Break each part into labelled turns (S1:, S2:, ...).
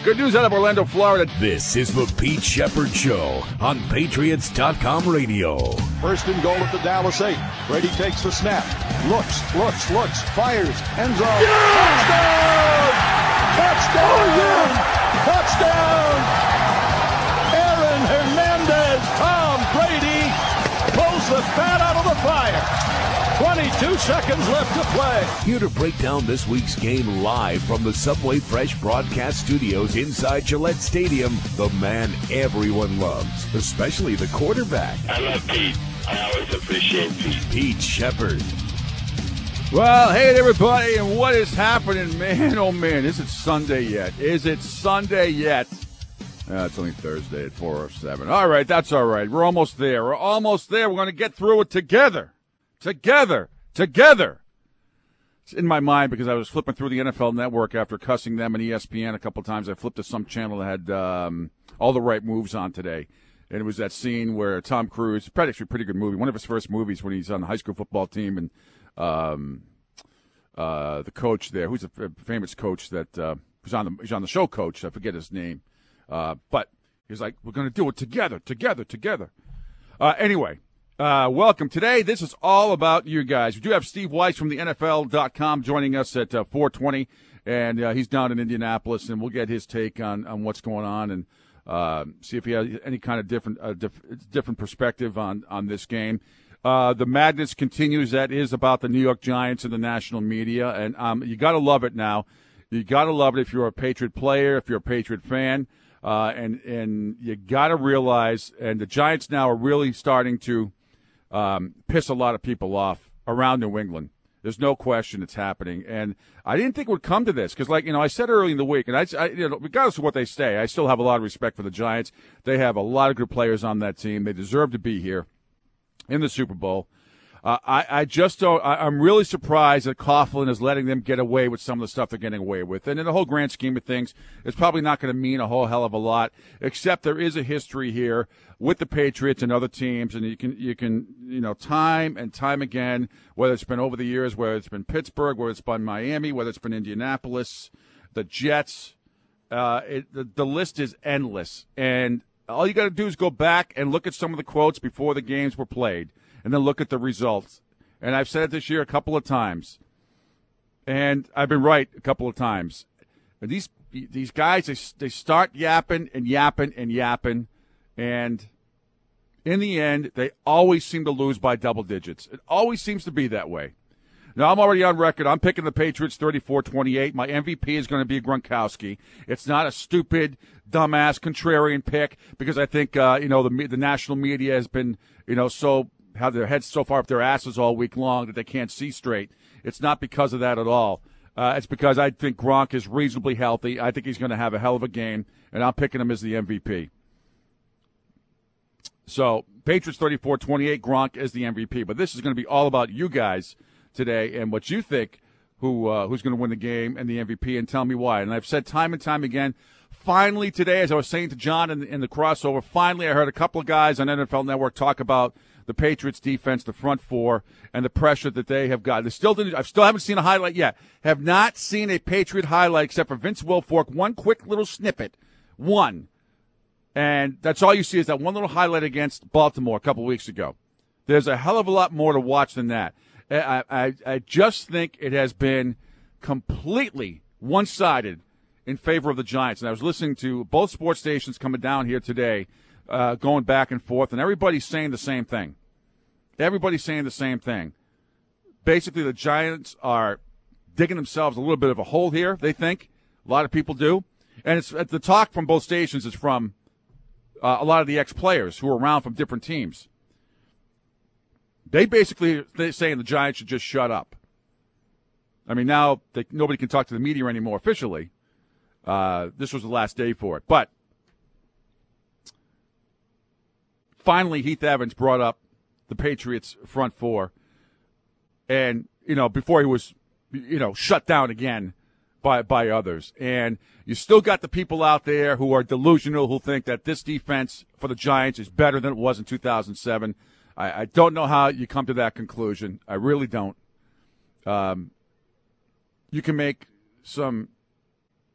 S1: Good news out of Orlando, Florida.
S2: This is the Pete Shepard Show on Patriots.com radio.
S3: First and goal at the Dallas 8. Brady takes the snap. Looks, fires, end zone. Yeah! Touchdown! Touchdown! Aaron Hernandez, Tom Brady pulls the fat out of the fire. 22 seconds left to play.
S2: Here to break down this week's game live from the Subway Fresh broadcast studios inside Gillette Stadium, the man everyone loves, especially the quarterback.
S4: I love Pete. I always appreciate Pete.
S2: Pete Shepard.
S1: Well, hey everybody, and what is happening, man? Oh man, is it Sunday yet? Is it Sunday yet? It's only Thursday at 4:07. All right, that's all right. We're almost there. We're going to get through it together. Together. It's in my mind because I was flipping through the NFL Network after cussing them and ESPN a couple times. I flipped to some channel that had all the right moves on today. And it was that scene where Tom Cruise, actually a pretty good movie, one of his first movies when he's on the high school football team, and the coach there, who's a famous coach that he's on the show, Coach. I forget his name. But he's like, we're going to do it together. Anyway. Welcome. Today, this is all about you guys. We do have Steve Weiss from the NFL.com joining us at 4:20, and he's down in Indianapolis, and we'll get his take on what's going on and see if he has any kind of different perspective on this game. The madness continues. That is about the New York Giants and the national media, and you got to love it now. You got to love it if you're a Patriot player, if you're a Patriot fan, and you got to realize, and the Giants now are really starting to piss a lot of people off around New England. There's no question it's happening. And I didn't think it would come to this because, I said early in the week, and I regardless of what they say, I still have a lot of respect for the Giants. They have a lot of good players on that team. They deserve to be here in the Super Bowl. I just don't. I'm really surprised that Coughlin is letting them get away with some of the stuff they're getting away with. And in the whole grand scheme of things, it's probably not going to mean a whole hell of a lot, except there is a history here with the Patriots and other teams, and you can time and time again, whether it's been over the years, whether it's been Pittsburgh, whether it's been Miami, whether it's been Indianapolis, the Jets, the list is endless. And all you got to do is go back and look at some of the quotes before the games were played, and then look at the results. And I've said it this year a couple of times, and I've been right a couple of times. And these guys, they start yapping, and in the end, they always seem to lose by double digits. It always seems to be that way. Now, I'm already on record. I'm picking the Patriots 34-28. My MVP is going to be Gronkowski. It's not a stupid, dumbass, contrarian pick because I think, the national media has been, have their heads so far up their asses all week long that they can't see straight. It's not because of that at all. It's because I think Gronk is reasonably healthy. I think he's going to have a hell of a game, and I'm picking him as the MVP. So, Patriots 34-28, Gronk is the MVP. But this is going to be all about you guys today and what you think who's going to win the game and the MVP, and tell me why. And I've said time and time again, finally today, as I was saying to John in the crossover, finally I heard a couple of guys on NFL Network talk about the Patriots defense, the front four, and the pressure that they have got. I still haven't seen a highlight yet. Have not seen a Patriot highlight except for Vince Wilfork, one quick little snippet. One. And that's all you see is that one little highlight against Baltimore a couple weeks ago. There's a hell of a lot more to watch than that. I just think it has been completely one-sided in favor of the Giants. And I was listening to both sports stations coming down here today, going back and forth, and everybody's saying the same thing. Basically, the Giants are digging themselves a little bit of a hole here, they think. A lot of people do. And it's the talk from both stations is from a lot of the ex-players who are around from different teams. They're saying the Giants should just shut up. I mean, now nobody can talk to the media anymore officially. This was the last day for it. But finally, Heath Evans brought up the Patriots front four. And, before he was, shut down again by others. And you still got the people out there who are delusional, who think that this defense for the Giants is better than it was in 2007. I don't know how you come to that conclusion. I really don't. You can make some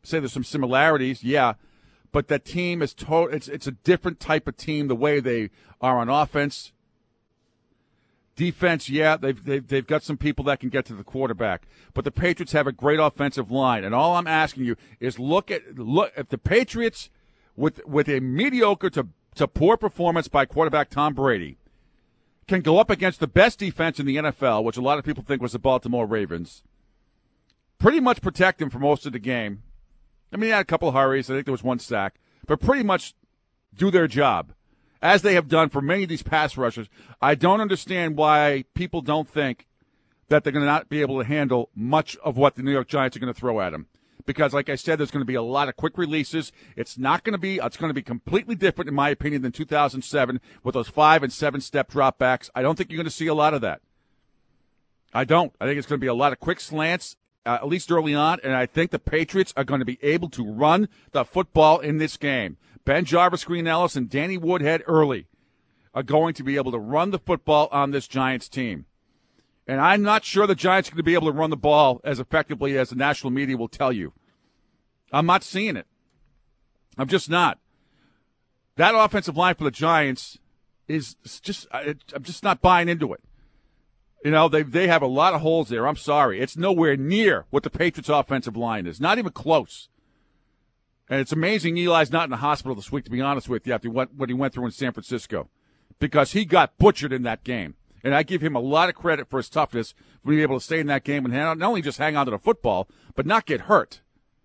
S1: say there's some similarities, yeah, but that team is it's a different type of team, the way they are on offense. Defense, yeah, they've got some people that can get to the quarterback, but the Patriots have a great offensive line, and all I'm asking you is look at the Patriots with a mediocre to poor performance by quarterback Tom Brady can go up against the best defense in the NFL, which a lot of people think was the Baltimore Ravens, pretty much protect him for most of the game. I mean, he had a couple of hurries. I think there was one sack, but pretty much do their job, as they have done for many of these pass rushers. I don't understand why people don't think that they're going to not be able to handle much of what the New York Giants are going to throw at them. Because, like I said, there's going to be a lot of quick releases. It's going to be completely different, in my opinion, than 2007 with those 5- and 7-step dropbacks. I don't think you're going to see a lot of that. I don't. I think it's going to be a lot of quick slants, at least early on, and I think the Patriots are going to be able to run the football in this game. Ben Jarvis, Green Ellis, and Danny Woodhead early are going to be able to run the football on this Giants team. And I'm not sure the Giants are going to be able to run the ball as effectively as the national media will tell you. I'm not seeing it. I'm just not. That offensive line for the Giants is just – I'm just not buying into it. You know, they have a lot of holes there. I'm sorry. It's nowhere near what the Patriots' offensive line is. Not even close. And it's amazing Eli's not in the hospital this week, to be honest with you, after what he went through in San Francisco, because he got butchered in that game. And I give him a lot of credit for his toughness for being able to stay in that game and not only just hang on to the football, but not get hurt.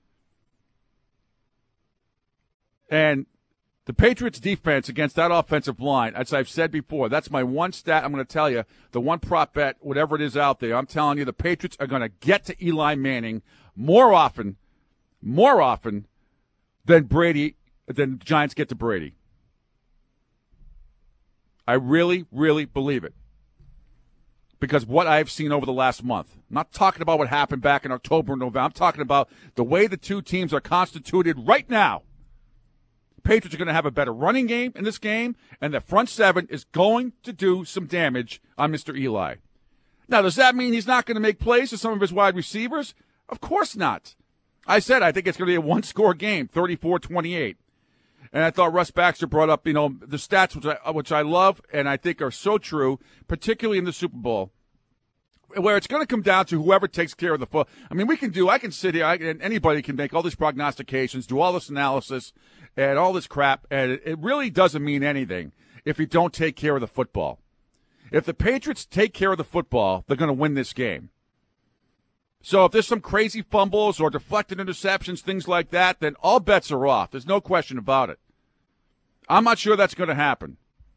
S1: And the Patriots' defense against that offensive line, as I've said before, that's my one stat I'm going to tell you, the one prop bet, whatever it is out there. I'm telling you the Patriots are going to get to Eli Manning more often than the Giants get to Brady. I really, really believe it. Because what I've seen over the last month. I'm not talking about what happened back in October and November. I'm talking about the way the two teams are constituted right now. Patriots are going to have a better running game in this game, and the front seven is going to do some damage on Mr. Eli. Now, does that mean he's not going to make plays to some of his wide receivers? Of course not. I said I think it's going to be a one-score game, 34-28. And I thought Russ Baxter brought up, the stats, which I love and I think are so true, particularly in the Super Bowl, where it's going to come down to whoever takes care of the football. I mean, I can sit here, and anybody can make all these prognostications, do all this analysis and all this crap, and it really doesn't mean anything if you don't take care of the football. If the Patriots take care of the football, they're going to win this game. So if there's some crazy fumbles or deflected interceptions, things like that, then all bets are off. There's no question about it. I'm not sure that's going to happen.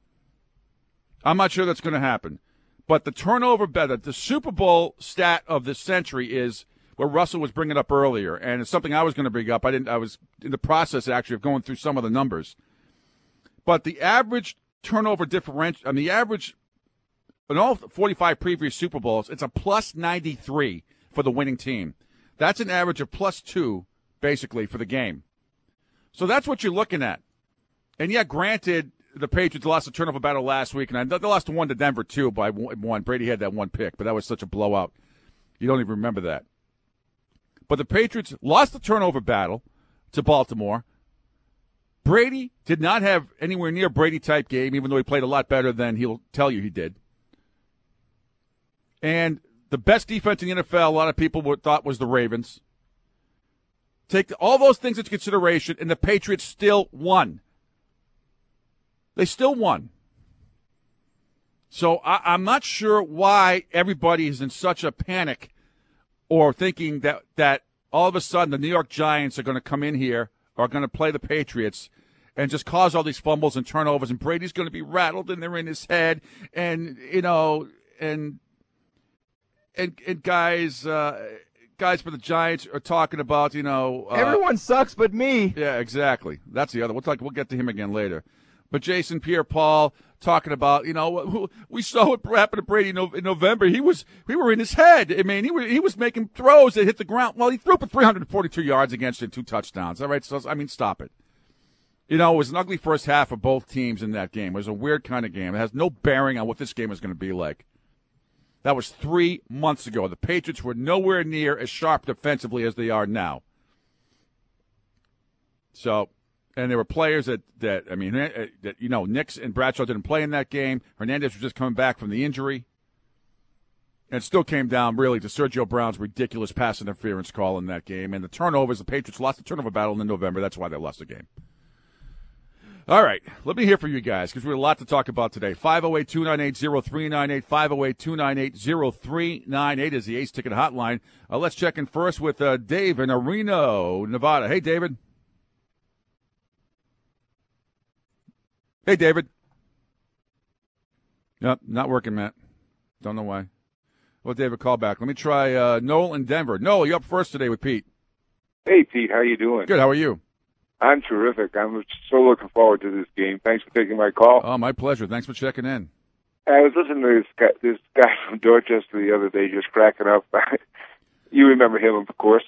S1: But the turnover bet, the Super Bowl stat of the century is what Russell was bringing up earlier, and it's something I was going to bring up. I was in the process, actually, of going through some of the numbers. But the average turnover differential, the average in all 45 previous Super Bowls, it's a plus 93 for the winning team. That's an average of plus 2, basically, for the game. So that's what you're looking at. And, yeah, granted, the Patriots lost a turnover battle last week, and they lost one to Denver, too, by one. Brady had that one pick, but that was such a blowout. You don't even remember that. But the Patriots lost the turnover battle to Baltimore. Brady did not have anywhere near Brady-type game, even though he played a lot better than he'll tell you he did. And the best defense in the NFL, a lot of people thought was the Ravens. Take all those things into consideration, and the Patriots still won. They still won. So I'm not sure why everybody is in such a panic or thinking that all of a sudden the New York Giants are going to come in here or are going to play the Patriots and just cause all these fumbles and turnovers, and Brady's going to be rattled and they're in his head, and guys for the Giants are talking about,
S5: everyone sucks but me.
S1: Yeah, exactly. That's the other. We'll get to him again later. But Jason Pierre-Paul talking about, we saw what happened to Brady in November. We were in his head. I mean, he was making throws that hit the ground. Well, he threw for 342 yards against it, 2 touchdowns. All right, so stop it. It was an ugly first half of both teams in that game. It was a weird kind of game. It has no bearing on what this game is going to be like. That was 3 months ago. The Patriots were nowhere near as sharp defensively as they are now. So, and there were players that Nix and Bradshaw didn't play in that game. Hernandez was just coming back from the injury. And it still came down, really, to Sergio Brown's ridiculous pass interference call in that game. And the turnovers, the Patriots lost the turnover battle in November. That's why they lost the game. All right, let me hear from you guys because we have a lot to talk about today. 508-298-0398, 508-298-0398 is the Ace Ticket Hotline. Let's check in first with Dave in Reno, Nevada. Hey, David. Hey, David. Nope, not working, Matt. Don't know why. Well, David, call back. Let me try Noel in Denver. Noel, you're up first today with Pete.
S6: Hey, Pete, how you doing?
S1: Good, how are you?
S6: I'm terrific. I'm so looking forward to this game. Thanks for taking my call.
S1: Oh, my pleasure. Thanks for checking in.
S6: I was listening to this guy from Dorchester the other day just cracking up. You remember him, of course.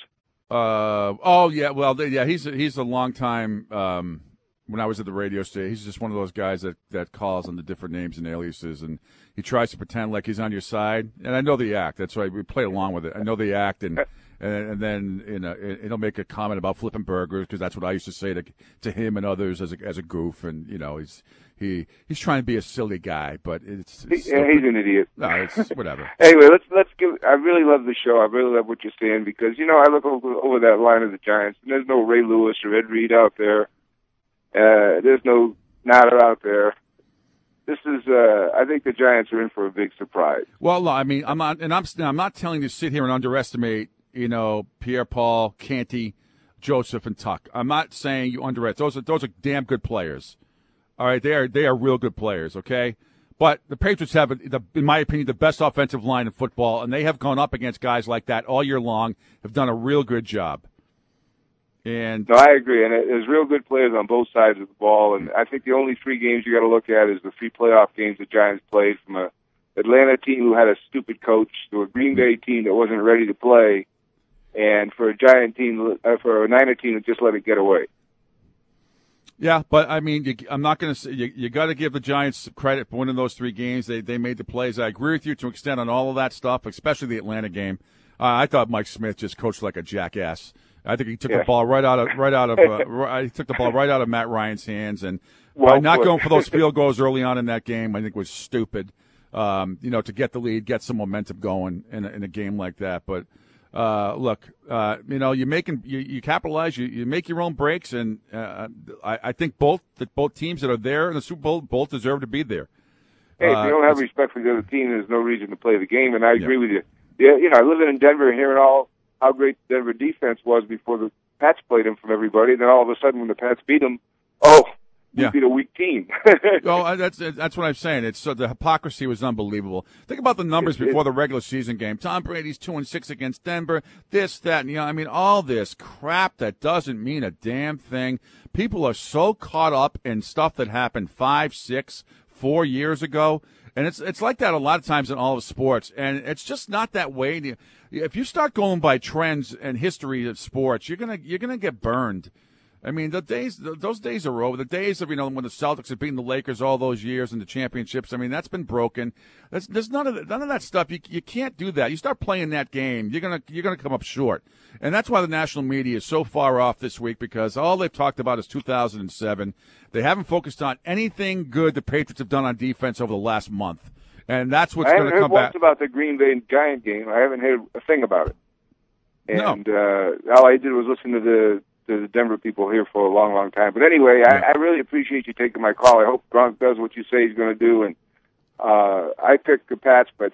S1: Yeah. Well, he's a long time. When I was at the radio station, he's just one of those guys that calls on the different names and aliases, and he tries to pretend like he's on your side. And I know the act. That's why we played along with it. I know the act, and then he'll make a comment about flipping burgers because that's what I used to say to him and others as a goof. And he's trying to be a silly guy, but he's
S6: an idiot.
S1: No, it's whatever.
S6: Anyway, let's give. I really love the show. I really love what you're saying because I look over that line of the Giants, and there's no Ray Lewis or Ed Reed out there. There's no Nader out there. This is. I think the Giants are in for a big surprise.
S1: Well, no, I mean, I'm not telling you to sit here and underestimate, Pierre-Paul, Canty, Joseph, and Tuck. I'm not saying you underestimate. Those are damn good players. All right, they are real good players. Okay, but the Patriots have, in my opinion, the best offensive line in football, and they have gone up against guys like that all year long. Have done a real good job. And
S6: no, I agree. And there's real good players on both sides of the ball. And I think the only three games you got to look at is the three playoff games the Giants played from a Atlanta team who had a stupid coach to a Green Bay team that wasn't ready to play, and for a Giant team, for a Niner team that just let it get away.
S1: Yeah, but I mean, I'm not going to say you got to give the Giants credit for winning those three games. They made the plays. I agree with you to an extent on all of that stuff, especially the Atlanta game. I thought Mike Smith just coached like a jackass. I think he took the ball right out of he took the ball right out of Matt Ryan's hands, and by not going for those field goals early on in that game, I think was stupid. To get the lead, get some momentum going in a game like that. But look, you capitalize, you make your own breaks, and I think both teams that are there in the Super Bowl both deserve to be there.
S6: Hey, if you don't have respect for the other team, there's no reason to play the game, and I agree with you. Yeah, I live in Denver and hearing how great the Denver defense was before the Pats played them from everybody. Then all of a sudden, when the Pats beat them, we beat a weak team.
S1: That's what I'm saying. It's the hypocrisy was unbelievable. Think about the numbers before the regular season game. Tom Brady's 2-6 against Denver. This, that, and all this crap that doesn't mean a damn thing. People are so caught up in stuff that happened 5, 6, 4 years ago. And it's like that a lot of times in all of sports, and it's just not that way. If you start going by trends and history of sports, you're gonna get burned. I mean, those days are over. The days of when the Celtics have beaten the Lakers all those years in the championships. I mean, that's been broken. There's none of that stuff. You can't do that. You start playing that game, you're gonna come up short. And that's why the national media is so far off this week, because all they've talked about is 2007. They haven't focused on anything good the Patriots have done on defense over the last month. And that's what's going to come back.
S6: I haven't heard once about the Green Bay Giant game. I haven't heard a thing about it. And all I did was listen to the Denver people here for a long, long time. But anyway, I really appreciate you taking my call. I hope Gronk does what you say he's going to do. And I picked the Pats, but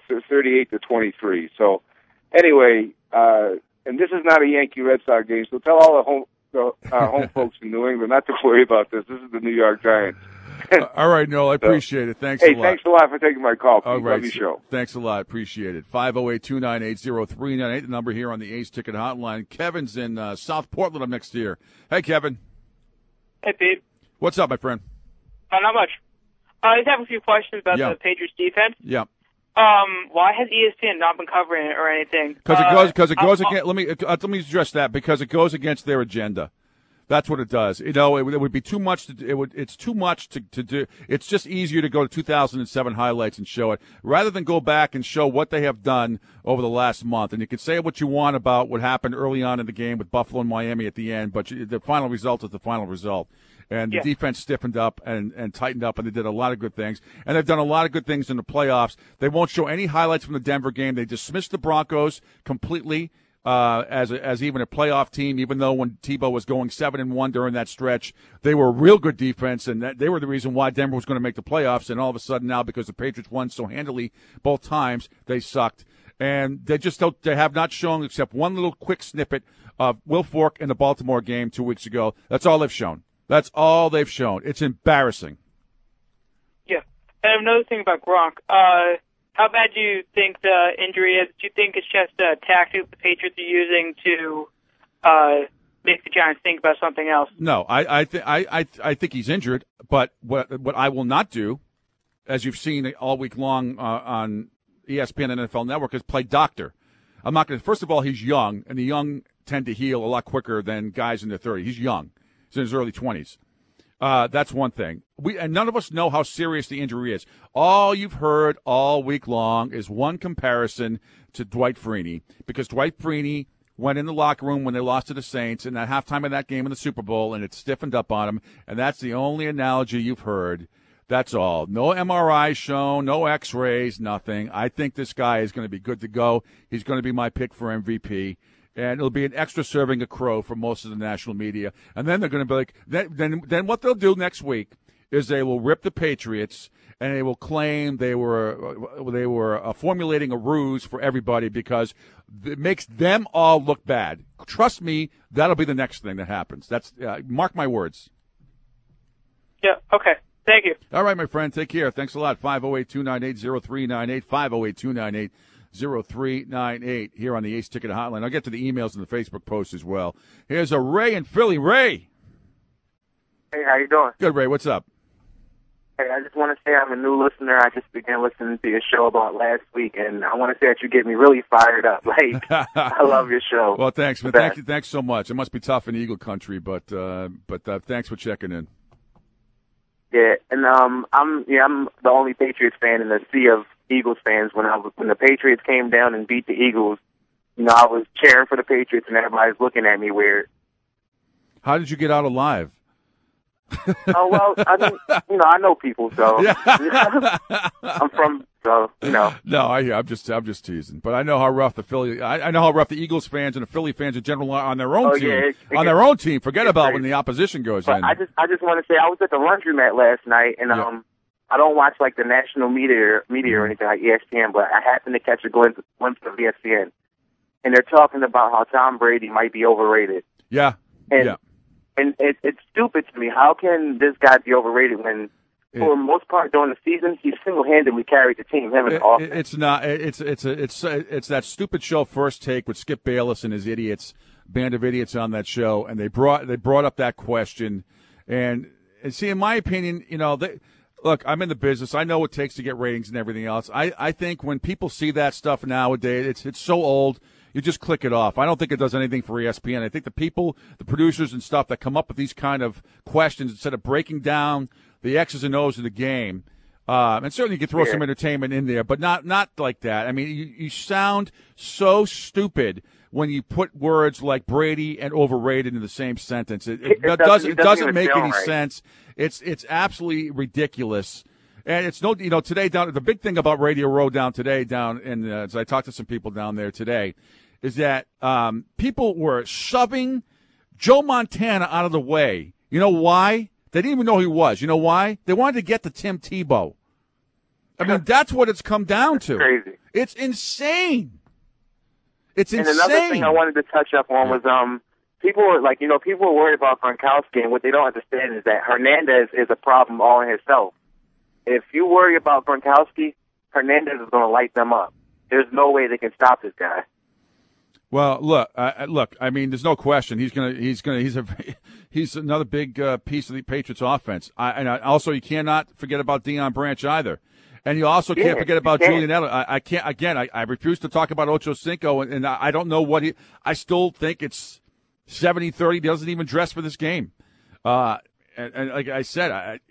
S6: 38-23. So anyway, and this is not a Yankee-Red Sox game, so tell all the home folks in New England not to worry about this. This is the New York Giants.
S1: All right, Noel, I appreciate it. Thanks a lot.
S6: Hey, thanks a lot for taking my call.
S1: All right.
S6: Love your show.
S1: Thanks a lot. Appreciate it. 508-298-0398, the number here on the Ace Ticket Hotline. Kevin's in South Portland up next year. Hey, Kevin.
S7: Hey, Pete.
S1: What's up, my friend?
S7: Not much. I just have a few questions about the Patriots defense.
S1: Yeah.
S7: Why has ESPN not been covering it or anything?
S1: Because it goes against. Let me address that, because it goes against their agenda. That's what it does. It would be too much. It's too much to do. It's just easier to go to 2007 highlights and show it rather than go back and show what they have done over the last month. And you can say what you want about what happened early on in the game with Buffalo and Miami at the end, but the final result is the final result. And the defense stiffened up and tightened up, and they did a lot of good things. And they've done a lot of good things in the playoffs. They won't show any highlights from the Denver game. They dismissed the Broncos completely. As even a playoff team, even though when Tebow was going 7-1 during that stretch, they were a real good defense, and they were the reason why Denver was going to make the playoffs. And all of a sudden now, because the Patriots won so handily both times, they sucked. And they have not shown except one little quick snippet of Will Fork in the Baltimore game 2 weeks ago. That's all they've shown. That's all they've shown. It's embarrassing.
S7: Yeah. And another thing about Gronk, how bad do you think the injury is? Do you think it's just a tactic the Patriots are using to make the Giants think about something else?
S1: No, I think he's injured. But what I will not do, as you've seen all week long on ESPN and NFL Network, is play doctor. I'm not going to. First of all, he's young, and the young tend to heal a lot quicker than guys in their 30s. He's young. He's in his early 20s. That's one thing. And none of us know how serious the injury is. All you've heard all week long is one comparison to Dwight Freeney, because Dwight Freeney went in the locker room when they lost to the Saints in that halftime of that game in the Super Bowl, and it stiffened up on him, and that's the only analogy you've heard. That's all. No MRI shown, no X-rays, nothing. I think this guy is going to be good to go. He's going to be my pick for MVP. And it'll be an extra serving of crow for most of the national media. And then they're going to be like, then what they'll do next week is they will rip the Patriots, and they will claim they were formulating a ruse for everybody because it makes them all look bad. Trust me, that'll be the next thing that happens. That's mark my words.
S7: Yeah, okay. Thank you.
S1: All right, my friend. Take care. Thanks a lot. 508-298-0398, 508-298-0398 here on the Ace Ticket Hotline. I'll get to the emails and the Facebook posts as well. Here's a Ray in Philly. Ray.
S8: Hey, how you doing?
S1: Good, Ray. What's up?
S8: Hey, I just want to say I'm a new listener. I just began listening to your show about last week, and I want to say that you get me really fired up. Like, I love your show.
S1: Well, thanks, man. Thank you. Thanks so much. It must be tough in Eagle Country, but thanks for checking in.
S8: Yeah, and I'm the only Patriots fan in the sea of Eagles fans. When the Patriots came down and beat the Eagles, I was cheering for the Patriots, and everybody's looking at me weird.
S1: How did you get out alive?
S8: Oh, well, I mean, I know people, so
S1: yeah.
S8: I'm from, so.
S1: No, I'm just teasing. But I know how rough I know how rough the Eagles fans and the Philly fans in general are on their own team.
S8: Yeah,
S1: on their own team. Forget about crazy when the opposition goes in.
S8: I just want to say I was at the laundromat last night, and I don't watch like the national media or anything like ESPN, but I happened to catch a glimpse of ESPN, and they're talking about how Tom Brady might be overrated.
S1: Yeah.
S8: And it's stupid to me. How can this guy be overrated when, for the most part during the season, he single-handedly carried the team?
S1: It's not. It's that stupid show First Take with Skip Bayless and his band of idiots on that show, and they brought up that question, and see, in my opinion, look, I'm in the business. I know what it takes to get ratings and everything else. I think when people see that stuff nowadays, it's so old. You just click it off. I don't think it does anything for ESPN. I think the people, the producers and stuff that come up with these kind of questions, instead of breaking down the X's and O's of the game, and certainly you can throw some entertainment in there, but not like that. I mean, you sound so stupid when you put words like Brady and overrated in the same sentence. It doesn't make any sense. It's absolutely ridiculous. And it's today the big thing about Radio Row as I talked to some people down there today, is that people were shoving Joe Montana out of the way. You know why? They didn't even know who he was. You know why? They wanted to get to Tim Tebow. I mean, that's what it's come down to.
S8: Crazy.
S1: It's insane. It's insane.
S8: And another thing I wanted to touch up on was people were worried about Gronkowski, and what they don't understand is that Hernandez is a problem all in himself. If you worry about Gronkowski, Hernandez is going to light them up. There's no way they can stop this guy.
S1: Well, look. I mean, there's no question he's another big piece of the Patriots' offense. Also, you cannot forget about Deion Branch either, and you also can't forget about Julian Edelman. I can't. Again, I refuse to talk about Ocho Cinco, and I don't know what I still think it's 70-30, doesn't even dress for this game. And like I said,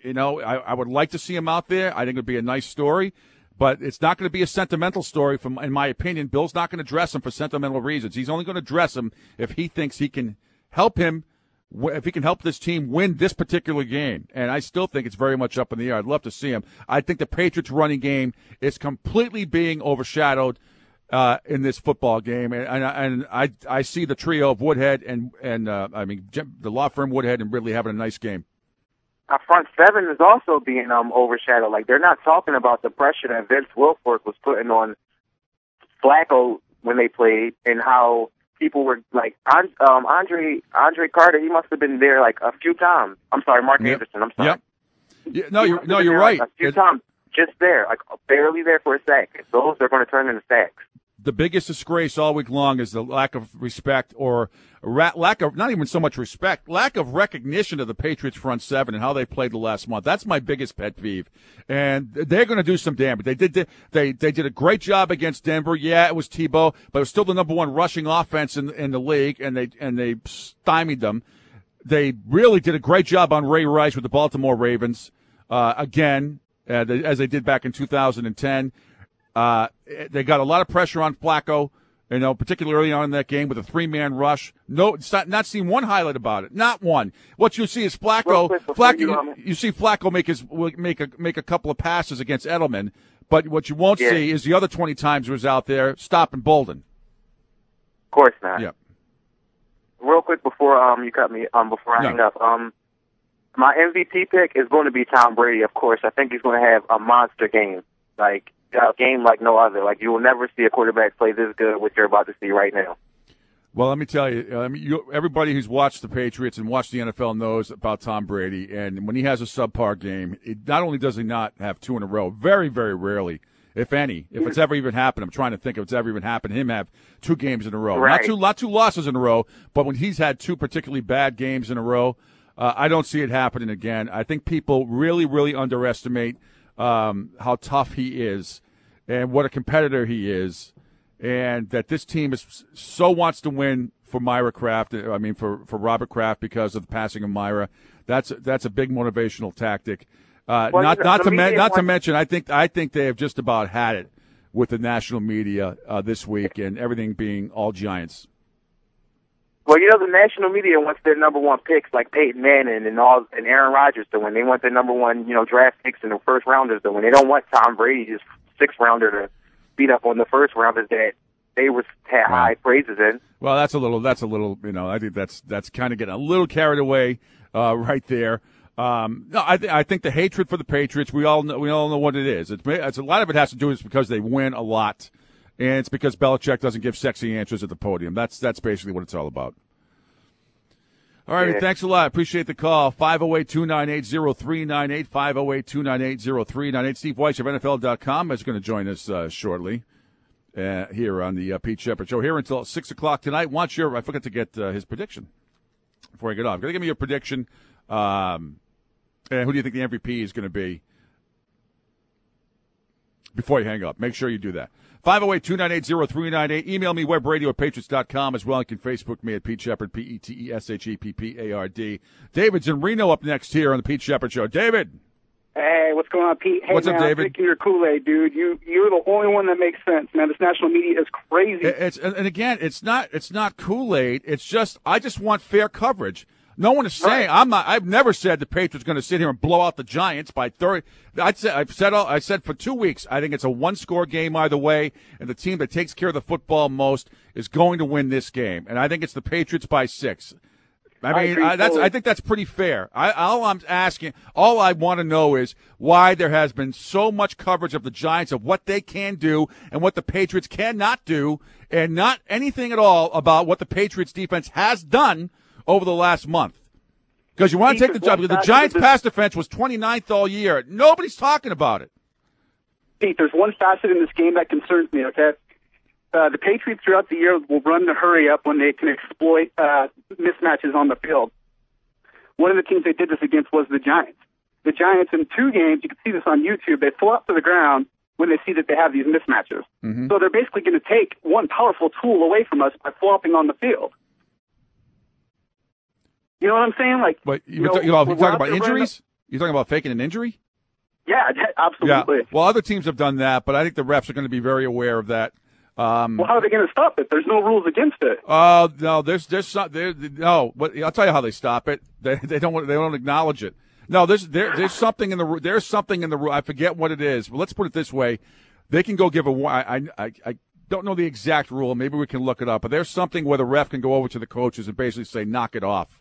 S1: I would like to see him out there. I think it would be a nice story, but it's not going to be a sentimental story. In my opinion, Bill's not going to dress him for sentimental reasons. He's only going to dress him if he thinks he can help him, if he can help this team win this particular game. And I still think it's very much up in the air. I'd love to see him. I think the Patriots' running game is completely being overshadowed in this football game, and I see the trio of Woodhead and the law firm Woodhead and Ridley having a nice game.
S8: Our front seven is also being overshadowed. Like, they're not talking about the pressure that Vince Wilfork was putting on Flacco when they played, and how people were like Andre Carter. He must have been there like a few times. I'm sorry, Mark Anderson. I'm sorry.
S1: Yep. Yeah, you're right.
S8: Like a few times, just there, like barely there for a sack. Those are going to turn into sacks.
S1: The biggest disgrace all week long is the lack of respect, or lack of, not even so much respect, lack of recognition of the Patriots front seven and how they played the last month. That's my biggest pet peeve. And they're going to do some damage. They did a great job against Denver. Yeah, it was Tebow, but it was still the number one rushing offense in the league, and they stymied them. They really did a great job on Ray Rice with the Baltimore Ravens, again, as they did back in 2010. They got a lot of pressure on Flacco, particularly early on in that game with a three-man rush. No, it's not seen one highlight about it. Not one. What you see is Flacco. You see Flacco make a couple of passes against Edelman, but what you won't see is the other 20 times he was out there stopping Bolden.
S8: Of course not.
S1: Yeah.
S8: Real quick before you cut me, before I hang up, my MVP pick is going to be Tom Brady. Of course, I think he's going to have a monster game, like a game like no other. Like, you will never see a quarterback play this good, what you're about to see right now.
S1: Well, let me tell you, everybody who's watched the Patriots and watched the NFL knows about Tom Brady. And when he has a subpar game, not only does he not have two in a row, very, very rarely, if any, if it's ever even happened, I'm trying to think if it's ever even happened, him have two games in a row.
S8: Right.
S1: Not two losses in a row, but when he's had two particularly bad games in a row, I don't see it happening again. I think people really, really underestimate how tough he is and what a competitor he is, and that this team wants to win for Myra Kraft. I mean, for Robert Kraft, because of the passing of Myra. That's a big motivational tactic. Not to mention, I think they have just about had it with the national media this week and everything being all Giants.
S8: Well, the national media wants their number one picks like Peyton Manning and Aaron Rodgers to win. They want their number one, draft picks and the first rounders to win. They don't want Tom Brady, just sixth rounder, to beat up on the first rounders that they had high praises in. Well,
S1: that's a little. I think that's kind of getting a little carried away right there. No, I think the hatred for the Patriots, we all know what it is. It's a lot of it has to do with because they win a lot, and it's because Belichick doesn't give sexy answers at the podium. That's basically what it's all about. All right, thanks a lot. Appreciate the call. 508-298-0398, 508-298-0398. Steve Weiss of NFL.com is going to join us shortly here on the Pete Shepard Show, here until 6 o'clock tonight. I forgot to get his prediction before I get off. Going to give me your prediction. And who do you think the MVP is going to be before you hang up? Make sure you do that. 508-298-0398. Email me, webradio@patriots.com, as well. You can Facebook me at Pete Shepard, PeteSheppard. David's in Reno up next here on the Pete Shepard Show. David.
S9: Hey, what's going on, Pete? Hey,
S1: what's up, David?
S9: I'm drinking your Kool-Aid, dude. You're the only one that makes sense, man. This national media is crazy.
S1: And again, it's not Kool-Aid. It's just, I just want fair coverage. No one is saying I've never said the Patriots going to sit here and blow out the Giants by 30. I said for 2 weeks I think it's a one-score game either way, and the team that takes care of the football most is going to win this game. And I think it's the Patriots by 6. I think that's pretty fair. All I'm asking, all I want to know is why there has been so much coverage of the Giants, of what they can do and what the Patriots cannot do, and not anything at all about what the Patriots defense has done over the last month. Because you want to take the job. The Giants' pass defense was 29th all year. Nobody's talking about it.
S9: Pete, there's one facet in this game that concerns me, okay? The Patriots throughout the year will run the hurry up when they can exploit mismatches on the field. One of the teams they did this against was the Giants. The Giants, in 2 games, you can see this on YouTube, they flop to the ground when they see that they have these mismatches. Mm-hmm. So they're basically going to take one powerful tool away from us by flopping on the field. You know what I'm saying? Like,
S1: but you're talking about injuries? You're talking about faking an injury?
S9: Yeah, absolutely.
S1: Yeah. Well, other teams have done that, but I think the refs are going to be very aware of that.
S9: Well, how are they going to stop it? There's no rules against it.
S1: No, there's no. But I'll tell you how they stop it. They don't acknowledge it. No, there's something in the rule. I forget what it is. But let's put it this way: they can go give I don't know the exact rule. Maybe we can look it up. But there's something where the ref can go over to the coaches and basically say, "Knock it off,"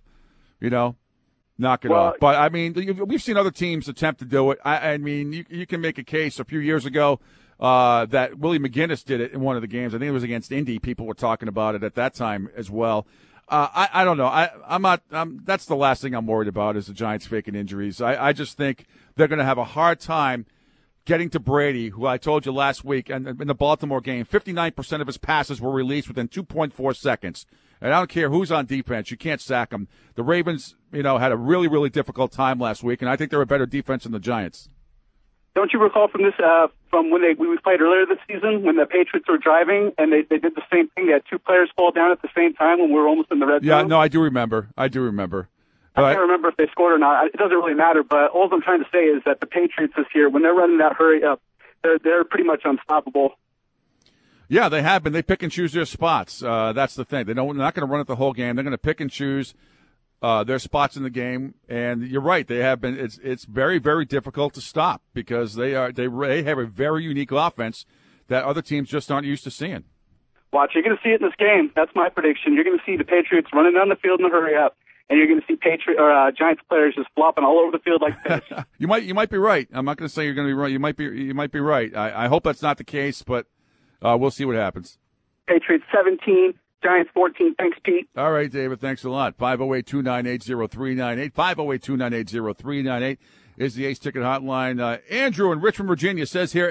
S1: knock it off. But I mean, we've seen other teams attempt to do it. I mean, you can make a case a few years ago. That Willie McGinnis did it in one of the games. I think it was against Indy. People were talking about it at that time as well. I don't know. I'm not. That's the last thing I'm worried about is the Giants faking injuries. I just think they're going to have a hard time getting to Brady, who I told you last week, and in the Baltimore game, 59% of his passes were released within 2.4 seconds. And I don't care who's on defense. You can't sack him. The Ravens, had a really, really difficult time last week, and I think they're a better defense than the Giants.
S9: Don't you recall from this from when we played earlier this season when the Patriots were driving and they did the same thing? They had two players fall down at the same time when we were almost in the red zone.
S1: Yeah, no, I do remember.
S9: I can't remember if they scored or not. It doesn't really matter. But all I'm trying to say is that the Patriots this year, when they're running that hurry up, they're pretty much unstoppable.
S1: Yeah, they have been. They pick and choose their spots. That's the thing. They're not going to run it the whole game. They're going to pick and choose their spots in the game, and you're right. They have been. It's very, very difficult to stop because they have a very unique offense that other teams just aren't used to seeing.
S9: Watch, you're going to see it in this game. That's my prediction. You're going to see the Patriots running down the field in a hurry up, and you're going to see Giants players just flopping all over the field like this.
S1: You might be right. I'm not going to say you're going to be right. You might be right. I hope that's not the case, but we'll see what happens.
S9: Patriots 17. Giants 14. Thanks, Pete.
S1: All right, David. Thanks a lot. 508-298-0398. 508-298-0398 is the Ace Ticket Hotline. Andrew in Richmond, Virginia says here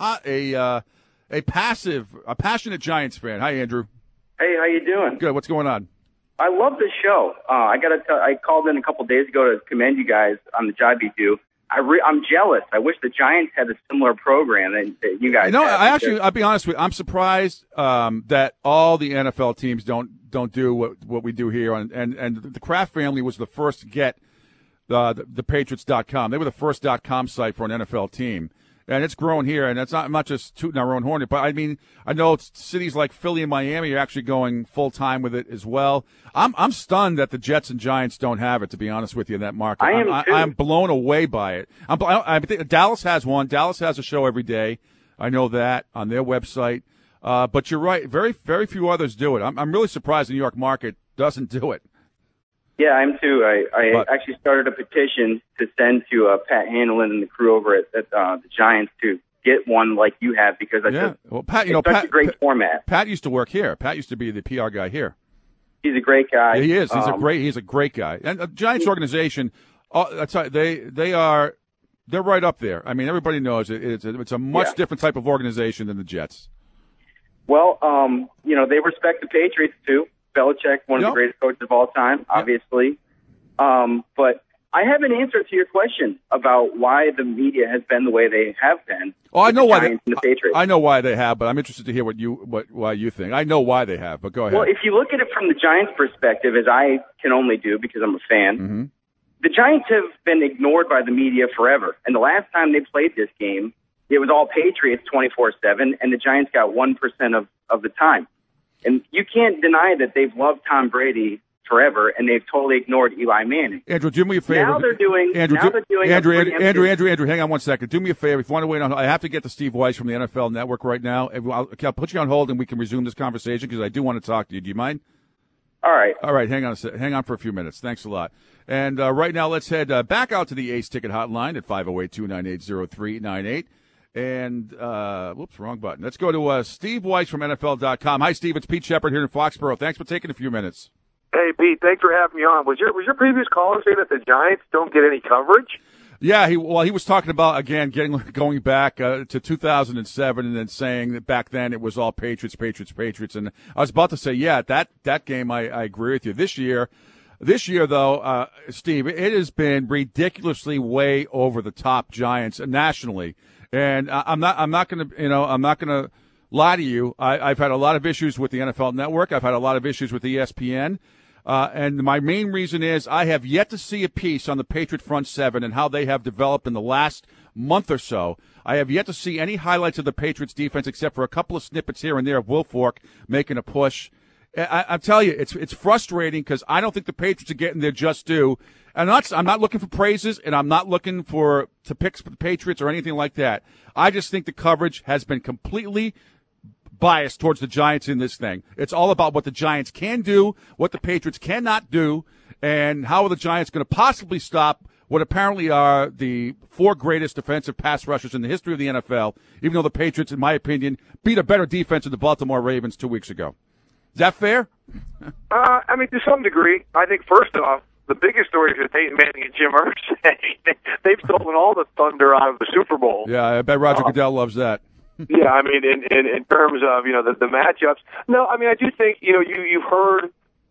S1: a passionate Giants fan. Hi, Andrew.
S10: Hey, how you doing?
S1: Good. What's going on?
S10: I love this show. I called in a couple days ago to commend you guys on the job you do. I'm jealous. I wish the Giants had a similar program that you guys have.
S1: I'll be honest with you. I'm surprised that all the NFL teams don't do what we do here. And the Kraft family was the first to get the Patriots.com. They were the first .com site for an NFL team. And it's growing here, and I'm not just tooting our own horn, but I mean, I know cities like Philly and Miami are actually going full time with it as well. I'm stunned that the Jets and Giants don't have it, to be honest with you, in that market. I'm blown away by it. I think Dallas has one. Dallas has a show every day. I know that on their website. But you're right. Very, very few others do it. I'm really surprised the New York market doesn't do it.
S10: Yeah, I'm too. I actually started a petition to send to Pat Hanlon and the crew over at the Giants to get one like you have because
S1: Pat,
S10: it's such a great format.
S1: Pat used to work here. Pat used to be the PR guy here.
S10: He's a great guy.
S1: Yeah, he is. He's a great guy. And the Giants organization, they're right up there. I mean, everybody knows it's a much different type of organization than the Jets.
S10: Well, they respect the Patriots too. Belichick, one of the greatest coaches of all time, obviously. But I have an answer to your question about why the media has been the way they have been.
S1: Oh, I know why
S10: I
S1: know why they have, but I'm interested to hear why you think. I know why they have, but go ahead.
S10: Well, if you look at it from the Giants' perspective, as I can only do because I'm a fan, the Giants have been ignored by the media forever. And the last time they played this game, it was all Patriots 24/7, and the Giants got 1% of the time. And you can't deny that they've loved Tom Brady forever, and they've totally ignored Eli Manning.
S1: Andrew, do me a favor.
S10: Now they're doing.
S1: Andrew, hang on one second. Do me a favor. If you want to wait on, I have to get to Steve Weiss from the NFL Network right now. I'll put you on hold, and we can resume this conversation because I do want to talk to you. Do you mind?
S10: All right.
S1: All right. Hang on for a few minutes. Thanks a lot. And right now, let's head back out to the Ace Ticket Hotline at 508-298-0398. And, whoops, wrong button. Let's go to Steve Weiss from NFL.com. Hi, Steve. It's Pete Shepard here in Foxborough. Thanks for taking a few minutes.
S11: Hey, Pete. Thanks for having me on. Was your previous caller saying that the Giants don't get any coverage?
S1: Yeah, he was talking about, again, going back to 2007 and then saying that back then it was all Patriots. And I was about to say, yeah, that game, I agree with you. This year, though, Steve, it has been ridiculously way over the top Giants nationally. And I'm not going to lie to you. I've had a lot of issues with the NFL Network. I've had a lot of issues with ESPN. And my main reason is I have yet to see a piece on the Patriot front seven and how they have developed in the last month or so. I have yet to see any highlights of the Patriots defense except for a couple of snippets here and there of Wilfork making a push. I'm telling you, it's frustrating because I don't think the Patriots are getting their just due. And I'm not looking for praises, and I'm not looking to pick the Patriots or anything like that. I just think the coverage has been completely biased towards the Giants in this thing. It's all about what the Giants can do, what the Patriots cannot do, and how are the Giants going to possibly stop what apparently are the four greatest defensive pass rushers in the history of the NFL, even though the Patriots, in my opinion, beat a better defense than the Baltimore Ravens 2 weeks ago. Is that fair?
S11: I mean, to some degree. I think, first off, the biggest story is Peyton Manning and Jim Irsay. They've stolen all the thunder out of the Super Bowl.
S1: Yeah, I bet Roger Goodell loves that.
S11: Yeah, I mean, in terms of, the matchups. No, I mean, I do think, you've heard,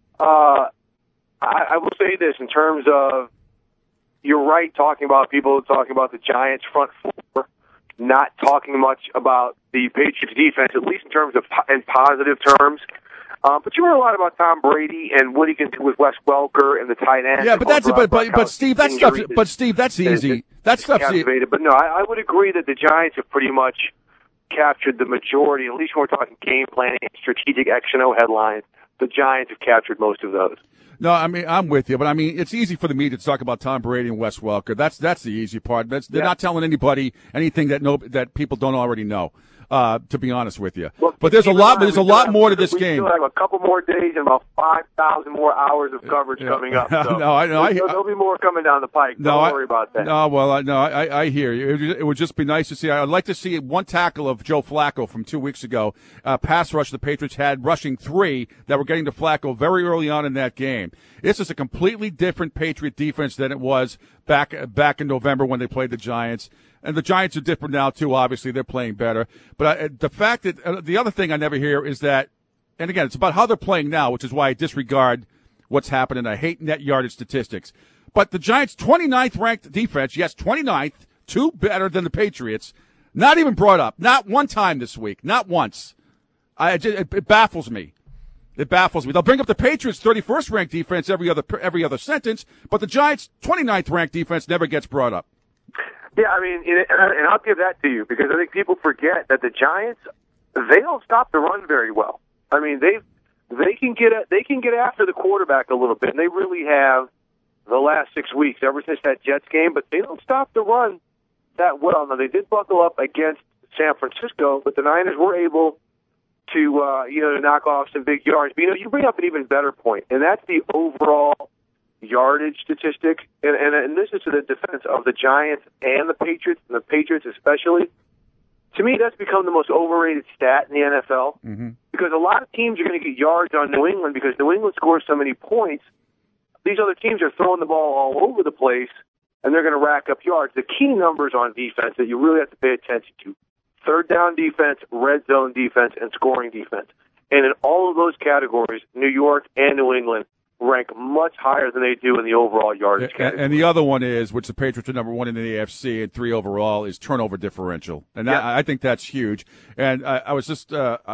S11: I will say this in terms of, you're right people talking about the Giants front four, not talking much about the Patriots defense, at least in positive terms. But you heard a lot about Tom Brady and what he can do with Wes Welker and the tight end.
S1: Yeah, but Steve, that's stuff. But Steve, that's easy. That stuff's easy.
S11: But no, I would agree that the Giants have pretty much captured the majority. At least when we're talking game planning, strategic X and O headlines, the Giants have captured most of those.
S1: No, I mean, I'm with you, but I mean, it's easy for the media to talk about Tom Brady and Wes Welker. That's the easy part. They're not telling anybody anything that people don't already know. To be honest with you, but there's a lot more to this game.
S11: We still have a couple more days and about 5,000 more hours of coverage coming up. So there'll be more coming down the pike. Don't worry about that.
S1: I hear you. It would just be nice to see. I'd like to see one tackle of Joe Flacco from 2 weeks ago. Pass rush the Patriots had rushing 3 that were getting to Flacco very early on in that game. This is a completely different Patriot defense than it was back in November when they played the Giants. And the Giants are different now, too. Obviously, they're playing better. But the fact that the other thing I never hear is that, and again, it's about how they're playing now, which is why I disregard what's happening. I hate net yardage statistics. But the Giants' 29th ranked defense, yes, 29th, 2 better than the Patriots, not even brought up. Not one time this week. Not once. It baffles me. It baffles me. They'll bring up the Patriots' 31st ranked defense every other sentence, but the Giants' 29th ranked defense never gets brought up.
S11: Yeah, I mean, and I'll give that to you because I think people forget that the Giants, they don't stop the run very well. I mean, they can get after the quarterback a little bit, and they really have the last 6 weeks ever since that Jets game. But they don't stop the run that well. Now they did buckle up against San Francisco, but the Niners were able to to knock off some big yards. But you bring up an even better point, and that's the overall yardage statistic, and this is to the defense of the Giants and the Patriots especially. To me, that's become the most overrated stat in the NFL because a lot of teams are going to get yards on New England because New England scores so many points. These other teams are throwing the ball all over the place, and they're going to rack up yards. The key numbers on defense that you really have to pay attention to: third down defense, red zone defense, and scoring defense. And in all of those categories, New York and New England rank much higher than they do in the overall yardage category.
S1: And the other one is, which the Patriots are number 1 in the AFC and 3 overall, is turnover differential. And I think that's huge. And I was just,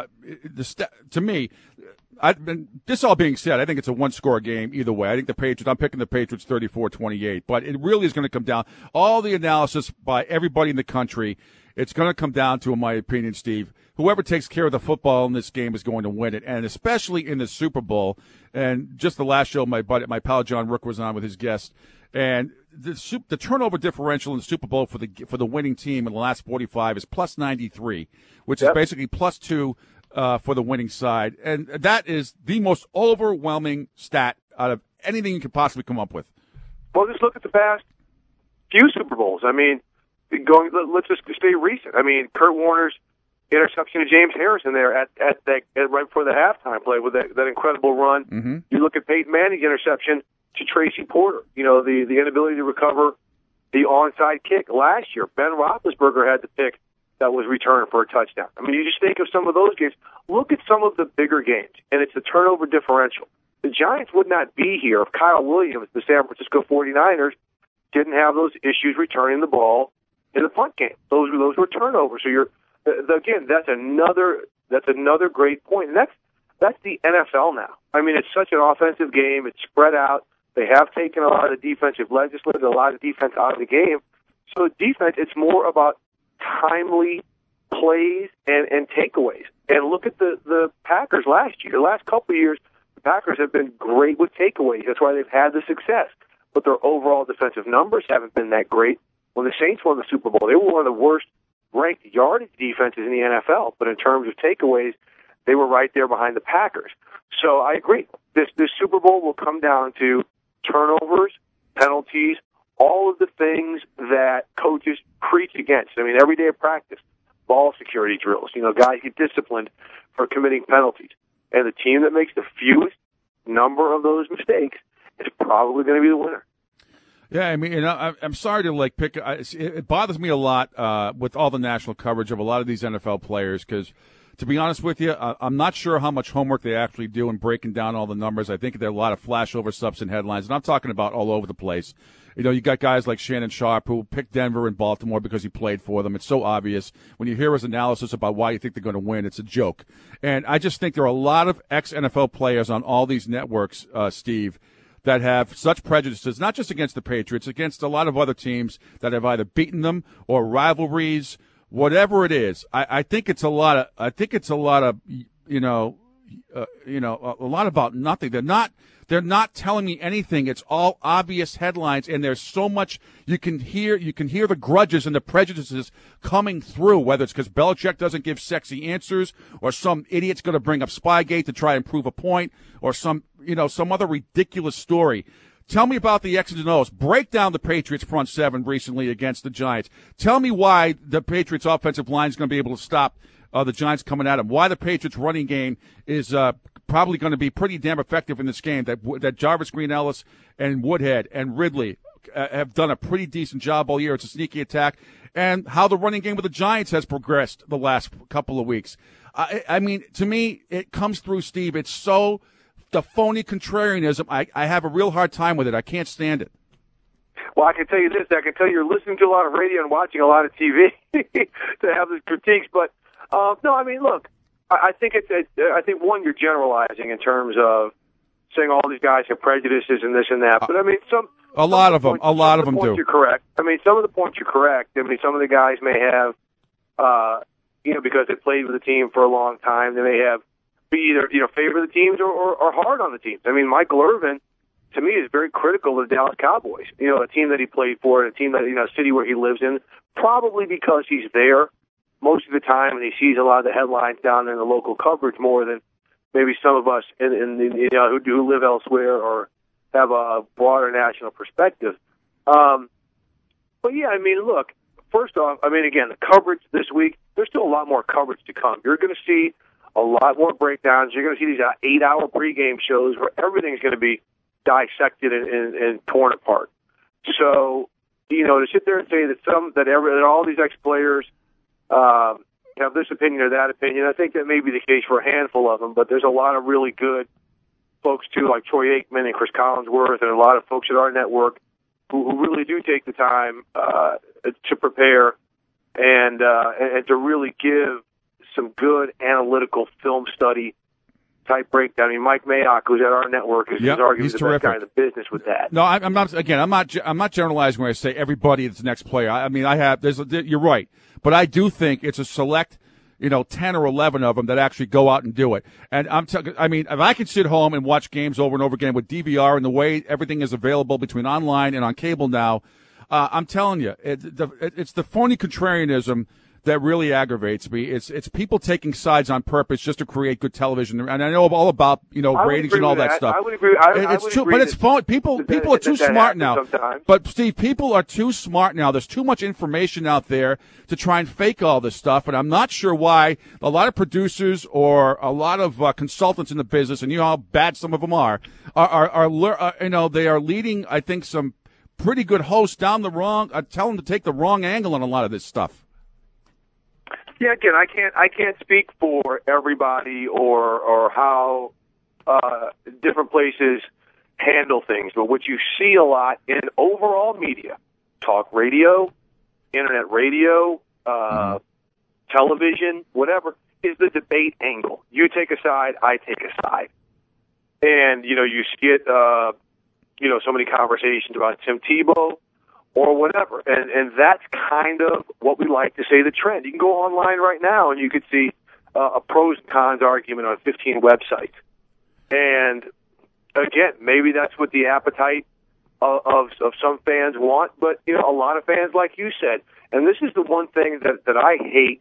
S1: to me, this all being said, I think it's a one-score game either way. I think I'm picking the Patriots 34-28. But it really is going to come down, all the analysis by everybody in the country, it's going to come down to, in my opinion, Steve, whoever takes care of the football in this game is going to win it, and especially in the Super Bowl. And just the last show, my pal John Rook was on with his guest, and the turnover differential in the Super Bowl for the winning team in the last 45 is plus 93, which is basically plus 2 for the winning side, and that is the most overwhelming stat out of anything you could possibly come up with.
S11: Well, just look at the past few Super Bowls. I mean, let's just stay recent. I mean, Kurt Warner's interception to James Harrison there at right before the halftime play with that incredible run. Mm-hmm. You look at Peyton Manning's interception to Tracy Porter. The inability to recover the onside kick last year. Ben Roethlisberger had the pick that was returned for a touchdown. I mean, you just think of some of those games. Look at some of the bigger games, and it's the turnover differential. The Giants would not be here if Kyle Williams, the San Francisco 49ers, didn't have those issues returning the ball in the punt game. Those were turnovers. So that's another great point. And That's the NFL now. I mean, it's such an offensive game. It's spread out. They have taken a lot of defensive legislation, a lot of defense out of the game. So defense, it's more about timely plays and takeaways. And look at the Packers last year. The last couple of years, the Packers have been great with takeaways. That's why they've had the success. But their overall defensive numbers haven't been that great. When the Saints won the Super Bowl, they were one of the worst ranked yardage defenses in the NFL. But in terms of takeaways, they were right there behind the Packers. So I agree. This Super Bowl will come down to turnovers, penalties, all of the things that coaches preach against. I mean, every day of practice, ball security drills. Guys get disciplined for committing penalties. And the team that makes the fewest number of those mistakes is probably going to be the winner.
S1: Yeah, I mean, I'm sorry to pick. It bothers me a lot with all the national coverage of a lot of these NFL players because, to be honest with you, I'm not sure how much homework they actually do in breaking down all the numbers. I think there are a lot of flashover stuff in headlines, and I'm talking about all over the place. You got guys like Shannon Sharpe who picked Denver and Baltimore because he played for them. It's so obvious. When you hear his analysis about why you think they're going to win, it's a joke. And I just think there are a lot of ex-NFL players on all these networks, Steve, that have such prejudices, not just against the Patriots, against a lot of other teams that have either beaten them or rivalries, whatever it is. I think it's a lot of. I think it's a lot of. A lot about nothing. They're not telling me anything. It's all obvious headlines, and there's so much you can hear the grudges and the prejudices coming through, whether it's because Belichick doesn't give sexy answers, or some idiot's going to bring up Spygate to try and prove a point, or some other ridiculous story. Tell me about the X's and O's. Break down the Patriots front seven recently against the Giants. Tell me why the Patriots offensive line is going to be able to stop the Giants coming at them. Why the Patriots running game is probably going to be pretty damn effective in this game. That Jarvis Green-Ellis and Woodhead and Ridley have done a pretty decent job all year. It's a sneaky attack. And how the running game with the Giants has progressed the last couple of weeks. I mean, to me, it comes through, Steve. It's so the phony contrarianism. I have a real hard time with it. I can't stand it.
S11: Well, I can tell you this. I can tell you're listening to a lot of radio and watching a lot of TV to have the critiques. But, no, I mean, look, I think I think, one, you're generalizing in terms of saying all these guys have prejudices and this and that. But, I mean, a lot of them do. You're correct. I mean, some of the points you're correct. I mean, some of the guys may have, because they played with the team for a long time, they may have be either, favor the teams or hard on the teams. I mean, Michael Irvin, to me, is very critical of the Dallas Cowboys. A team that he played for, and a team that, a city where he lives in, probably because he's there most of the time and he sees a lot of the headlines down in the local coverage more than maybe some of us who live elsewhere or have a broader national perspective. But yeah, I mean, look, first off, I mean, again, the coverage this week, there's still a lot more coverage to come. You're going to see a lot more breakdowns. You're going to see these 8-hour pregame shows where everything's going to be dissected and torn apart. So, to sit there and say that all these ex-players have this opinion or that opinion, I think that may be the case for a handful of them, but there's a lot of really good folks, too, like Troy Aikman and Chris Collinsworth and a lot of folks at our network who really do take the time to prepare and to really give some good analytical film study type breakdown. I mean, Mike Mayock, who's at our network, is arguably the best guy in the business with that.
S1: No, I'm not. Again, I'm not generalizing when I say everybody that's the next player. I mean, you're right, but I do think it's a select, 10 or 11 of them that actually go out and do it. And I mean, if I could sit home and watch games over and over again with DVR and the way everything is available between online and on cable now, I'm telling you, it's the phony contrarianism that really aggravates me. It's people taking sides on purpose just to create good television. And I know all about, ratings and all that stuff.
S11: I would agree.
S1: But it's fun. People are too smart now.
S11: Sometimes.
S1: But Steve, people are too smart now. There's too much information out there to try and fake all this stuff. And I'm not sure why a lot of producers or a lot of consultants in the business, and you know how bad some of them are they are leading, I think, some pretty good hosts down the wrong, tell them to take the wrong angle on a lot of this stuff.
S11: Yeah, again, I can't speak for everybody or how different places handle things, but what you see a lot in overall media, talk radio, internet radio, television, whatever, is the debate angle. You take a side, I take a side. And, you get, so many conversations about Tim Tebow or whatever. And that's kind of what we like to say the trend. You can go online right now and you could see a pros and cons argument on 15 websites. And, again, maybe that's what the appetite of some fans want. But, a lot of fans, like you said, and this is the one thing that I hate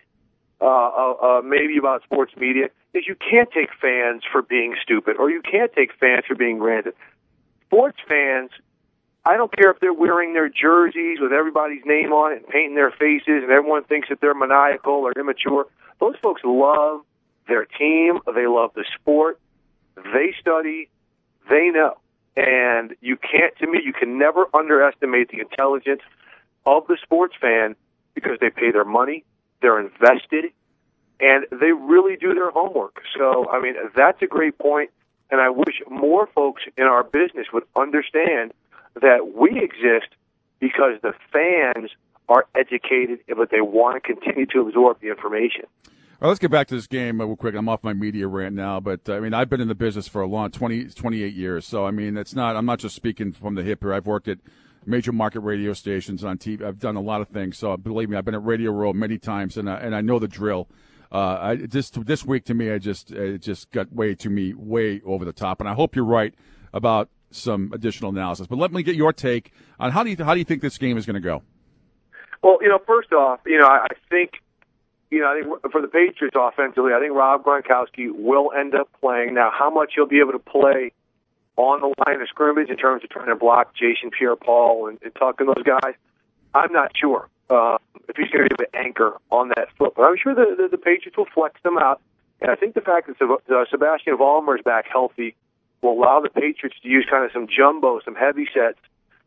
S11: maybe about sports media, is you can't take fans for being stupid, or you can't take fans for being ranted. Sports fans, I don't care if they're wearing their jerseys with everybody's name on it and painting their faces and everyone thinks that they're maniacal or immature. Those folks love their team. They love the sport. They study. They know. And you can never underestimate the intelligence of the sports fan, because they pay their money, they're invested, and they really do their homework. So, that's a great point, and I wish more folks in our business would understand that we exist because the fans are educated, but they want to continue to absorb the information.
S1: All right, let's get back to this game real quick. I'm off my media rant now, but I've been in the business for a long 28 years. So I'm not just speaking from the hip here. I've worked at major market radio stations on TV. I've done a lot of things. So believe me, I've been at Radio Row many times, and I know the drill. This week to me, it just got way over the top. And I hope you're right about some additional analysis. But let me get your take on how do you think this game is going to go?
S11: Well, first off, I think for the Patriots offensively, I think Rob Gronkowski will end up playing. Now, how much he'll be able to play on the line of scrimmage in terms of trying to block Jason Pierre-Paul and tucking those guys, I'm not sure if he's going to be able to anchor on that foot. But I'm sure the Patriots will flex them out. And I think the fact that Sebastian Vollmer is back healthy will allow the Patriots to use kind of some jumbo, some heavy sets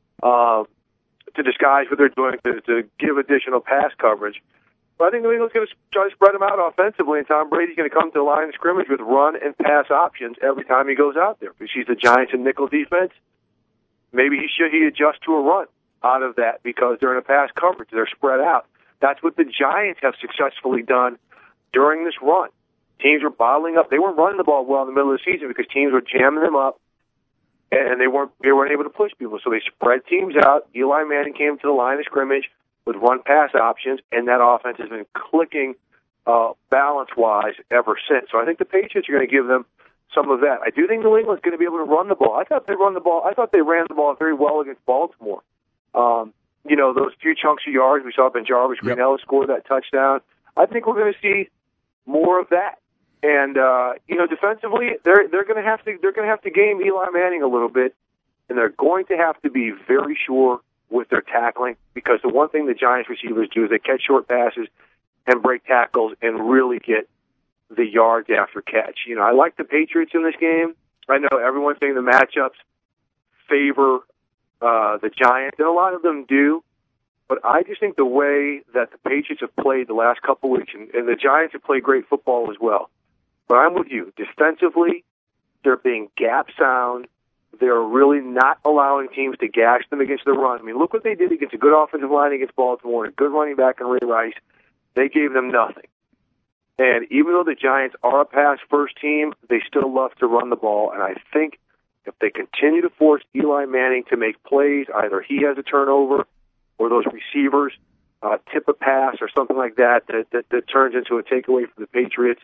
S11: to disguise what they're doing to give additional pass coverage. But I think New England's going to try to spread them out offensively, and Tom Brady's going to come to the line of scrimmage with run and pass options every time he goes out there. If he sees the Giants in nickel defense, maybe he adjusts to a run out of that, because they're in a pass coverage. They're spread out. That's what the Giants have successfully done during this run. Teams were bottling up. They weren't running the ball well in the middle of the season because teams were jamming them up, and they weren't able to push people. So they spread teams out. Eli Manning came to the line of scrimmage with run-pass options, and that offense has been clicking balance-wise ever since. So I think the Patriots are going to give them some of that. I do think New England's going to be able to run the ball. I thought they ran the ball very well against Baltimore. Those few chunks of yards we saw Ben Jarvis, Green Ellis score that touchdown. I think we're going to see more of that. And defensively, they're going to have to game Eli Manning a little bit, and they're going to have to be very sure with their tackling, because the one thing the Giants receivers do is they catch short passes and break tackles and really get the yards after catch. I like the Patriots in this game. I know everyone's saying the matchups favor the Giants, and a lot of them do, but I just think the way that the Patriots have played the last couple weeks, and the Giants have played great football as well, but I'm with you. Defensively, they're being gap sound. They're really not allowing teams to gash them against the run. Look what they did against a good offensive line against Baltimore, a good running back in Ray Rice. They gave them nothing. And even though the Giants are a pass-first team, they still love to run the ball. And I think if they continue to force Eli Manning to make plays, either he has a turnover or those receivers tip a pass or something like that turns into a takeaway for the Patriots,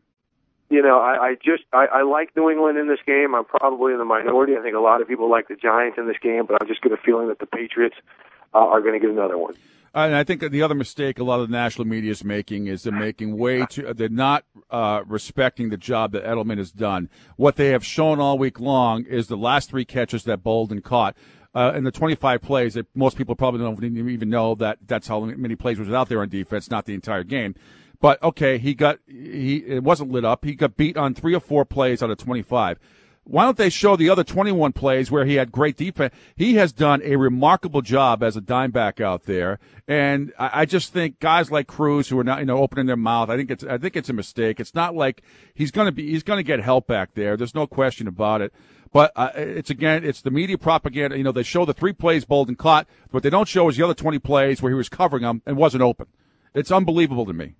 S11: I like New England in this game. I'm probably in the minority. I think a lot of people like the Giants in this game, but I'm just getting a feeling that the Patriots are going to get another one.
S1: And I think the other mistake a lot of the national media is making is they're not respecting the job that Edelman has done. What they have shown all week long is the last three catches that Bolden caught. And the 25 plays that most people probably don't even know that's how many plays was out there on defense, not the entire game. But, okay, it wasn't lit up. He got beat on 3 or 4 plays out of 25. Why don't they show the other 21 plays where he had great defense? He has done a remarkable job as a dime back out there. And I just think guys like Cruz who are not, opening their mouth, I think it's a mistake. It's not like he's going to get help back there. There's no question about it. But it's the media propaganda. They show the 3 plays Bolden caught. What they don't show is the other 20 plays where he was covering them and wasn't open. It's unbelievable to me.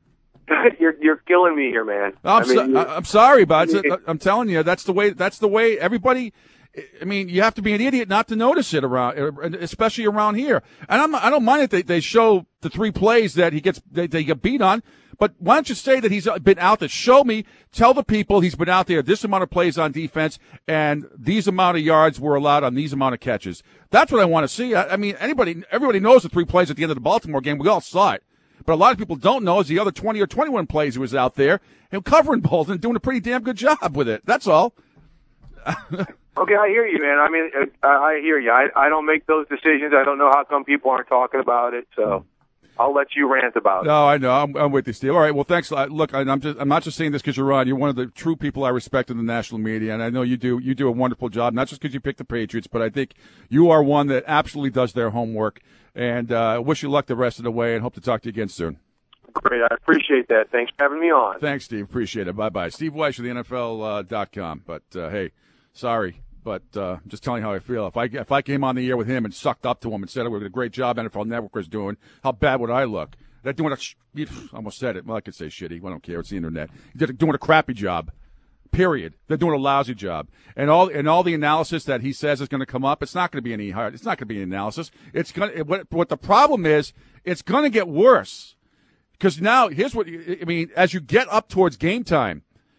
S11: You're killing me here, man.
S1: I'm sorry, but I'm telling you, that's the way everybody. I mean, you have to be an idiot not to notice it around, especially around here. And I don't mind if they show the 3 plays that they get beat on. But why don't you say that he's been out there? Tell the people he's been out there this amount of plays on defense and these amount of yards were allowed on these amount of catches. That's what I want to see. I mean, everybody knows the 3 plays at the end of the Baltimore game. We all saw it. But a lot of people don't know is the other 20 or 21 plays he was out there and covering Bolton, doing a pretty damn good job with it. That's all.
S11: Okay, I hear you, man. I mean, I hear you. I don't make those decisions. I don't know how come people aren't talking about it, so I'll let you rant about it.
S1: No, I know. I'm with you, Steve. All right, well, thanks. Look, I'm not just saying this because you're on. You're one of the true people I respect in the national media, and I know you do a wonderful job, not just because you picked the Patriots, but I think you are one that absolutely does their homework, and I wish you luck the rest of the way and hope to talk to you again soon.
S11: Great. I appreciate that. Thanks for having me on.
S1: Thanks, Steve. Appreciate it. Bye-bye. Steve Weiss of the NFL.com. But, hey, sorry. But I'm just telling you how I feel. If I came on the air with him and sucked up to him and said, "We're a great job NFL Network is doing," how bad would I look? They're doing I almost said it. Well, I could say shitty. I don't care. It's the internet. They're doing a crappy job. Period. They're doing a lousy job. And all the analysis that he says is going to come up, it's not going to be any hard. It's not going to be any analysis. It's going. What the problem is, it's going to get worse. Because now, here's what I mean. As you get up towards game time,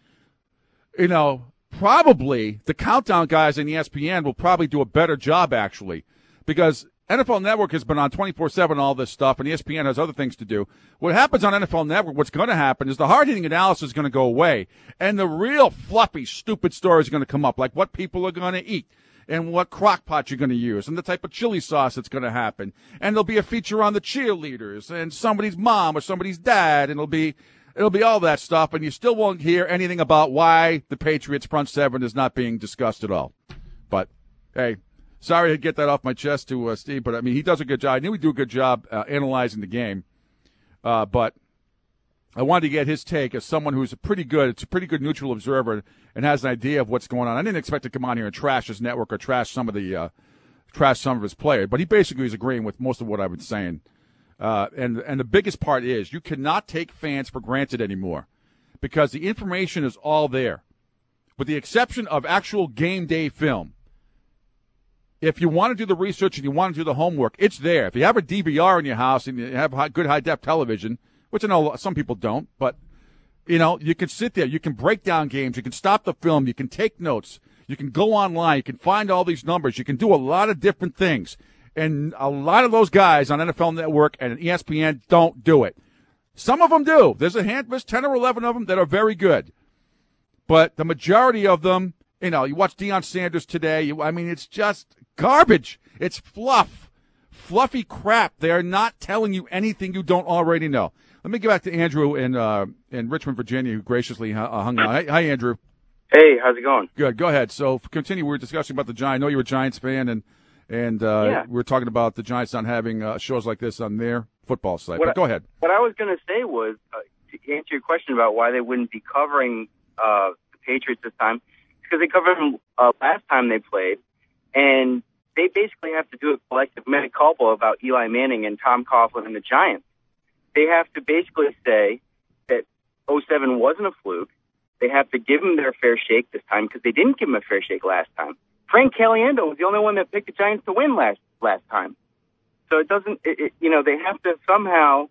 S1: probably the countdown guys in ESPN will probably do a better job, actually, because NFL Network has been on 24/7 all this stuff, and ESPN has other things to do. What happens on NFL Network, what's going to happen is the hard-hitting analysis is going to go away, and the real fluffy, stupid stories are going to come up, like what people are going to eat and what crock pot you're going to use and the type of chili sauce that's going to happen. And there'll be a feature on the cheerleaders and somebody's mom or somebody's dad, and it'll be all that stuff, and you still won't hear anything about why the Patriots front seven is not being discussed at all. But, hey, sorry to get that off my chest to Steve, but, I mean, he does a good job. I knew he'd do a good job analyzing the game. But I wanted to get his take as someone who's a pretty good neutral observer and has an idea of what's going on. I didn't expect to come on here and trash his network or trash some of his players, but he basically is agreeing with most of what I've been saying. And the biggest part is you cannot take fans for granted anymore because the information is all there. With the exception of actual game day film, if you want to do the research and you want to do the homework, it's there. If you have a DVR in your house and you have good high-def television, which I know some people don't, but, you can sit there. You can break down games. You can stop the film. You can take notes. You can go online. You can find all these numbers. You can do a lot of different things. And a lot of those guys on NFL Network and ESPN don't do it. Some of them do. There's 10 or 11 of them that are very good. But the majority of them, you watch Deion Sanders today. It's just garbage. It's fluffy crap. They are not telling you anything you don't already know. Let me get back to Andrew in Richmond, Virginia, who graciously hung on. Hi, Andrew.
S12: Hey, how's it going?
S1: Good. Go ahead. So continue. We were discussing about the Giants. I know you're a Giants fan, and we were talking about the Giants not having shows like this on their football site. But go ahead.
S12: What I was going to say was, to answer your question about why they wouldn't be covering the Patriots this time, because they covered them last time they played, and they basically have to do a collective mea culpa about Eli Manning and Tom Coughlin and the Giants. They have to basically say that 2007 wasn't a fluke. They have to give them their fair shake this time because they didn't give them a fair shake last time. Frank Caliendo was the only one that picked the Giants to win last time. So it doesn't, they have to somehow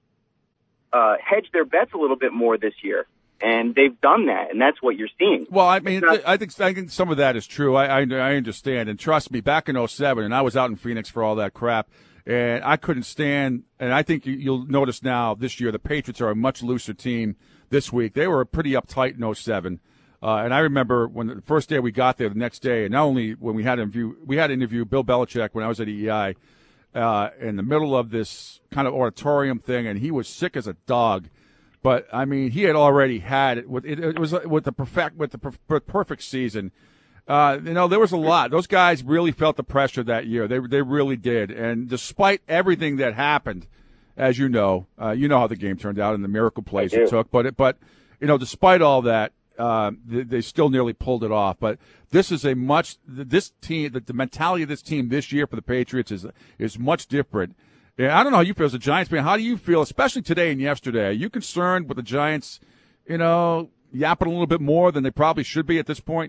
S12: hedge their bets a little bit more this year. And they've done that, and that's what you're seeing.
S1: Well, I think some of that is true. I understand. And trust me, back in 2007, and I was out in Phoenix for all that crap, and I couldn't stand, and I think you'll notice now this year the Patriots are a much looser team this week. They were pretty uptight in 2007. And I remember when the first day we got there, the next day, and not only when we had to interview Bill Belichick when I was at EEI in the middle of this kind of auditorium thing, and he was sick as a dog. But he had already had it. It was with the perfect season. There was a lot. Those guys really felt the pressure that year. They really did. And despite everything that happened, as you know how the game turned out and the miracle plays it took. But despite all that, they still nearly pulled it off. But this is the mentality of this team this year for the Patriots is much different. Yeah, I don't know how you feel as a Giants fan. How do you feel, especially today and yesterday? Are you concerned with the Giants, yapping a little bit more than they probably should be at this point?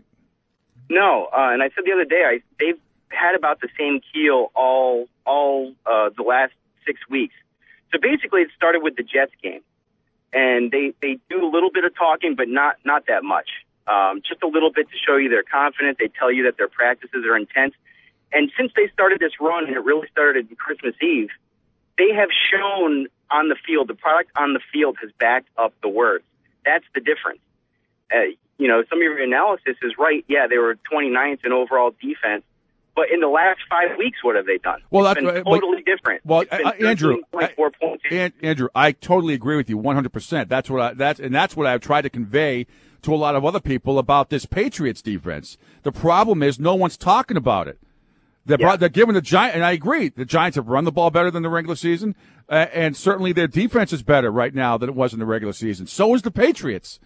S12: No, and I said the other day, they've had about the same keel all the last 6 weeks. So basically, it started with the Jets game, and they do a little bit of talking, but not that much. Just a little bit to show you they're confident. They tell you that their practices are intense. And since they started this run, and it really started Christmas Eve, they have shown on the field, the product on the field has backed up the words. That's the difference. Some of your analysis is right. Yeah, they were 29th in overall defense. But in the last 5 weeks, what have they done?
S1: Well,
S12: it's been totally different.
S1: Well,
S12: Andrew,
S1: Andrew, I totally agree with you 100%. That's what I've tried to convey to a lot of other people about this Patriots defense. The problem is no one's talking about it. They're giving the Giants, and I agree, the Giants have run the ball better than the regular season, and certainly their defense is better right now than it was in the regular season. So is the Patriots.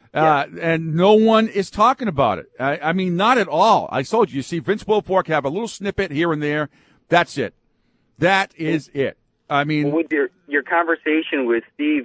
S1: And no one is talking about it. I mean, not at all. I told you see Vince Wilfork have a little snippet here and there. That's it. That is it. I mean,
S12: with your conversation with Steve,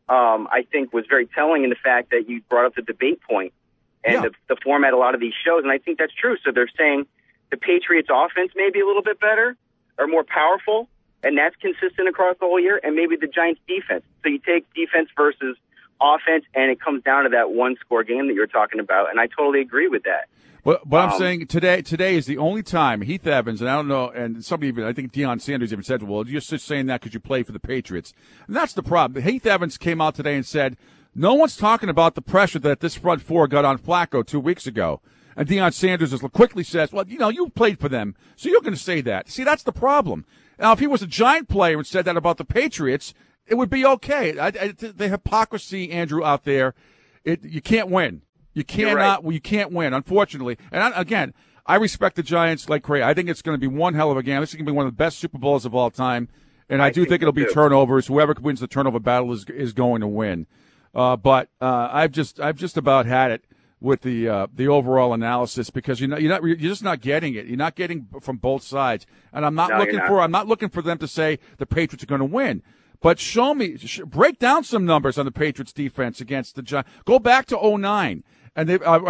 S12: I think was very telling in the fact that you brought up the debate point and the format of a lot of these shows, and I think that's true. So they're saying the Patriots offense may be a little bit better or more powerful, and that's consistent across the whole year, and maybe the Giants defense. So you take defense versus offense, and it comes down to that one-score game that you're talking about, and I totally agree with that.
S1: But I'm saying today is the only time Heath Evans, and I don't know, and somebody even, I think Deion Sanders even said, well, you're just saying that because you play for the Patriots. And that's the problem. Heath Evans came out today and said, no one's talking about the pressure that this front four got on Flacco 2 weeks ago. And Deion Sanders quickly says, well, you played for them, so you're going to say that. See, that's the problem. Now, if he was a Giant player and said that about the Patriots, it would be okay. The hypocrisy, Andrew, out there, you can't win. You cannot. Right. You can't win, unfortunately. And again, I respect the Giants like crazy. I think it's going to be one hell of a game. This is going to be one of the best Super Bowls of all time. And I do think it'll be turnovers. Whoever wins the turnover battle is going to win. But I've just about had it with the overall analysis because you're just not getting it. You're not getting from both sides. And I'm not looking for them to say the Patriots are going to win. But show me, break down some numbers on the Patriots defense against the Giants. Go back to 2009, and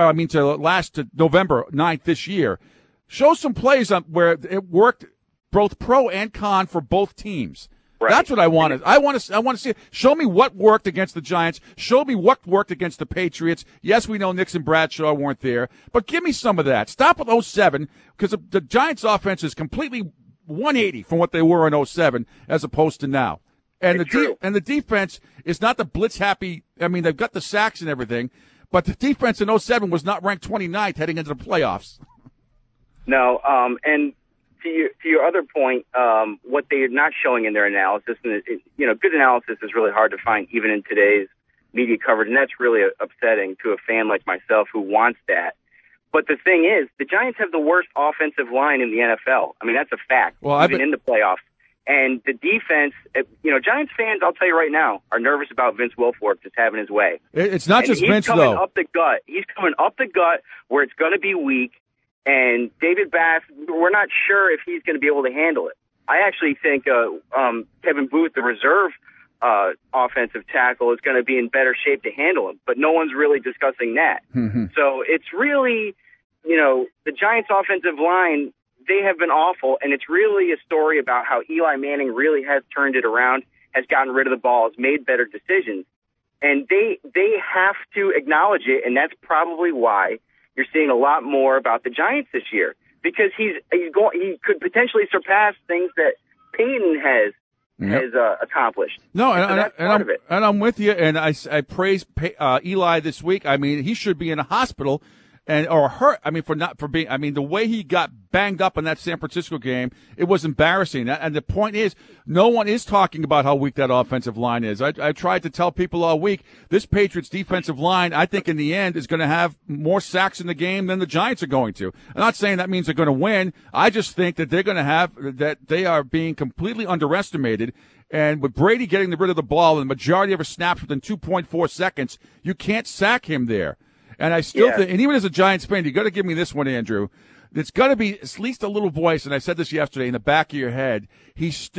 S1: to November 9th this year. Show some plays on where it worked, both pro and con for both teams. Right. That's what I wanted. I want to see it. Show me what worked against the Giants. Show me what worked against the Patriots. Yes, we know Nix and Bradshaw weren't there, but give me some of that. Stop with 2007 because the Giants' offense is completely 180 from what they were in 2007 as opposed to now. And the defense is not the blitz happy. I mean, they've got the sacks and everything, but the defense in 2007 was not ranked 29th heading into the playoffs.
S12: No, and to your other point, what they are not showing in their analysis, and good analysis is really hard to find even in today's media coverage, and that's really upsetting to a fan like myself who wants that. But the thing is, the Giants have the worst offensive line in the NFL. I mean, that's a fact, even in the playoffs. And the defense, Giants fans, I'll tell you right now, are nervous about Vince Wilfork just having his way.
S1: It's not just Vince, though.
S12: He's coming up the gut. He's coming up the gut where it's going to be weak. And David Bass, we're not sure if he's going to be able to handle it. I actually think Kevin Booth, the reserve offensive tackle, is going to be in better shape to handle him. But no one's really discussing that. Mm-hmm. So it's really, the Giants' offensive line, they have been awful, and it's really a story about how Eli Manning really has turned it around, has gotten rid of the ball, has made better decisions. And they have to acknowledge it, and that's probably why you're seeing a lot more about the Giants this year, because he could potentially surpass things that Peyton has accomplished.
S1: No, and I'm with you, and I praise Eli this week. I mean, he should be in a hospital. Or hurt. I mean, the way he got banged up in that San Francisco game, it was embarrassing. And the point is, no one is talking about how weak that offensive line is. I tried to tell people all week, this Patriots defensive line, I think in the end is going to have more sacks in the game than the Giants are going to. I'm not saying that means they're going to win. I just think that they are being completely underestimated. And with Brady getting rid of the ball and the majority of his snaps within 2.4 seconds, you can't sack him there. And I still think, and even as a Giants fan, you got to give me this one, Andrew. It's got to be at least a little voice, and I said this yesterday, in the back of your head. He's still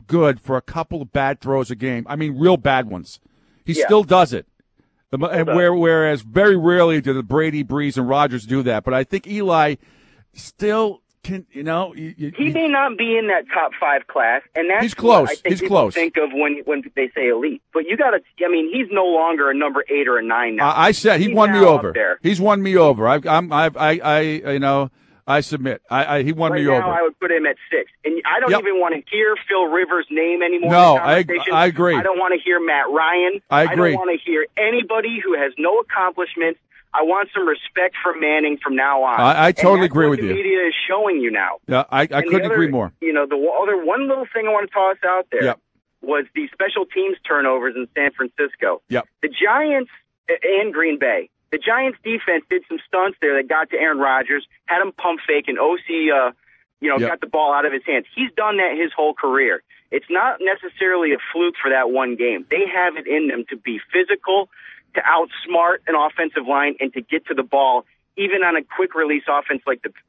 S1: good for a couple of bad throws a game. I mean, real bad ones. He still does it. And whereas very rarely do the Brady, Breeze, and Rodgers do that. But I think Eli still can, he
S13: may not be in that top 5 class, and that's
S1: he's close.
S13: What I think
S1: he's
S13: people
S1: close.
S13: think of when they say elite. But you got to, he's no longer a number 8 or a 9 now.
S1: I said he won me over. He's won me over. I submit. He won me over.
S13: Right now, I would put him at 6. And I don't even want to hear Phil Rivers' name anymore.
S1: No,
S13: in the conversation.
S1: I agree.
S13: I don't want to hear Matt Ryan.
S1: I agree.
S13: I don't want to hear anybody who has no accomplishments. I want some respect for Manning from now on.
S1: I totally agree with you.
S13: The media is showing you now.
S1: Yeah, I couldn't agree more.
S13: The other one little thing I want to toss out there was the special teams turnovers in San Francisco.
S1: Yep.
S13: The Giants and Green Bay. The Giants defense did some stunts there that got to Aaron Rodgers, had him pump fake, and OC, got the ball out of his hands. He's done that his whole career. It's not necessarily a fluke for that one game. They have it in them to be physical, to outsmart an offensive line, and to get to the ball, even on a quick release offense like the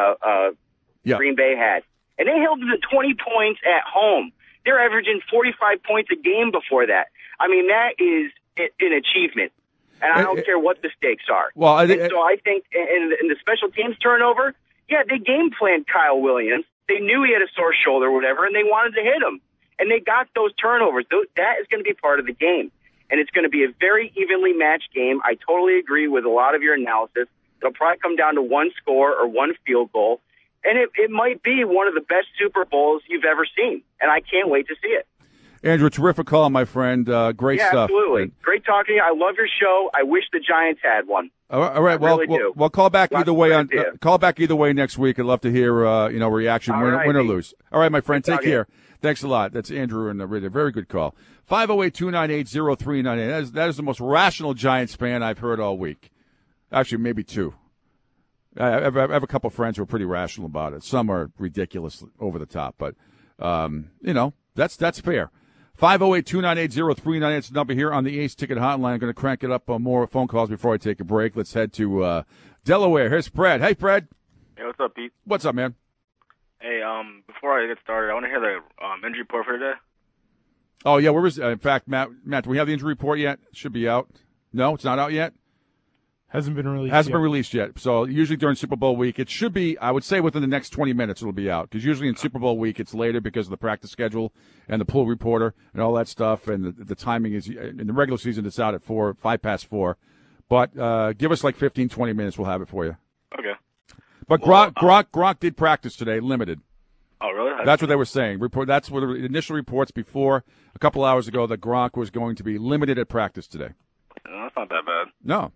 S13: Green Bay had. And they held them to 20 points at home. They're averaging 45 points a game before that. I mean, that is an achievement. And I don't care what the stakes are.
S1: Well,
S13: I think in the special teams turnover, they game planned Kyle Williams. They knew he had a sore shoulder or whatever, and they wanted to hit him. And they got those turnovers. That is going to be part of the game. And it's going to be a very evenly matched game. I totally agree with a lot of your analysis. It'll probably come down to one score or one field goal. And it might be one of the best Super Bowls you've ever seen. And I can't wait to see it.
S1: Andrew, terrific call, my friend. Great stuff.
S13: Absolutely. Great talking to you. I love your show. I wish the Giants had one.
S1: All right. Well, call back either way. Call back either way next week. I'd love to hear reaction, win or lose. All right, my friend. Take care. Thanks a lot. That's Andrew and Rita. Very good call. 508-298-0398. That is the most rational Giants fan I've heard all week. Actually, maybe two. I have a couple of friends who are pretty rational about it. Some are ridiculous over the top, but that's fair. 508-298-0398. It's the number here on the Ace Ticket Hotline. I'm going to crank it up on more phone calls before I take a break. Let's head to Delaware. Here's Fred. Hey, Fred.
S14: Hey, what's up, Pete?
S1: What's up, man?
S14: Hey, before I get started, I want to hear the injury report for today.
S1: Oh, yeah. Where is in fact, Matt, do we have the injury report yet? It should be out. No, it's not out yet?
S15: Hasn't been released
S1: Hasn't been released yet. So usually during Super Bowl week, it should be, I would say within the next 20 minutes it'll be out. Because usually in Super Bowl week it's later because of the practice schedule and the pool reporter and all that stuff. And the timing is, in the regular season it's out at 5 past 4. But give us like 15, 20 minutes, we'll have it for you.
S14: Okay.
S1: But Gronk did practice today, limited.
S14: Oh, really?
S1: That's what they were saying. That's what the initial reports before, a couple hours ago, that Gronk was going to be limited at practice today.
S14: No, that's not that bad.
S1: No.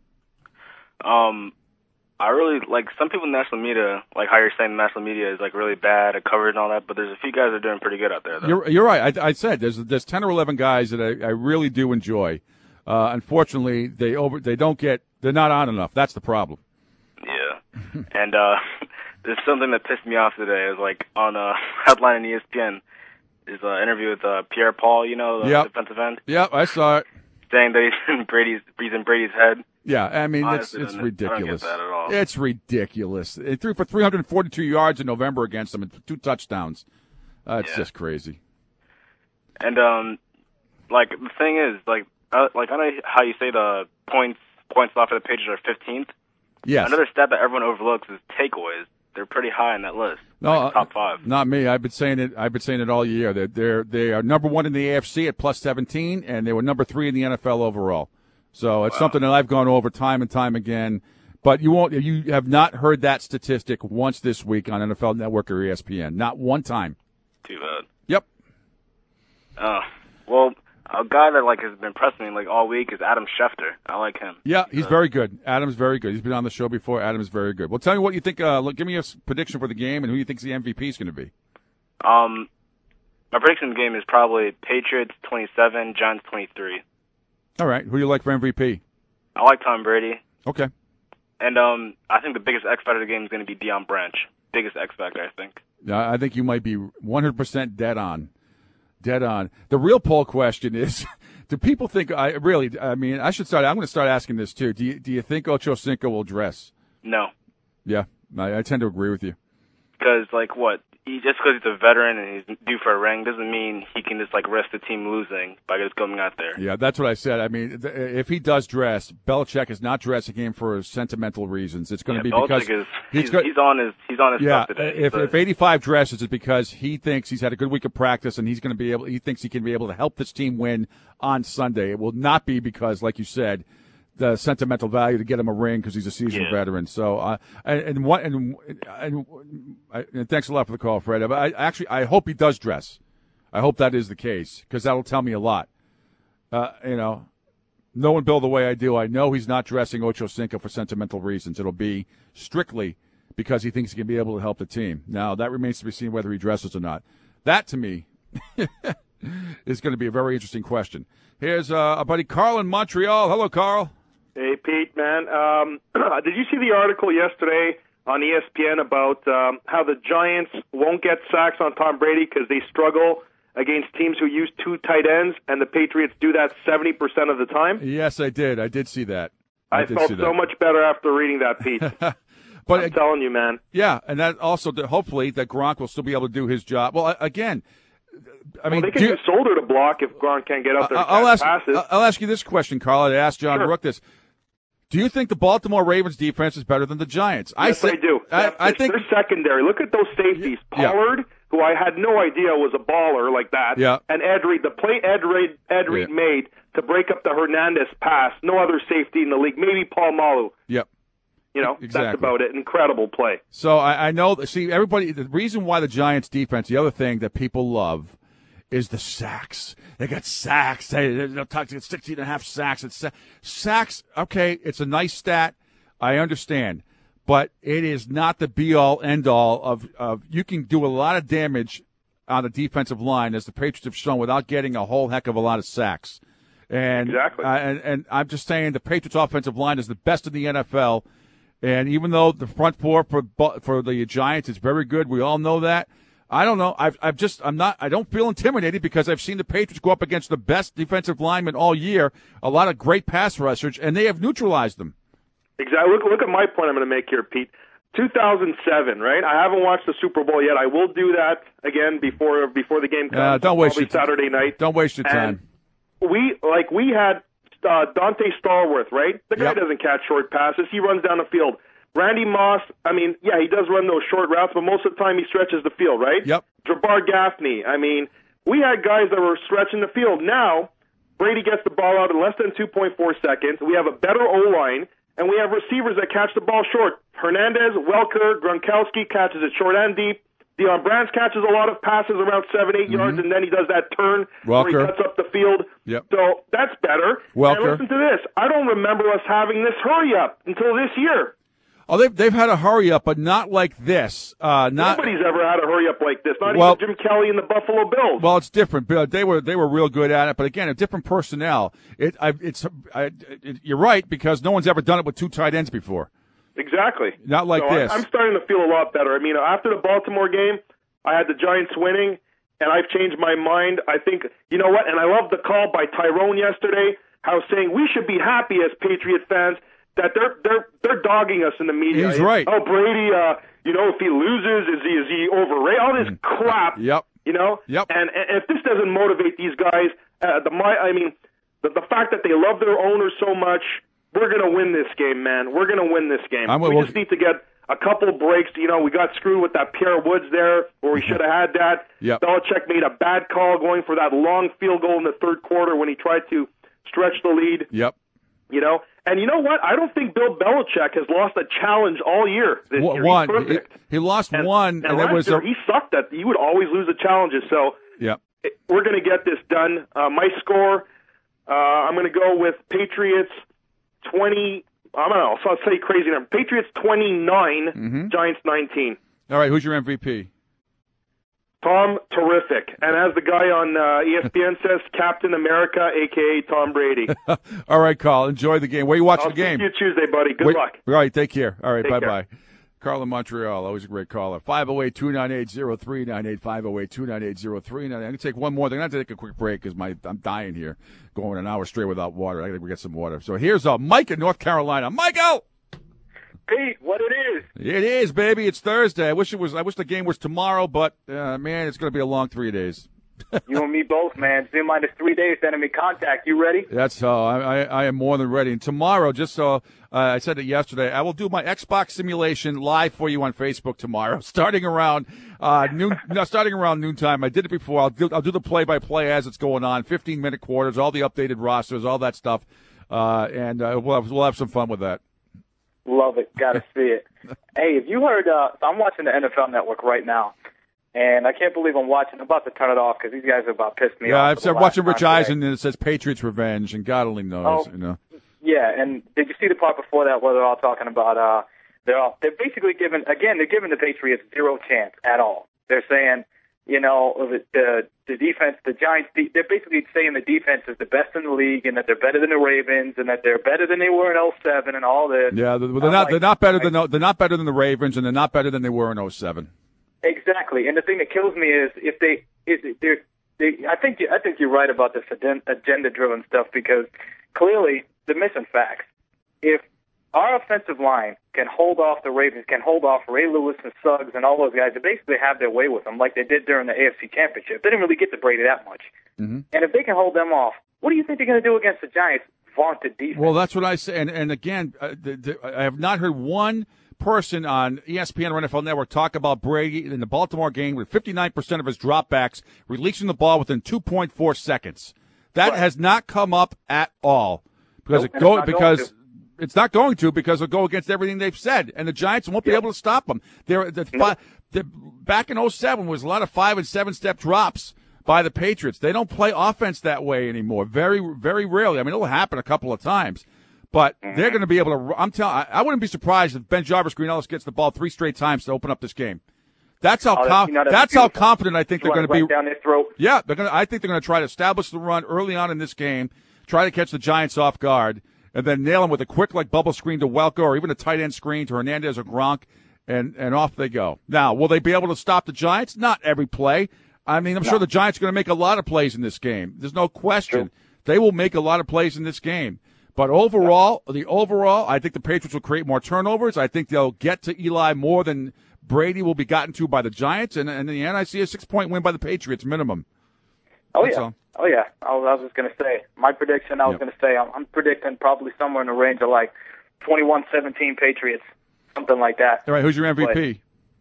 S14: I really like some people in national media, like how you're saying the national media is like really bad at coverage and all that, but there's a few guys that are doing pretty good out there, though.
S1: You're right. I said there's 10 or 11 guys that I really do enjoy. Unfortunately, they're not on enough. That's the problem.
S14: Yeah. And there's something that pissed me off today. Is like on a headline in ESPN is an interview with Pierre Paul, the defensive end.
S1: Yep, I saw it.
S14: Saying that he's in Brady's head.
S1: Yeah, I mean,
S14: honestly,
S1: it's ridiculous.
S14: I don't get that at all.
S1: It's ridiculous. It threw for 342 yards in November against them and 2 touchdowns. It's just crazy.
S14: And like the thing is, like I know how you say the points off of the pages are 15th.
S1: Yes.
S14: Another stat that everyone overlooks is takeaways. They're pretty high on that list.
S1: No,
S14: like top 5.
S1: Not me. I've been saying it all year. They are number 1 in the AFC at plus 17, and they were number 3 in the NFL overall. So it's something that I've gone over time and time again. But you have not heard that statistic once this week on NFL Network or ESPN. Not one time.
S14: Too bad.
S1: Yep.
S14: Well, a guy that has been pressing me all week is Adam Schefter. I like him.
S1: Yeah, he's very good. Adam's very good. He's been on the show before. Adam's very good. Well, tell me what you think. Give me a prediction for the game and who you think the MVP is going to be.
S14: My prediction of the game is probably Patriots 27, Giants 23.
S1: All right. Who do you like for MVP?
S14: I like Tom Brady.
S1: Okay.
S14: And I think the biggest X factor of the game is going to be Deion Branch. Biggest X factor, I think.
S1: Yeah, I think you might be 100% dead on. Dead on. The real poll question is, do people think I'm going to start asking this too. Do you think Ocho Cinco will dress?
S14: No.
S1: Yeah, I tend to agree with you.
S14: because just because he's a veteran and he's due for a ring doesn't mean he can just risk the team losing by just coming out there.
S1: Yeah, that's what I said. I mean, if he does dress, Belichick is not dressing him for sentimental reasons. It's going to be
S14: Belichick
S1: because
S14: he's on his stuff today.
S1: If 85 dresses, it's because he thinks he's had a good week of practice and he thinks he can be able to help this team win on Sunday. It will not be because, like you said, the sentimental value to get him a ring because he's a seasoned veteran. So, and thanks a lot for the call, Fred. But I hope he does dress. I hope that is the case because that'll tell me a lot. Knowing Bill the way I do, I know he's not dressing Ocho Cinco for sentimental reasons. It'll be strictly because he thinks he can be able to help the team. Now, that remains to be seen whether he dresses or not. That, to me, is going to be a very interesting question. Here's our buddy Carl in Montreal. Hello, Carl.
S16: Hey, Pete, man. Did you see the article yesterday on ESPN about how the Giants won't get sacks on Tom Brady because they struggle against teams who use two tight ends, and the Patriots do that 70% of the time?
S1: Yes, I did. I did see that.
S16: I felt so much better after reading that, Pete. But I'm telling you, man.
S1: Yeah, and that also, hopefully, that Gronk will still be able to do his job. Well, again, I mean,
S16: they can use Solder to block if Gronk can't get up there and passes.
S1: I'll ask you this question, Carl. I asked John Rook this. Do you think the Baltimore Ravens defense is better than the Giants?
S16: Yes, I do. I think they're secondary. Look at those safeties. Pollard, who I had no idea was a baller like that, and Ed Reed. The play Ed Reed made to break up the Hernandez pass, no other safety in the league. Maybe Paul Malu.
S1: Yep.
S16: Exactly. That's about it. Incredible play.
S1: So I know. See, everybody. The reason why the Giants defense, the other thing that people love, is the sacks. They got sacks. They'll talk to 16.5 sacks. It's sacks. Okay, it's a nice stat. I understand, but it is not the be-all, end-all of. You can do a lot of damage on the defensive line, as the Patriots have shown, without getting a whole heck of a lot of sacks. And
S16: exactly.
S1: And I'm just saying the Patriots' offensive line is the best in the NFL. And even though the front four for the Giants is very good, we all know that. I don't know. I don't feel intimidated because I've seen the Patriots go up against the best defensive linemen all year, a lot of great pass rushers, and they have neutralized them.
S16: Exactly. Look at my point I'm going to make here, Pete. 2007, right? I haven't watched the Super Bowl yet. I will do that again before the game comes.
S1: Don't waste your
S16: Saturday night.
S1: Don't waste your time.
S16: And we had Dante Stallworth, right? The guy doesn't catch short passes. He runs down the field. Randy Moss, he does run those short routes, but most of the time he stretches the field, right?
S1: Yep.
S16: Jabbar Gaffney, we had guys that were stretching the field. Now, Brady gets the ball out in less than 2.4 seconds. We have a better O-line, and we have receivers that catch the ball short. Hernandez, Welker, Gronkowski catches it short and deep. Deion Branch catches a lot of passes around 7-8 yards, and then he does that turn where he cuts up the field.
S1: Yep.
S16: So that's better.
S1: Welker.
S16: And listen to this. I don't remember us having this hurry-up until this year.
S1: Oh, they've had a hurry up, but not like this.
S16: Nobody's ever had a hurry up like this. Not even Jim Kelly and the Buffalo Bills.
S1: Well, it's different. They were real good at it, but again, a different personnel. You're right because no one's ever done it with two tight ends before.
S16: Exactly.
S1: Not like this.
S16: I'm starting to feel a lot better. After the Baltimore game, I had the Giants winning, and I've changed my mind. I think you know what, and I love the call by Tyrone yesterday. How saying we should be happy as Patriot fans that they're dogging us in the media.
S1: He's right.
S16: Oh, Brady, if he loses, is he overrated? All this crap.
S1: Yep.
S16: Yep. And if this doesn't motivate these guys, the fact that they love their owner so much, we're going to win this game, man. We're going to win this game. We just need to get a couple of breaks. We got screwed with that Pierre Woods there where we should have had that.
S1: Yep.
S16: Belichick made a bad call going for that long field goal in the third quarter when he tried to stretch the lead.
S1: Yep.
S16: And you know what? I don't think Bill Belichick has lost a challenge all year this year.
S1: One.
S16: He's perfect.
S1: He lost one.
S16: And last year, he sucked at. He would always lose the challenges. So we're going to get this done. My score, I'm going to go with Patriots 20. I don't know. So I'll say crazy number. Patriots 29, Giants 19.
S1: All right. Who's your MVP?
S16: Tom Terrific. And as the guy on ESPN says, Captain America, a.k.a. Tom Brady.
S1: All right, Carl. Enjoy the game. Where are you watching the game?
S16: See you Tuesday, buddy. Good luck.
S1: All right. Take care. All right.
S16: Take
S1: bye-bye.
S16: care.
S1: Carl in Montreal. Always a great caller. 508-298-0398. 508-298-0398. I'm going to take one more. I'm going to take a quick break because I'm dying here. Going an hour straight without water. I got to get some water. So here's Mike in North Carolina. Michael!
S17: Pete, what it is?
S1: It is, baby. It's Thursday. I wish the game was tomorrow, but man, it's going to be a long 3 days.
S17: You and me both, man. Z minus 3 days, enemy contact. You ready?
S1: That's I am more than ready. And tomorrow, just so I said it yesterday, I will do my Xbox simulation live for you on Facebook tomorrow, starting around noon. No, starting around noontime. I did it before. I'll do the play-by-play as it's going on. 15-minute quarters, all the updated rosters, all that stuff, and we'll have some fun with that.
S17: Love it. Got to see it. Hey, have you heard? I'm watching the NFL Network right now. And I can't believe I'm watching. I'm about to turn it off because these guys are about to piss me off.
S1: Yeah, I've started watching Rich Eisen, and it says Patriots Revenge, and God only knows.
S17: Oh, yeah, and did you see the part before that where they're all talking about they're basically giving the Patriots zero chance at all. They're saying, the defense, the Giants, they're basically saying the defense is the best in the league, and that they're better than the Ravens, and that they're better than they were in 2007, and all this.
S1: Yeah, they're not better than the Ravens, and they're not better than they were in 2007.
S17: Exactly, and the thing that kills me is I think you're right about this agenda-driven stuff, because clearly they're missing facts. If our offensive line can hold off the Ravens, can hold off Ray Lewis and Suggs and all those guys, they basically have their way with them, like they did during the AFC Championship. They didn't really get to Brady that much. Mm-hmm. And if they can hold them off, what do you think they're going to do against the Giants' vaunted defense?
S1: Well, that's what I say. And again, I have not heard one person on ESPN or NFL Network talk about Brady in the Baltimore game with 59% of his dropbacks releasing the ball within 2.4 seconds. That has not come up at all because it's not going to because it'll go against everything they've said, and the Giants won't be able to stop them. Back in 2007 was a lot of 5- and 7-step drops by the Patriots. They don't play offense that way anymore. Very, very rarely. I mean, it'll happen a couple of times. But they're going to be able to. I wouldn't be surprised if Ben Jarvis Green Ellis gets the ball 3 straight times to open up this game. That's how how confident I think they're going to be.
S17: Right down their throat.
S1: Yeah, I think they're going to try to establish the run early on in this game, try to catch the Giants off guard, and then nail them with a quick bubble screen to Welker or even a tight end screen to Hernandez or Gronk, and off they go. Now, will they be able to stop the Giants? Not every play. I mean, I'm sure the Giants are going to make a lot of plays in this game. There's no question. True. They will make a lot of plays in this game. But overall, I think the Patriots will create more turnovers. I think they'll get to Eli more than Brady will be gotten to by the Giants. And in the end, I see a 6-point win by the Patriots minimum.
S17: Oh, yeah. I was just going to say, my prediction, I'm predicting probably somewhere in the range of 21-17 Patriots, something like that.
S1: All right, who's your MVP?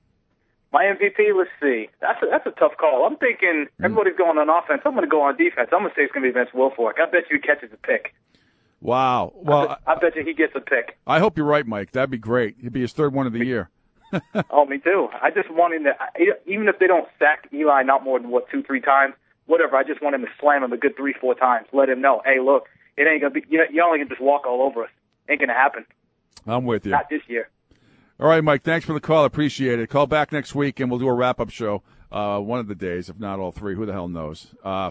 S17: My MVP, let's see. That's a tough call. I'm thinking everybody's going on offense. I'm going to go on defense. I'm going to say it's going to be Vince Wilfork. I bet you he catches a pick.
S1: Wow. Well,
S17: I bet you he gets a pick.
S1: I hope you're right, Mike. That'd be great. He'd be his third one of the year.
S17: Oh, me too. I just want him to, even if they don't sack Eli not more than, 2-3 times, whatever, I just want him to slam him a good 3-4 times. Let him know, hey, look, it ain't going to be, you only can just walk all over us. Ain't going to happen.
S1: I'm with you.
S17: Not this year.
S1: All right, Mike, thanks for the call. Appreciate it. Call back next week, and we'll do a wrap-up show one of the days, if not all three. Who the hell knows?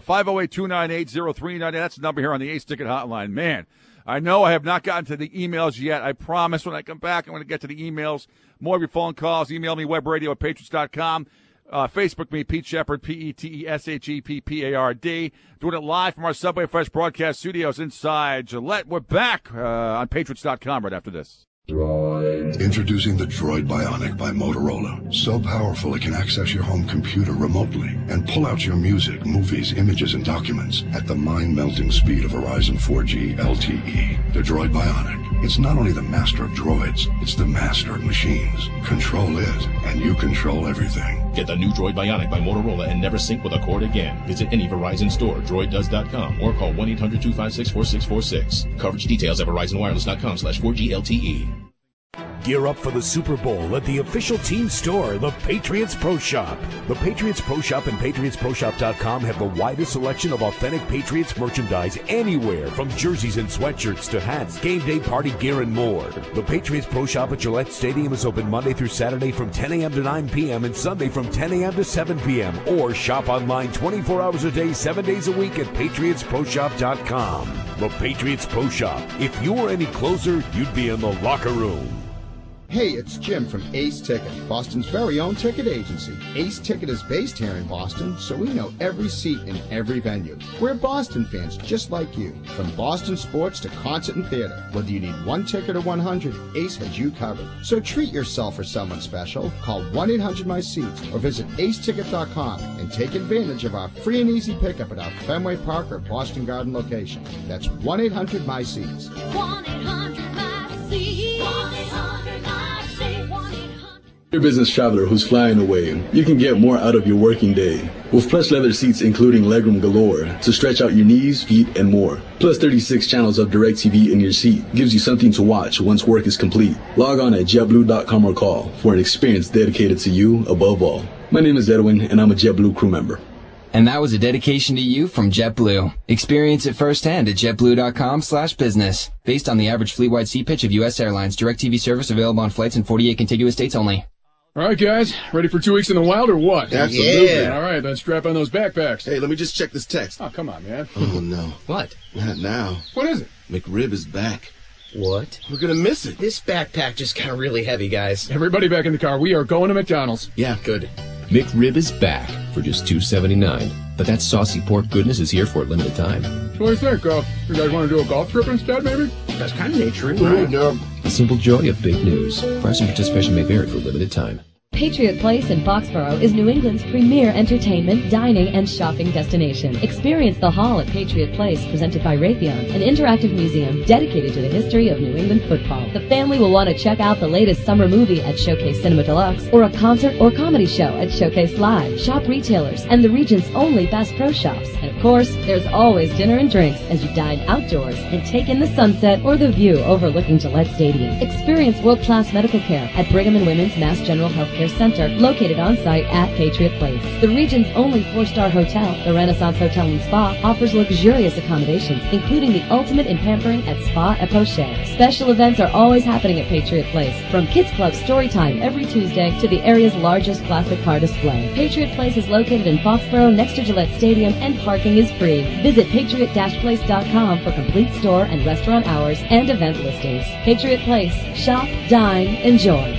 S1: 508-298-0398. That's the number here on the Ace Ticket Hotline. Man, I know I have not gotten to the emails yet. I promise when I come back, I'm going to get to the emails. More of your phone calls. Email me, webradio@patriots.com. Facebook me, Pete Shepard, PETESHEPPARD. Doing it live from our Subway Fresh broadcast studios inside Gillette. We're back on patriots.com right after this.
S18: Introducing the Droid Bionic by Motorola. So powerful it can access your home computer remotely and pull out your music, movies, images, and documents at the mind-melting speed of Verizon 4G LTE. The Droid Bionic. It's not only the master of droids, it's the master of machines. Control it, and you control everything.
S19: Get the new Droid Bionic by Motorola and never sync with a cord again. Visit any Verizon store, droiddoes.com, or call 1-800-256-4646. Coverage details at verizonwireless.com/4G LTE.
S2: Gear up for the Super Bowl at the official team store, the Patriots Pro Shop. The Patriots Pro Shop and PatriotsProShop.com have the widest selection of authentic Patriots merchandise anywhere, from jerseys and sweatshirts to hats, game day party gear, and more. The Patriots Pro Shop at Gillette Stadium is open Monday through Saturday from 10 a.m. to 9 p.m. and Sunday from 10 a.m. to 7 p.m. Or shop online 24 hours a day, 7 days a week at PatriotsProShop.com. The Patriots Pro Shop. If you were any closer, you'd be in the locker room.
S20: Hey, it's Jim from Ace Ticket, Boston's very own ticket agency. Ace Ticket is based here in Boston, so we know every seat in every venue. We're Boston fans just like you. From Boston sports to concert and theater, whether you need one ticket or 100, Ace has you covered. So treat yourself or someone special. Call 1-800-MY-SEATS or visit aceticket.com and take advantage of our free and easy pickup at our Fenway Park or Boston Garden location. That's 1-800-MY-SEATS.
S21: 1-800-MY-SEATS. 1-800-MY-SEATS.
S22: You're a business traveler who's flying away. You can get more out of your working day with plush leather seats including legroom galore to stretch out your knees, feet, and more. Plus 36 channels of DirecTV in your seat gives you something to watch once work is complete. Log on at JetBlue.com or call for an experience dedicated to you above all. My name is Edwin, and I'm a JetBlue crew member.
S23: And that was a dedication to you from JetBlue. Experience it firsthand at JetBlue.com/business. Based on the average fleet-wide seat pitch of U.S. Airlines, DirecTV service available on flights in 48 contiguous states only.
S24: All right, guys, ready for 2 weeks in the wild or what?
S25: Absolutely.
S24: Yeah. All right, then strap on those backpacks.
S25: Hey, let me just check this text.
S24: Oh, come on, man.
S25: Oh, no.
S23: What?
S25: Not now.
S24: What is it?
S25: McRib is back.
S23: What?
S25: We're going to miss it.
S23: This backpack just got really heavy, guys.
S24: Everybody back in the car. We are going to McDonald's.
S25: Yeah, good.
S19: McRib is back for just $2.79. But that saucy pork goodness is here for a limited time.
S24: What do you think? You guys want to do a golf trip instead, maybe?
S23: That's kind of naturing, right?
S19: The simple joy of big news. Price and participation may vary for a limited time.
S26: Patriot Place in Foxborough is New England's premier entertainment, dining, and shopping destination. Experience the Hall at Patriot Place, presented by Raytheon, an interactive museum dedicated to the history of New England football. The family will want to check out the latest summer movie at Showcase Cinema Deluxe, or a concert or comedy show at Showcase Live. Shop retailers and the region's only Bass Pro Shops. And of course, there's always dinner and drinks as you dine outdoors and take in the sunset or the view overlooking Gillette Stadium. Experience world-class medical care at Brigham and Women's Mass General Healthcare Center, located on site at Patriot Place. The region's only 4-star hotel, the Renaissance Hotel and Spa, offers luxurious accommodations, including the ultimate in pampering at Spa et Poche. Special events are always happening at Patriot Place, from Kids Club Storytime every Tuesday to the area's largest classic car display. Patriot Place is located in Foxborough next to Gillette Stadium, and parking is free. Visit patriot-place.com for complete store and restaurant hours and event listings. Patriot Place. Shop, dine, enjoy.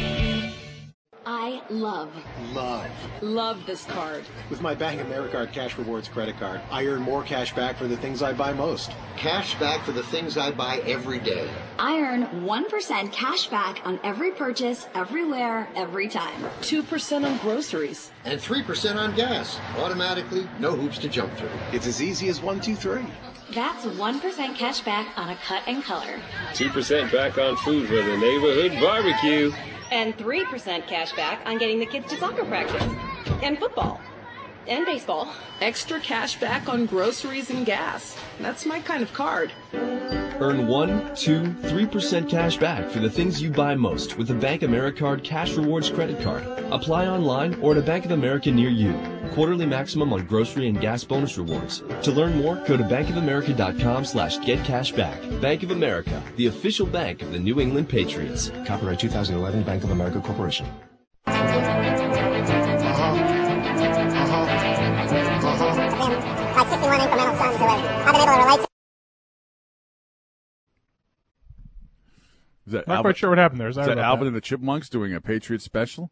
S27: Love this card.
S28: With my Bank of America Cash Rewards credit card, I earn more cash back for the things I buy most.
S29: Cash back for the things I buy every day.
S30: I earn 1% cash back on every purchase, everywhere, every time.
S27: 2% on groceries.
S29: And 3% on gas. Automatically, no hoops to jump through.
S28: It's as easy as 1, 2, 3.
S30: That's 1% cash back on a cut and color.
S31: 2% back on food for the neighborhood barbecue.
S30: And 3% cash back on getting the kids to soccer practice. And football. And baseball.
S27: Extra cash back on groceries and gas. That's my kind of card.
S32: Earn 1, 2, 3% cash back for the things you buy most with the Bank of America Cash Rewards credit card. Apply online or at a Bank of America near you. Quarterly maximum on grocery and gas bonus rewards. To learn more, go to bankofamerica.com/getcashback. Bank of America, the official bank of the New England Patriots.
S28: Copyright 2011 Bank of America Corporation.
S33: Like 61 incremental sons who I've been able to relate to.
S1: Is that
S15: Not quite sure what happened there.
S1: Is that Alvin and the Chipmunks doing a Patriot special?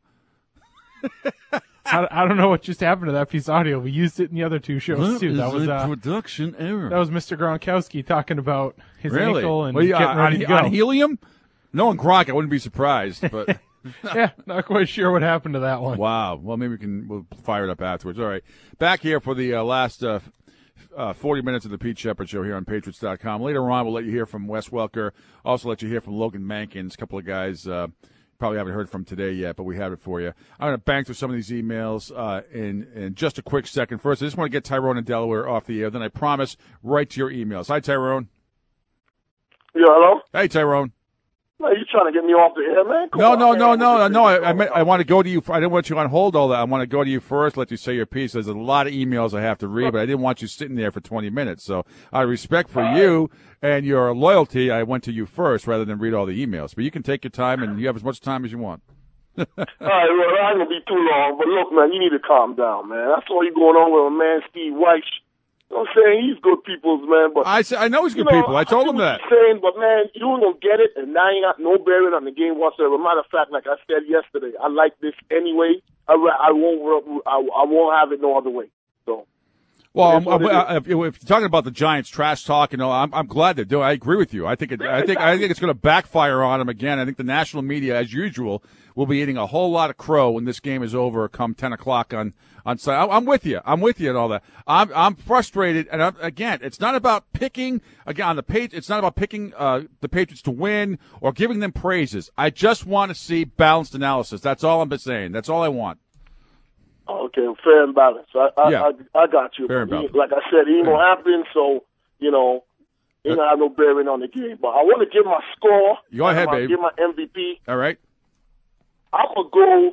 S15: I don't know what just happened to that piece of audio. We used it in the other two shows, too.
S1: That was a production error.
S15: That was Mr. Gronkowski talking about his ankle and getting ready to go.
S1: On helium? Knowing Gronk, I wouldn't be surprised. But
S15: yeah, not quite sure what happened to that one.
S1: Wow. Well, maybe we'll fire it up afterwards. All right. Back here for the last 40 minutes of the Pete Shepard Show here on Patriots.com. Later on, we'll let you hear from Wes Welker. Also let you hear from Logan Mankins, a couple of guys probably haven't heard from today yet, but we have it for you. I'm going to bang through some of these emails in just a quick second. First, I just want to get Tyrone in Delaware off the air. Then I promise, right to your emails. Hi, Tyrone.
S34: Yeah, hello?
S1: Hey, Tyrone.
S34: No, you trying to get me off the air, man?
S1: No. I want to go to you. I didn't want you on hold all that. I want to go to you first, let you say your piece. There's a lot of emails I have to read, but I didn't want you sitting there for 20 minutes. So out of respect for you and your loyalty, I went to you first rather than read all the emails. But you can take your time, and you have as much time as you want.
S34: All right, well, I ain't going to be too long. But look, man, you need to calm down, man. I saw you going on with a man, Steve Weiss. I'm saying he's good people's, man. But
S1: I know he's good people. I told him that.
S34: Saying, but man, you ain't gonna get it, and now you got no bearing on the game whatsoever. Matter of fact, like I said yesterday, I like this anyway. I won't have it no other way. So.
S1: Well, if you're talking about the Giants trash talk, I'm glad they do. I agree with you. I think it's going to backfire on them again. I think the national media, as usual, will be eating a whole lot of crow when this game is over, come 10 o'clock on Sunday. I'm with you. I'm with you and all that. I'm frustrated, and again, it's not about picking again It's not about picking the Patriots to win or giving them praises. I just want to see balanced analysis. That's all I'm saying. That's all I want.
S34: Okay, fair and balanced. I got you.
S1: Fair and balanced.
S34: Like I said, it ain't gonna happen, so ain't gonna have no bearing on the game. But I want to give my score.
S1: Go ahead, baby.
S34: Give my MVP.
S1: All right.
S34: I'm gonna go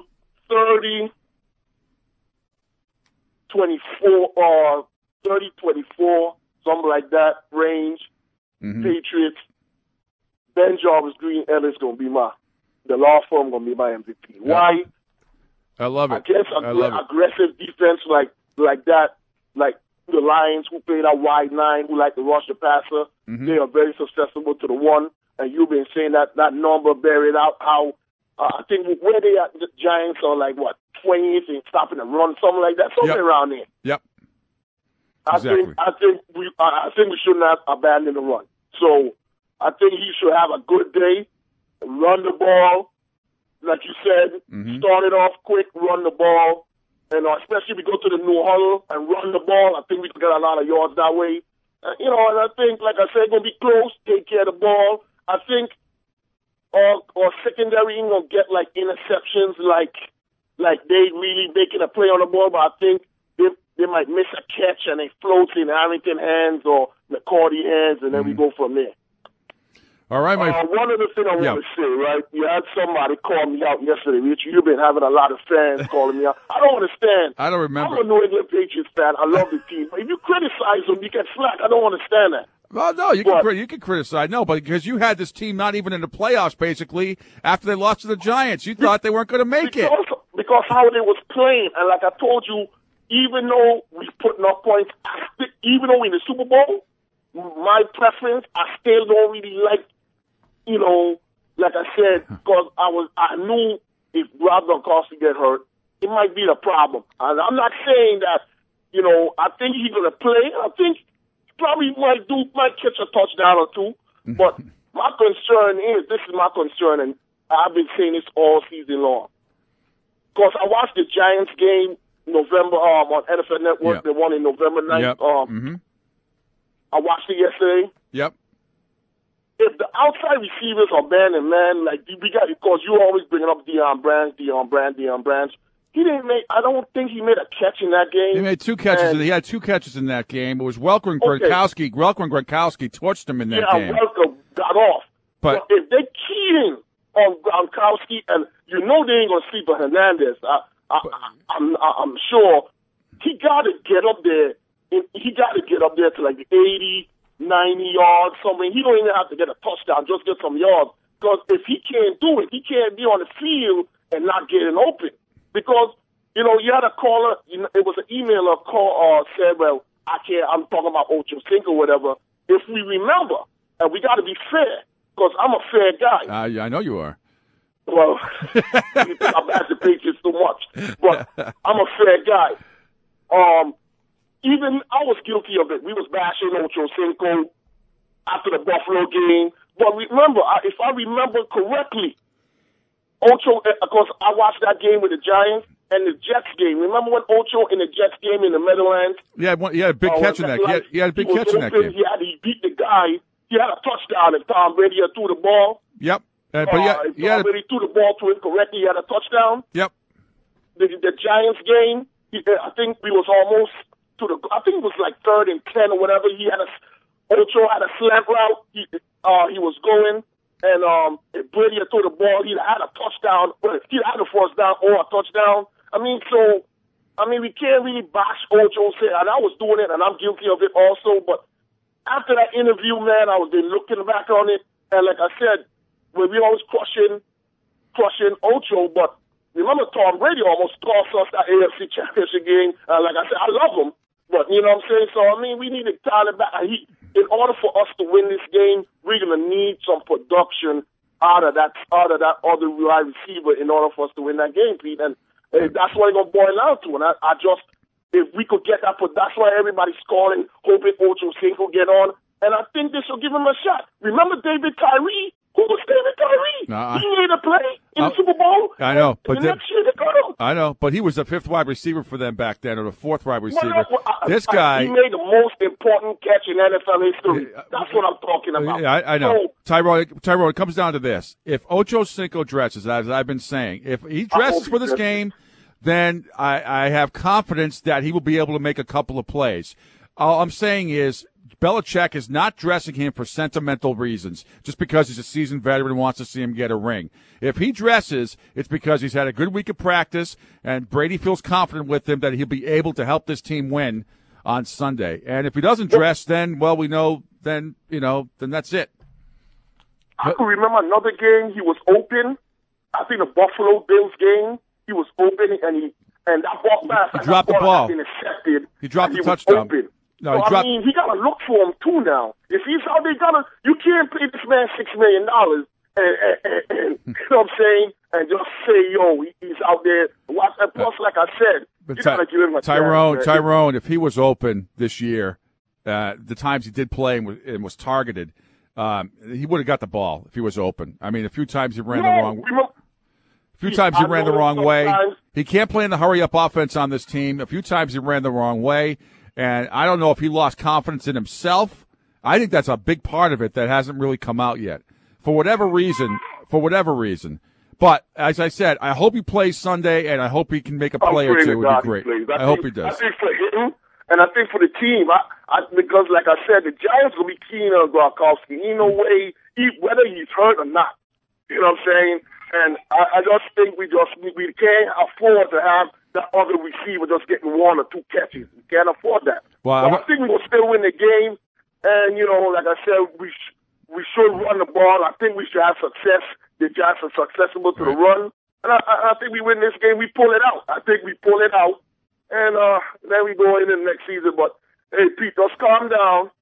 S34: 30-24 30-24, something like that range.
S1: Mm-hmm.
S34: Patriots. Ben Jarvis Green Ellis gonna be the law firm gonna be my MVP.
S1: Yep.
S34: Why?
S1: I love it.
S34: Against aggressive defense like that, like the Lions who play that wide nine, who like to rush the passer, they are very susceptible to the one. And you've been saying that number buried out. How I think where they at, the Giants are like 20th and stopping the run, something like that, something around there.
S1: Yep.
S34: Exactly. I think we should not abandon the run. So I think he should have a good day, run the ball. Like you said, start it off quick, run the ball, and especially if we go to the new huddle and run the ball, I think we can get a lot of yards that way. And I think, like I said, it's going to be close, take care of the ball. I think our secondary ain't going to get, interceptions like they really making a play on the ball, but I think they might miss a catch and it floats in Harrington hands or McCourty hands, and then we go from there.
S1: All right,
S34: one other thing I want to say, right? You had somebody call me out yesterday, Rich. You've been having a lot of fans calling me out. I don't understand.
S1: I don't remember.
S34: I'm a New England Patriots fan. I love the team. But if you criticize them, you get slack. I don't understand that.
S1: Well, no, you can criticize. No, but because you had this team not even in the playoffs, basically, after they lost to the Giants. You thought they weren't going to make it.
S34: Because how they was playing. And like I told you, even though we putting up points, even though we're in the Super Bowl, my preference, I still don't really like, like I said, because I knew if Rob Gronkowski get hurt, it might be the problem. And I'm not saying that, I think he's going to play. I think he probably might catch a touchdown or two. But my concern this is my concern, and I've been saying this all season long. Because I watched the Giants game November on NFL Network, the one in November 9th. I watched it yesterday.
S1: Yep.
S34: If the outside receivers are banned, man, because you always bringing up Deion Branch. He didn't make. I don't think he made a catch in that game.
S1: He made two catches. He had two catches in that game. It was Welker and Gronkowski. Welker and Gronkowski torched him in that game.
S34: Yeah, Welker got off. But if they keying on Gronkowski, and they ain't gonna sleep on Hernandez, I'm sure he got to get up there. He got to get up there to the 80. 90 yards, something. He don't even have to get a touchdown, just get some yards. Because if he can't do it, he can't be on the field and not getting open. Because, you had a caller, it was an emailer said, well, I'm talking about Ocho Cinco or whatever. If we remember, and we got to be fair, because I'm a fair guy.
S1: I know you are.
S34: Well, you think I'm at the Patriots too much. But I'm a fair guy. Even I was guilty of it. We was bashing Ocho Cinco after the Buffalo game. But remember, if I remember correctly, Ocho, because I watched that game with the Giants and the Jets game. Remember when Ocho in the Jets game in the Meadowlands?
S1: Yeah, he had a big catch in that game. He had a big catch in that game.
S34: He beat the guy. He had a touchdown and Tom Brady threw the ball.
S1: Yep. But
S34: Tom Brady threw the ball to him correctly. He had a touchdown.
S1: Yep.
S34: The Giants game, I think we was almost I think it was 3rd and 10 or whatever. Ocho had a slant route. He was going, and if Brady had threw the ball, he'd had a touchdown. He'd had a first down or a touchdown. We can't really bash Ocho, and I was doing it, and I'm guilty of it also. But after that interview, man, I was been looking back on it, and like I said, we always crushing Ocho, but remember Tom Brady almost cost us that AFC Championship game. Like I said, I love him. But, You know what I'm saying? So, I mean, we need to Tyler back. In order for us to win this game, we're going to need some production out of that other wide receiver in order for us to win that game, Pete. And that's what it's going to boil down to. And I just, if we could get that, that's why everybody's calling, hoping Ocho Cinco get on. And I think this will give him a shot. Remember David Tyree? Who was David Tyree? He made a play in the Super Bowl.
S1: I know, but
S34: next year they got him.
S1: I know, but he was the 5th wide receiver for them back then, or the 4th wide receiver. This guy,
S34: he made the most important catch in NFL history. That's what I'm talking about.
S1: I know, Tyrone. It comes down to this: if Ocho Cinco dresses, as I've been saying, if he dresses for this game, then I have confidence that he will be able to make a couple of plays. All I'm saying is, Belichick is not dressing him for sentimental reasons, just because he's a seasoned veteran and wants to see him get a ring. If he dresses, it's because he's had a good week of practice, and Brady feels confident with him that he'll be able to help this team win on Sunday. And if he doesn't dress, then, well, we know, then that's it.
S34: I can remember another game he was open. I think the Buffalo Bills game, he was open, and that ball pass,
S1: he dropped the ball.
S34: Intercepted.
S1: He dropped the touchdown.
S34: No, so, I mean, he got to look for him, too, now. If he's out there, you can't pay this man $6 million and you know what I'm saying, and just say, yo, he's out there. Watch that. Plus, like I said, you got to give him a chance.
S1: Tyrone, if he was open this year, the times he did play and was targeted, he would have got the ball if he was open. I mean, a few times he ran the wrong way. A few times he ran the wrong way. He can't play in the hurry-up offense on this team. A few times he ran the wrong way. And I don't know if he lost confidence in himself. I think that's a big part of it that hasn't really come out yet. For whatever reason. But, as I said, I hope he plays Sunday, and I hope he can make a play or two. It would be great. I hope he does.
S34: I think for him, and I think for the team, because, like I said, the Giants will be keen on Gronkowski. Ain't no way, whether he's hurt or not. You know what I'm saying? And I just think we can't afford to have that other receiver just getting 1 or 2 catches. We can't afford that.
S1: Well,
S34: I think we will still win the game. And, like I said, we should run the ball. I think we should have success. The Giants are successful to the run. And I think we win this game. We pull it out. I think we pull it out. And then we go into the next season. But, hey, Pete, just calm down.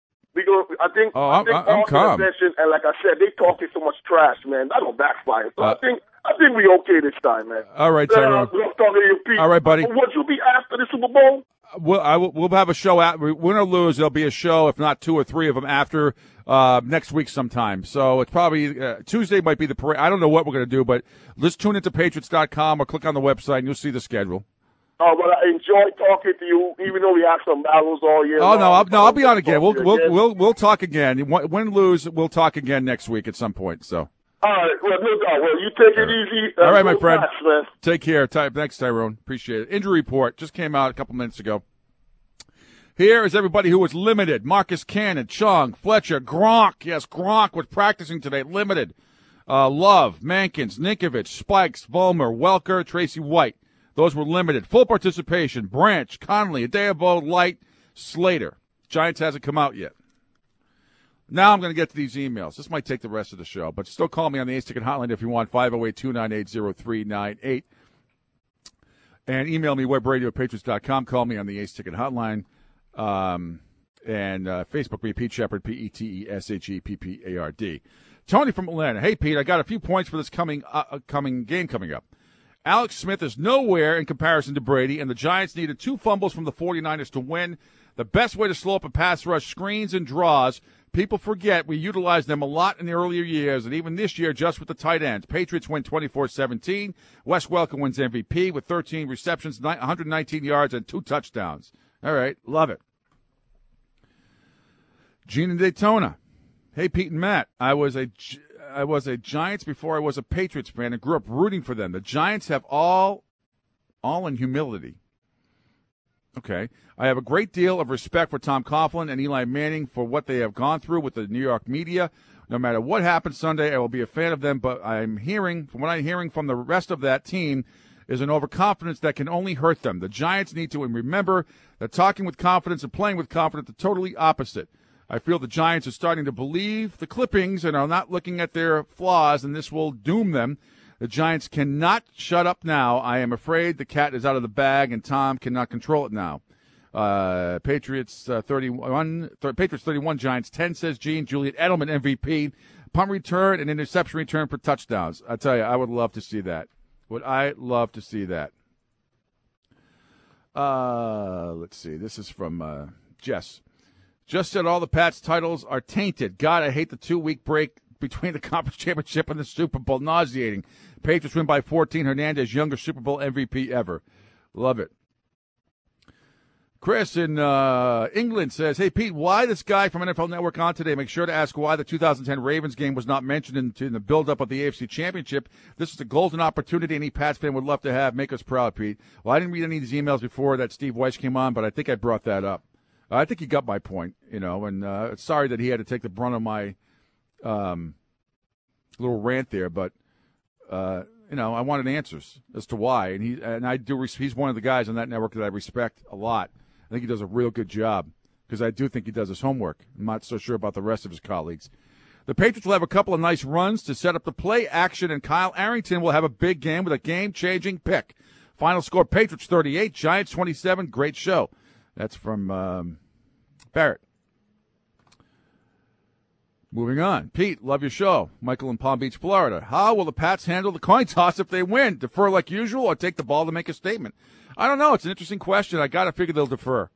S1: I'm calm.
S34: And like I said, they talking so much trash, man. That'll backfire. So I think we okay this time, man.
S1: All right, Tyrone. All right, buddy.
S34: Would you be after the Super Bowl?
S1: We'll have a show win or lose. There'll be a show, if not 2 or 3 of them, after next week sometime. So it's probably Tuesday might be the parade. I don't know what we're going to do, but let's tune into Patriots.com or click on the website and you'll see the schedule.
S34: Oh, but I enjoy talking to you, even though we have some battles all year.
S1: Oh no, I'll be on again. We'll talk again. Win lose, we'll talk again next week at some point. So.
S34: All right, well, you take it easy.
S1: All right, my friend.
S34: Fast, man.
S1: Take care. Thanks, Tyrone. Appreciate it. Injury report just came out a couple minutes ago. Here is everybody who was limited: Marcus Cannon, Chung, Fletcher, Gronk. Yes, Gronk was practicing today. Limited. Love, Mankins, Ninkovich, Spikes, Vollmer, Welker, Tracy White. Those were limited. Full participation: Branch, Conley, Adeyemo, Light, Slater. Giants hasn't come out yet. Now I'm going to get to these emails. This might take the rest of the show, but still call me on the Ace Ticket Hotline if you want, 508-298-0398. And email me, webradio@patriots.com. Call me on the Ace Ticket Hotline. And Facebook me, Pete Shepherd, PETESHEPPARD. Tony from Atlanta. Hey, Pete, I got a few points for this coming game coming up. Alex Smith is nowhere in comparison to Brady, and the Giants needed 2 fumbles from the 49ers to win. The best way to slow up a pass rush, screens and draws. People forget we utilized them a lot in the earlier years, and even this year just with the tight ends. Patriots win 24-17. Wes Welker wins MVP with 13 receptions, 119 yards, and 2 touchdowns. All right, love it. Gene in Daytona. Hey, Pete and Matt, I was a Giants before I was a Patriots fan and grew up rooting for them. The Giants have all in humility. Okay. I have a great deal of respect for Tom Coughlin and Eli Manning for what they have gone through with the New York media. No matter what happens Sunday, I will be a fan of them, but from what I'm hearing from the rest of that team is an overconfidence that can only hurt them. The Giants need to remember that talking with confidence and playing with confidence are totally opposite. I feel the Giants are starting to believe the clippings and are not looking at their flaws, and this will doom them. The Giants cannot shut up now. I am afraid the cat is out of the bag, and Tom cannot control it now. Patriots 31, Patriots 31, Giants 10, says Gene. Julian Edelman, MVP. Punt return and interception return for touchdowns. I tell you, I would love to see that. Would I love to see that? Let's see. This is from Jess. Just said all the Pats titles are tainted. God, I hate the 2-week break between the conference championship and the Super Bowl. Nauseating. Patriots win by 14. Hernandez, youngest Super Bowl MVP ever. Love it. Chris in England says, hey, Pete, why this guy from NFL Network on today? Make sure to ask why the 2010 Ravens game was not mentioned in the build-up of the AFC Championship. This is a golden opportunity any Pats fan would love to have. Make us proud, Pete. Well, I didn't read any of these emails before that Steve Weiss came on, but I think I brought that up. I think he got my point, and sorry that he had to take the brunt of my little rant there, but, I wanted answers as to why. And he's one of the guys on that network that I respect a lot. I think he does a real good job because I do think he does his homework. I'm not so sure about the rest of his colleagues. The Patriots will have a couple of nice runs to set up the play action, and Kyle Arrington will have a big game with a game-changing pick. Final score, Patriots 38, Giants 27. Great show. That's from Barrett. Moving on. Pete, love your show. Michael in Palm Beach, Florida. How will the Pats handle the coin toss if they win? Defer like usual or take the ball to make a statement? I don't know. It's an interesting question. I got to figure they'll defer.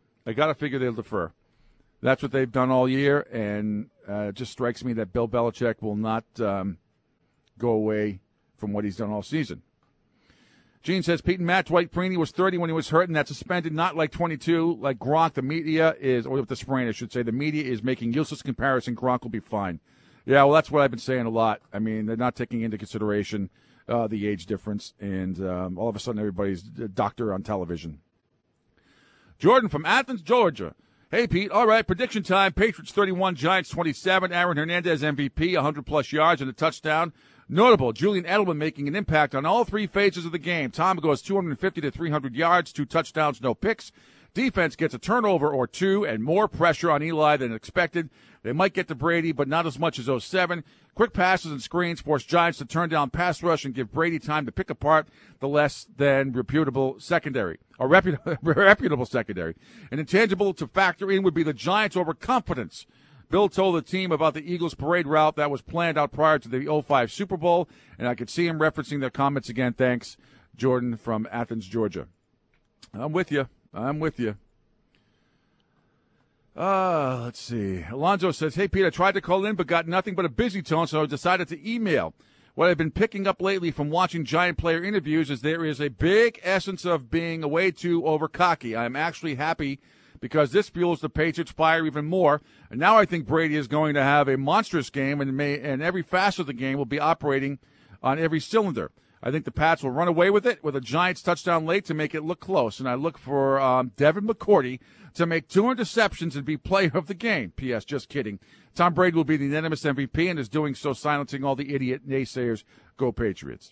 S1: That's what they've done all year, and it just strikes me that Bill Belichick will not go away from what he's done all season. Gene says, Pete and Matt, Dwight Freeney was 30 when he was hurt, and that's suspended, not like 22, like Gronk. The media is, or with the sprain, I should say, the media is making useless comparison. Gronk will be fine. Yeah, well, that's what I've been saying a lot. I mean, they're not taking into consideration the age difference, and all of a sudden everybody's a doctor on television. Jordan from Athens, Georgia. Hey, Pete. All right, prediction time. Patriots 31, Giants 27. Aaron Hernandez MVP, 100-plus yards and a touchdown. Notable, Julian Edelman making an impact on all three phases of the game. Tom goes 250 to 300 yards, 2 touchdowns, no picks. Defense gets a turnover or 2 and more pressure on Eli than expected. They might get to Brady, but not as much as 07. Quick passes and screens force Giants to turn down pass rush and give Brady time to pick apart the less than reputable secondary. Reputable secondary. An intangible to factor in would be the Giants' overconfidence. Bill told the team about the Eagles parade route that was planned out prior to the 05 Super Bowl, and I could see him referencing their comments again. Thanks, Jordan from Athens, Georgia. I'm with you. Let's see. Alonzo says, hey, Pete, I tried to call in but got nothing but a busy tone, so I decided to email. What I've been picking up lately from watching Giant player interviews is there is a big essence of being way too over-cocky. I'm actually happy because this fuels the Patriots' fire even more. And now I think Brady is going to have a monstrous game, and every facet of the game will be operating on every cylinder. I think the Pats will run away with it with a Giants touchdown late to make it look close. And I look for Devin McCourty to make 2 interceptions and be player of the game. P.S. Just kidding. Tom Brady will be the unanimous MVP and is doing so silencing all the idiot naysayers. Go Patriots.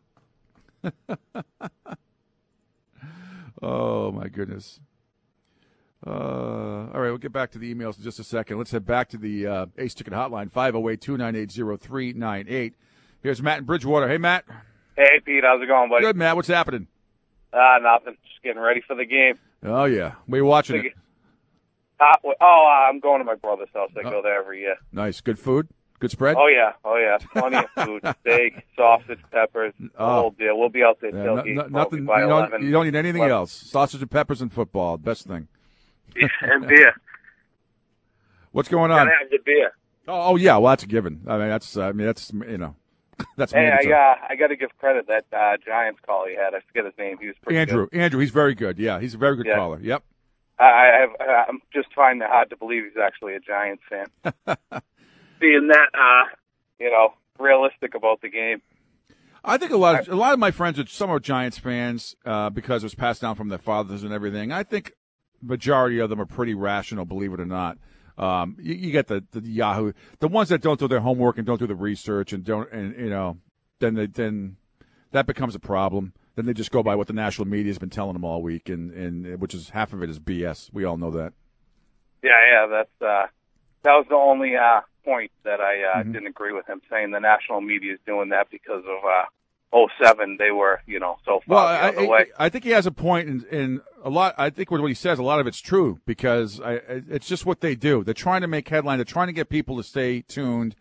S1: Oh, my goodness. All right, we'll get back to the emails in just a second. Let's head back to the Ace Ticket Hotline, 508-298-0398. Here's Matt in Bridgewater. Hey, Matt.
S3: Hey, Pete. How's it going, buddy?
S1: Good, Matt. What's happening?
S3: Nothing. Just getting ready for the game.
S1: Oh, yeah. Where are you watching it?
S3: I'm going to my brother's house. I go there every year.
S1: Nice. Good food? Good spread?
S3: Oh, yeah. Plenty of food. Steak, sausage, peppers, the whole deal. We'll be out there tailgating.
S1: Nothing. You don't need anything else. Sausage and peppers and football. Best thing.
S3: And beer.
S1: What's going on?
S3: Gotta have the beer.
S1: Oh, yeah. Well, that's a given. That's that's.
S3: Hey, I got to give credit that Giants call he had. I forget his name. He was pretty good.
S1: Andrew, he's very good. Yeah, he's a very good caller. Yep.
S3: I'm just finding it hard to believe he's actually a Giants fan. Being that, realistic about the game.
S1: I think a lot of my friends are Giants fans because it was passed down from their fathers and everything. I think majority of them are pretty rational, believe it or not. You get the Yahoo, the ones that don't do their homework and don't do the research and then that becomes a problem. Then they just go by what the national media has been telling them all week, and which is half of it is BS. We all know that.
S3: Yeah, that was the only point that I didn't agree with him, saying the national media is doing that because of 07, they were, so far the other way.
S1: I think he has a point in a lot. I think what he says, a lot of it's true because it's just what they do. They're trying to make headline. They're trying to get people to stay tuned,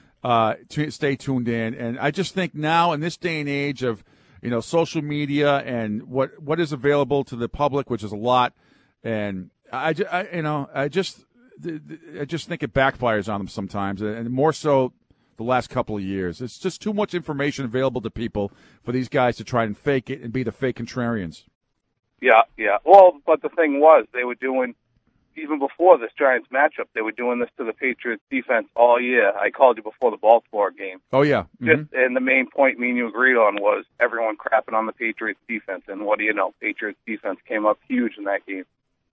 S1: in. And I just think now in this day and age of, social media and what is available to the public, which is a lot, and I just think it backfires on them sometimes, and more so the last couple of years. It's just too much information available to people for these guys to try and fake it and be the fake contrarians.
S3: Yeah. Well, but the thing was, they were doing, even before this Giants matchup, they were doing this to the Patriots defense all year. I called you before the Baltimore game.
S1: Oh, yeah.
S3: Mm-hmm. And the main point me and you agreed on was everyone crapping on the Patriots defense. And what do you know? Patriots defense came up huge in that game.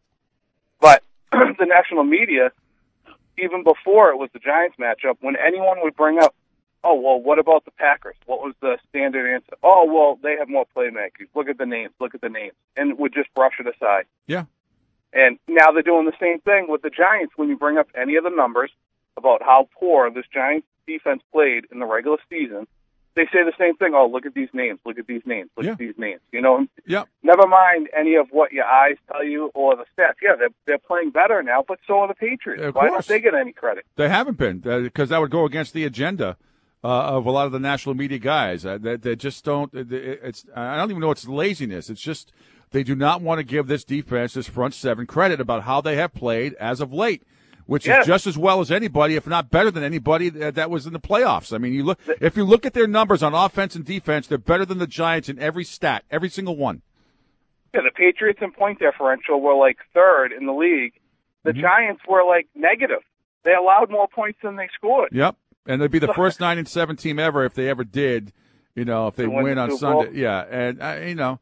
S3: But the national media, even before it was the Giants matchup, when anyone would bring up, oh, well, what about the Packers? What was the standard answer? Oh, well, they have more playmakers. Look at the names. And would just brush it aside.
S1: Yeah.
S3: And now they're doing the same thing with the Giants. When you bring up any of the numbers about how poor this Giants defense played in the regular season, they say the same thing. Oh, look at these names. Look at these names.
S1: Yeah.
S3: Never mind any of what your eyes tell you or the stats. Yeah, they're playing better now, but so are the Patriots. Why don't they get any credit?
S1: They haven't been, because that would go against the agenda of a lot of the national media guys. They just don't. I don't even know it's laziness. It's just they do not want to give this defense, this front seven, credit about how they have played as of late, which is just as well as anybody, if not better than anybody that was in the playoffs. I mean, if you look at their numbers on offense and defense, they're better than the Giants in every stat, every single one.
S3: Yeah, the Patriots in point differential were like third in the league. The Giants were like negative. They allowed more points than they scored.
S1: Yep, and they'd be the first 9-7 team ever if they ever did. If they win on Sunday. Yeah, and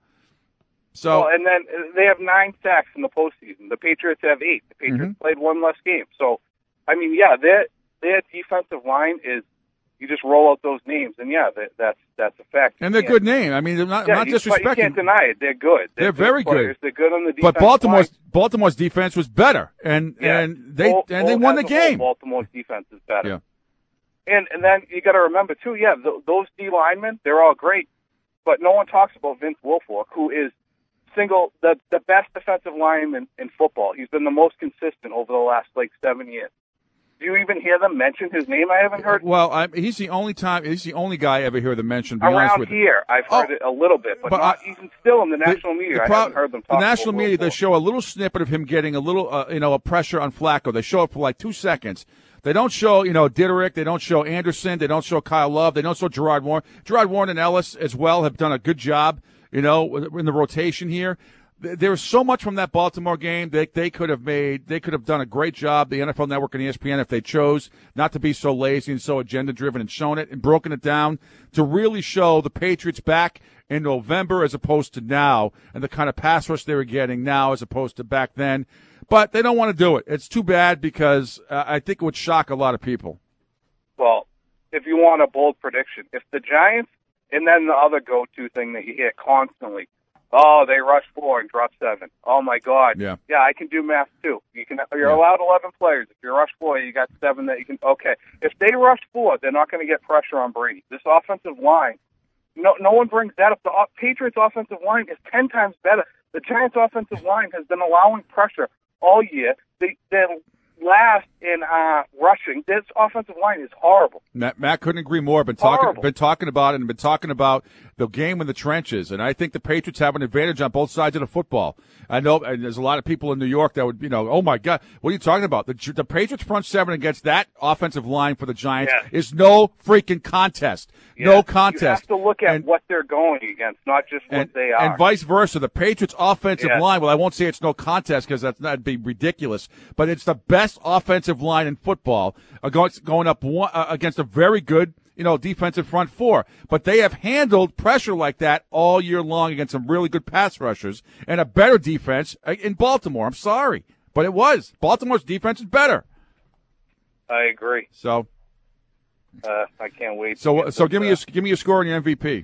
S1: So,
S3: and then they have 9 sacks in the postseason. The Patriots have 8. The Patriots played one less game. So, I mean, their defensive line is, you just roll out those names, and that's a fact.
S1: And they're good names. I mean, they're not disrespecting.
S3: You can't deny it. They're good.
S1: They're very
S3: good. They're good on the defense.
S1: But Baltimore's defense was better, and they won the game.
S3: Baltimore's defense is better.
S1: Yeah.
S3: And then you got to remember too. Yeah, those D linemen, they're all great, but no one talks about Vince Wilfork, who is the best defensive lineman in football. He's been the most consistent over the last 7 years. Do you even hear them mention his name? I haven't heard.
S1: Well, he's the only guy I ever hear them mention.
S3: Around here, I've heard it a little bit, but not even still in the national media. I haven't heard them talk.
S1: The national media, they show a little snippet of him getting a little, a pressure on Flacco. They show it for 2 seconds. They don't show, Diderick. They don't show Anderson. They don't show Kyle Love. They don't show Gerard Warren. Gerard Warren and Ellis as well have done a good job, in the rotation here. There's so much from that Baltimore game that they could have done a great job, the NFL Network and ESPN, if they chose not to be so lazy and so agenda-driven and shown it and broken it down to really show the Patriots back in November as opposed to now and the kind of pass rush they were getting now as opposed to back then. But they don't want to do it. It's too bad because I think it would shock a lot of people.
S3: Well, if you want a bold prediction, if the Giants, and then the other go-to thing that you hear constantly, oh, they rush 4 and drop 7. Oh, my God.
S1: Yeah,
S3: I can do math, too. You're allowed 11 players. If you rush 4, you got 7 that you can – okay. If they rush 4, they're not going to get pressure on Brady. This offensive line, no one brings that up. The Patriots' offensive line is 10 times better. The Giants' offensive line has been allowing pressure all year. They're last in rushing. This offensive line is horrible.
S1: Matt couldn't agree more. Been talking about it and been talking about the game in the trenches. And I think the Patriots have an advantage on both sides of the football. I know, and there's a lot of people in New York that would, oh my God, what are you talking about? The Patriots front seven against that offensive line for the Giants is no freaking contest. Yeah. No contest. You
S3: have to look at what they're going against, not just what they are.
S1: And vice versa. The Patriots offensive line, well, I won't say it's no contest because that'd be ridiculous, but it's the best offensive line in football going up against a very good, defensive front four. But they have handled pressure like that all year long against some really good pass rushers and a better defense in Baltimore. I'm sorry, but it was. Baltimore's defense is better.
S3: I agree.
S1: So,
S3: I can't wait.
S1: So give me your score on your MVP.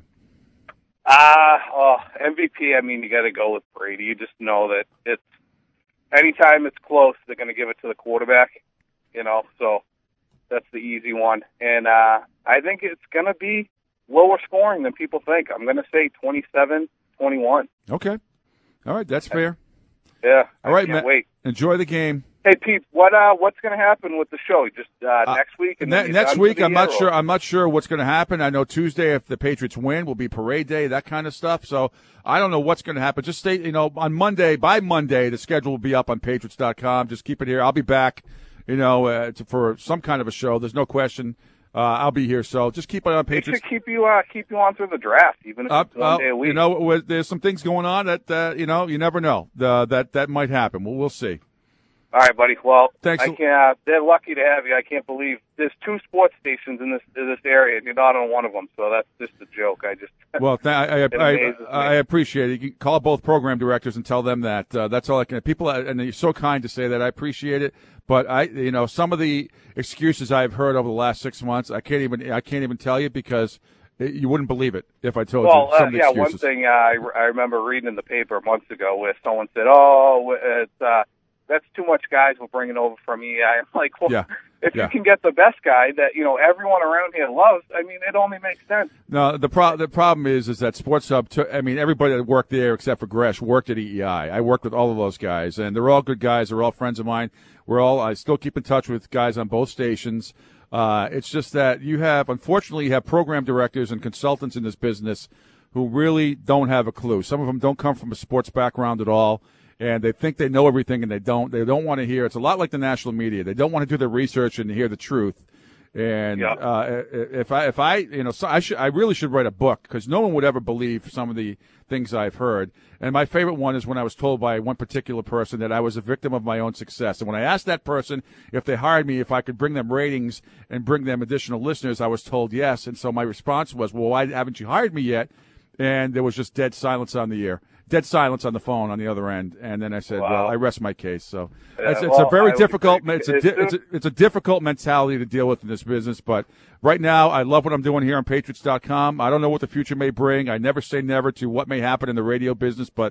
S3: MVP. I mean, you got to go with Brady. You just know that it's anytime it's close, they're going to give it to the quarterback. So that's the easy one. And I think it's going to be lower scoring than people think. I'm going to say 27-21.
S1: Okay. All right, that's fair.
S3: Yeah.
S1: All right,
S3: I can't
S1: Matt.
S3: wait.
S1: Enjoy the game.
S3: Hey, Pete, what's going to happen with the show? Just next week? And
S1: Next week, I'm not sure. I'm not sure what's going to happen. I know Tuesday, if the Patriots win, will be parade day, that kind of stuff. So I don't know what's going to happen. Just stay, on Monday. By Monday, the schedule will be up on Patriots.com. Just keep it here. I'll be back, for some kind of a show. There's no question. I'll be here. So just keep it on Patriots.
S3: It should keep you on through the draft, even if it's 1 day a week.
S1: There's some things going on that you never know that might happen. We'll see.
S3: All right, buddy. Well,
S1: thanks.
S3: They're lucky to have you. I can't believe there's 2 sports stations in this area, and you're not on one of them. So that's just a joke.
S1: I appreciate it. You can call both program directors and tell them that. That's all I can. People, and you're so kind to say that. I appreciate it. But some of the excuses I've heard over the last 6 months, I can't even tell you because you wouldn't believe it if I told you some of the excuses.
S3: One thing I remember reading in the paper months ago where someone said, "Oh, it's." That's too much guys we're bringing over from EI. I'm like, if you can get the best guy that, everyone around here loves, it only makes sense.
S1: No, the problem is that Sports Hub, everybody that worked there except for Gresh worked at EEI. I worked with all of those guys, and they're all good guys. They're all friends of mine. I still keep in touch with guys on both stations. It's just that unfortunately, you have program directors and consultants in this business who really don't have a clue. Some of them don't come from a sports background at all. And they think they know everything, and they don't. They don't want to hear. It's a lot like the national media. They don't want to do the research and hear the truth. And I really should write a book because no one would ever believe some of the things I've heard. And my favorite one is when I was told by one particular person that I was a victim of my own success. And when I asked that person if they hired me, if I could bring them ratings and bring them additional listeners, I was told yes. And so my response was, well, why haven't you hired me yet? And there was just dead silence on the air. Dead silence on the phone on the other end, and then I said, "Well, I rest my case." So it's a very difficult. It's a difficult mentality to deal with in this business. But right now, I love what I'm doing here on Patriots.com. I don't know what the future may bring. I never say never to what may happen in the radio business, but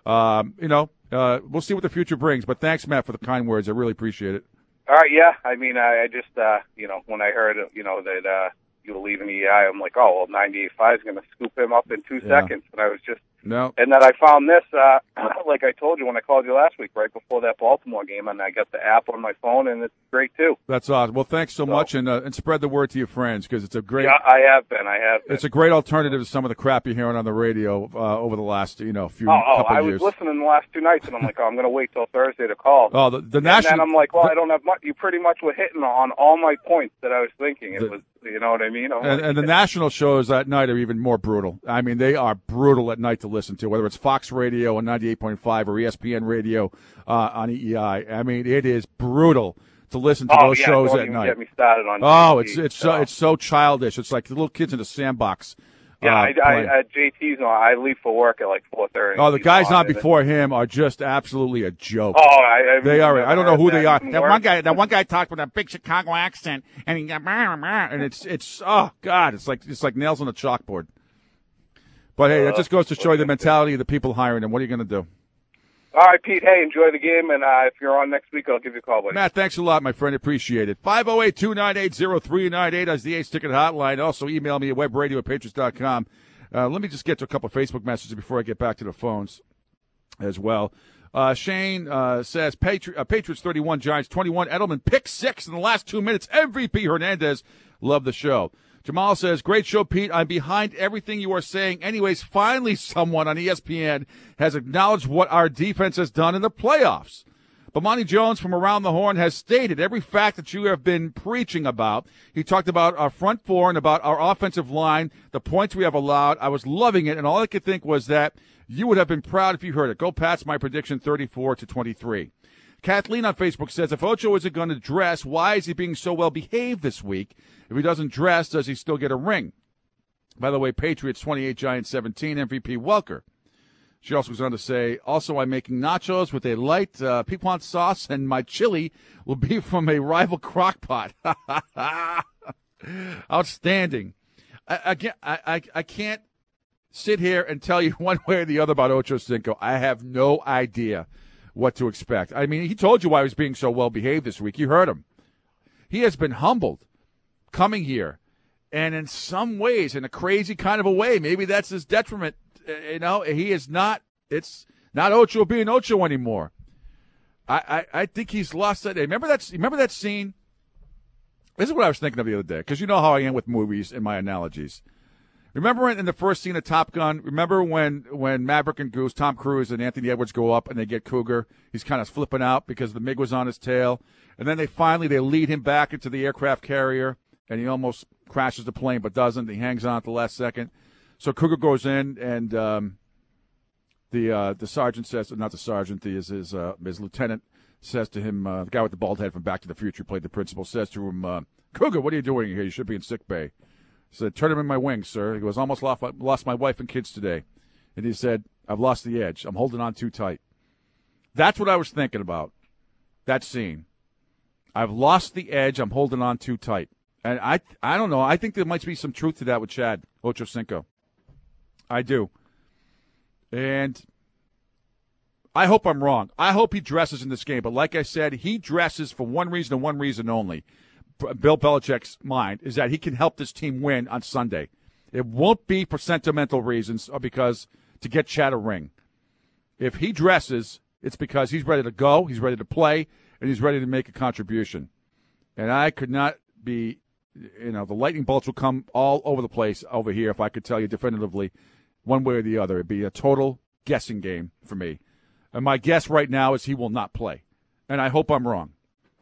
S1: we'll see what the future brings. But thanks, Matt, for the kind words. I really appreciate it.
S3: All right, yeah. I just when I heard that you were leaving EI, I'm like, oh well, 98.5 is going to scoop him up in 2 seconds, and I was just.
S1: No.
S3: And then I found this, like I told you when I called you last week, right before that Baltimore game, and I got the app on my phone, and it's great too.
S1: That's awesome. Well, thanks so much, and spread the word to your friends because it's a great.
S3: Yeah, I have been.
S1: It's a great alternative to some of the crap you're hearing on the radio over the last couple
S3: I
S1: years.
S3: was listening the last 2 nights, and I'm like, I'm going to wait till Thursday to call.
S1: Oh, the national.
S3: And then I'm like, well, I don't have much. You pretty much were hitting on all my points that I was thinking. It was, you know what I mean?
S1: And the national shows at night are even more brutal. I mean, they are brutal at night to listen to, whether it's Fox Radio on 98.5 or ESPN Radio on EEI. I mean, it is brutal to listen to those shows
S3: don't
S1: at
S3: even
S1: night.
S3: Get me started on
S1: TV, it's so childish. It's like the little kids in a sandbox.
S3: Yeah, JT's on. I leave for work at like 4:30.
S1: Oh, the guys on before him are just absolutely a joke.
S3: Oh,
S1: they are. I don't know who they are. That one guy talked with a big Chicago accent, and he got and it's oh god, it's like nails on a chalkboard. But hey, that just goes to show you the mentality of the people hiring them. What are you going to do?
S3: All right, Pete. Hey, enjoy the game, and if you're on next week, I'll give you a call, buddy.
S1: Matt, thanks a lot, my friend. Appreciate it. 508-298-0398 as the Ace Ticket Hotline. Also, email me at webradio@patriots.com. Let me just get to a couple of Facebook messages before I get back to the phones as well. Shane says, Patriots 31, Giants 21. Edelman pick 6 in the last 2 minutes. MVP Hernandez. Love the show. Jamal says, great show, Pete. I'm behind everything you are saying. Anyways, finally someone on ESPN has acknowledged what our defense has done in the playoffs. Bomani Jones from Around the Horn has stated every fact that you have been preaching about. He talked about our front four and about our offensive line, the points we have allowed. I was loving it, and all I could think was that you would have been proud if you heard it. Go Pats, my prediction, 34-23. Kathleen on Facebook says, if Ocho isn't going to dress, why is he being so well behaved this week? If he doesn't dress, does he still get a ring? By the way, Patriots 28, Giants 17, MVP Welker. She also goes on to say, also I'm making nachos with a light piquant sauce, and my chili will be from a rival crock pot. Outstanding. I can't sit here and tell you one way or the other about Ocho Cinco. I have no idea what to expect. I mean, he told you why he was being so well behaved this week. You heard him. He has been humbled coming here And in some ways, in a crazy kind of a way, maybe that's his detriment. He is not – it's not Ocho being Ocho anymore. I think he's lost that. Remember that scene? This is what I was thinking of the other day, because you know how I am with movies and my analogies. Remember in the first scene of Top Gun, remember when Maverick and Goose, Tom Cruise and Anthony Edwards go up and they get Cougar? He's kind of flipping out because the MiG was on his tail. And then they lead him back into the aircraft carrier, and he almost crashes the plane but doesn't. He hangs on at the last second. So Cougar goes in, and the sergeant says, not the sergeant, his lieutenant says to him, the guy with the bald head from Back to the Future, played the principal, says to him, Cougar, what are you doing here? You should be in sick bay. He said, turn him in my wings, sir. He goes, almost lost my wife and kids today. And he said, I've lost the edge. I'm holding on too tight. That's what I was thinking about, that scene. I've lost the edge. I'm holding on too tight. And I don't know. I think there might be some truth to that with Chad Ochocinco. I do. And I hope I'm wrong. I hope he dresses in this game. But like I said, he dresses for one reason and one reason only. Bill Belichick's mind is that he can help this team win on Sunday. It won't be for sentimental reasons or because to get Chad a ring. If he dresses, it's because he's ready to go, he's ready to play, and he's ready to make a contribution. And I could not be, the lightning bolts will come all over the place over here if I could tell you definitively one way or the other. It'd be a total guessing game for me. And my guess right now is he will not play. And I hope I'm wrong.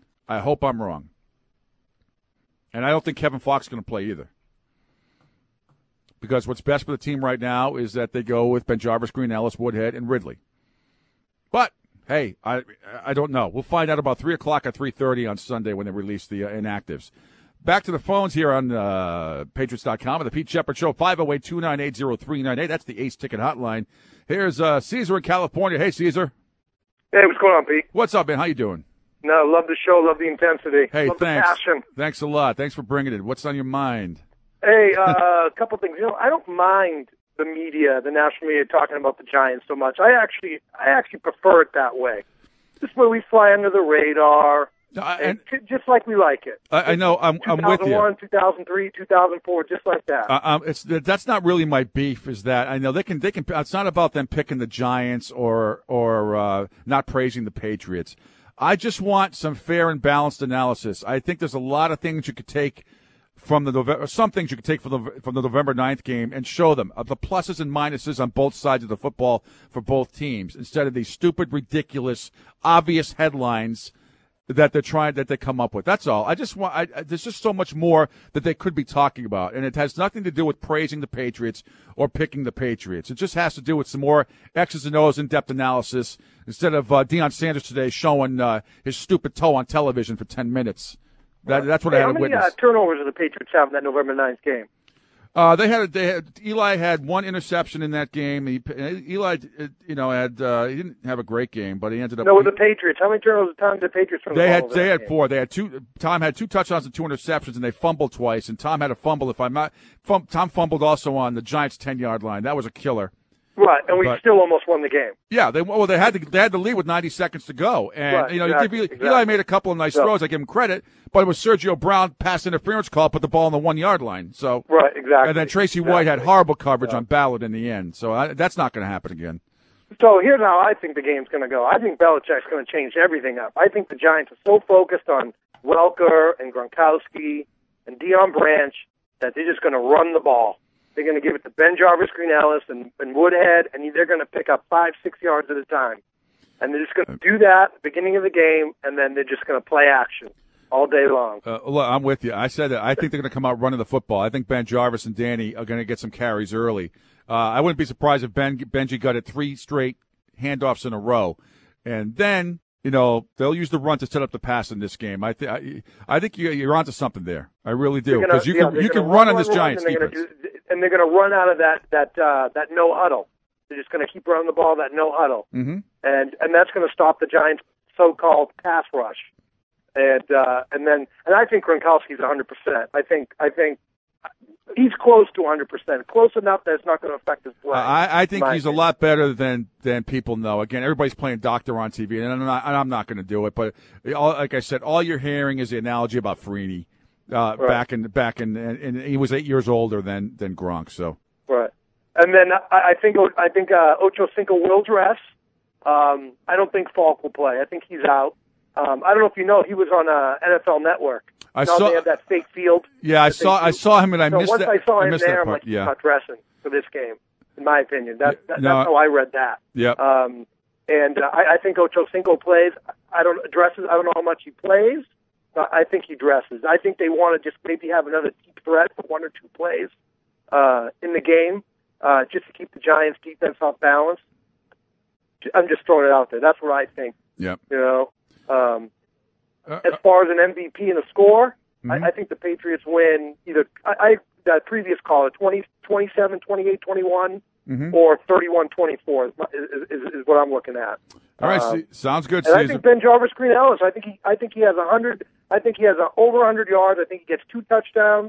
S1: And I don't think Kevin Falk's going to play either. Because what's best for the team right now is that they go with Ben Jarvis, Green Ellis, Woodhead, and Ridley. But, hey, I don't know. We'll find out about 3 o'clock or 3:30 on Sunday when they release the inactives. Back to the phones here on Patriots.com and the Pete Shepard Show, 508-298-0398. That's the Ace Ticket Hotline. Here's Caesar in California. Hey, Caesar.
S4: Hey, what's going on, Pete?
S1: What's up, man? How you doing?
S4: No, love the show, love the intensity.
S1: Hey,
S4: love
S1: thanks.
S4: The passion.
S1: Thanks a lot. Thanks for bringing it. What's on your mind?
S4: Hey, a couple things. I don't mind the media, the national media, talking about the Giants so much. I actually prefer it that way. Just where we fly under the radar, and just like we like it.
S1: I know. I'm with you.
S4: 2001, 2003, 2004, just like that.
S1: That's not really my beef. Is that I know they can. It's not about them picking the Giants or not praising the Patriots. I just want some fair and balanced analysis. I think there's a lot of things you could take from some things you could take from the November 9th game and show them the pluses and minuses on both sides of the football for both teams instead of these stupid, ridiculous, obvious headlines that they come up with. That's all. I just want. There's just so much more that they could be talking about, and it has nothing to do with praising the Patriots or picking the Patriots. It just has to do with some more X's and O's in-depth analysis instead of Deion Sanders today showing his stupid toe on television for 10 minutes. That's what I had to witness.
S4: How many turnovers did the Patriots have in that November 9th game?
S1: Eli had one interception in that game. Eli, he didn't have a great game, but he ended up.
S4: No, with the Patriots. How many turnovers did the Patriots turn the ball over?
S1: They had four. They had two. Tom had 2 touchdowns and 2 interceptions, and they fumbled twice. And Tom had a fumble. Tom fumbled also on the Giants' 10-yard line. That was a killer.
S4: Right, and we still almost won the game.
S1: Yeah, they had the lead with 90 seconds to go, and
S4: exactly.
S1: Eli made a couple of nice throws. I give him credit, but it was Sergio Brown pass interference call, put the ball on the 1-yard line. So
S4: right, exactly.
S1: And then Tracy White had horrible coverage on Ballard in the end. So that's not going to happen again.
S4: So here's how I think the game's going to go. I think Belichick's going to change everything up. I think the Giants are so focused on Welker and Gronkowski and Deion Branch that they're just going to run the ball. They're going to give it to Ben Jarvis, Green Ellis, and Woodhead, and they're going to pick up 5-6 yards at a time. And they're just going to do that at the beginning of the game, and then they're just going to play action all day long.
S1: Look, I'm with you. I said that. I think they're going to come out running the football. I think Ben Jarvis and Danny are going to get some carries early. I wouldn't be surprised if Benji got it 3 straight handoffs in a row. And then, they'll use the run to set up the pass in this game. I think you're onto something there. I really do. Because you can run on this Giants defense.
S4: And they're going to run out of that no huddle. They're just going to keep running the ball, that no huddle.
S1: Mm-hmm.
S4: And that's going to stop the Giants' so-called pass rush. And I think Gronkowski's 100%. I think he's close to 100%, close enough that it's not going to affect his play.
S1: I think he's a lot better than people know. Again, everybody's playing doctor on TV, and I'm not going to do it. But like I said, all you're hearing is the analogy about Freeney. back in, and he was 8 years older than Gronk. So
S4: right, and then I think Ocho Cinco will dress. I don't think Falk will play. I think he's out. I don't know if you know, he was on NFL Network.
S1: I saw
S4: they have that fake field.
S1: Yeah, I saw him, and I missed
S4: once
S1: that.
S4: I saw him
S1: missed
S4: there,
S1: that
S4: I'm
S1: part.
S4: like, he's not dressing for this game, in my opinion. That's
S1: No.
S4: how I read that.
S1: Yep.
S4: And I think Ocho Cinco plays. I don't know how much he plays. But I think he dresses. I think they want to just maybe have another deep threat for 1 or 2 plays in the game, just to keep the Giants' defense off balance. I'm just throwing it out there. That's what I think.
S1: Yep.
S4: You know, as far as an MVP and a score,
S1: Mm-hmm.
S4: I think the Patriots win either that previous caller 27, 28, 21, or 31-24 is what I'm looking at.
S1: All right, sounds good.
S4: And I think Ben Jarvis Green Ellis. I think he has 100. I think he has over 100 yards. I think he gets 2 touchdowns.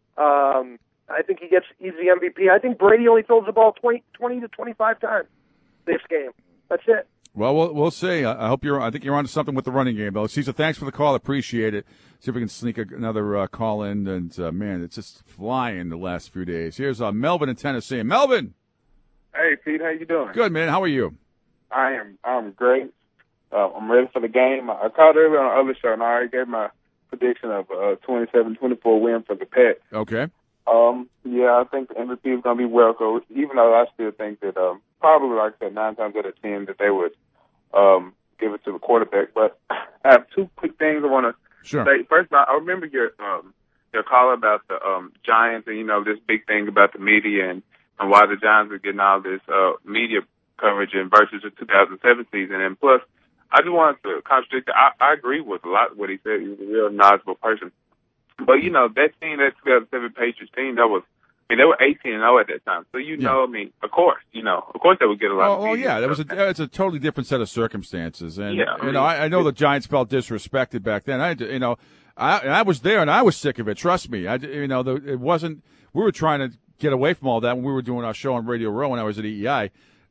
S4: I think he's the MVP. I think Brady only throws the ball 20 to 25 times this game. That's it.
S1: Well, we'll see. I think you're onto something with the running game, though. Cesar, thanks for the call. Appreciate it. See if we can sneak another call in. And man, it's just flying the last few days. Here's Melvin in Tennessee. Melvin.
S2: Hey, Pete. How you doing?
S1: Good, man. How are you?
S2: I'm great. I'm ready for the game. I called earlier on the other show, and I already gave my prediction of a 27-24 win for the Pets.
S1: Okay.
S2: Yeah, I think the MVP is going to be well coached, even though I still think that probably, like I said, 9 times out of 10 that they would give it to the quarterback. But I have 2 quick things I want to say. First, I remember your call about the Giants and, this big thing about the media and why the Giants are getting all this media coverage and versus the 2007 season. And plus, I just wanted to contradict that. I agree with a lot of what he said. He's a real knowledgeable person. But, that team, that 2007 Patriots team, they were 18-0 at that time. So, of course they would get a lot of media.
S1: It's a totally different set of circumstances. And, I know the Giants felt disrespected back then. I was there, and I was sick of it. Trust me. It wasn't – we were trying to get away from all that when we were doing our show on Radio Row when I was at EEI.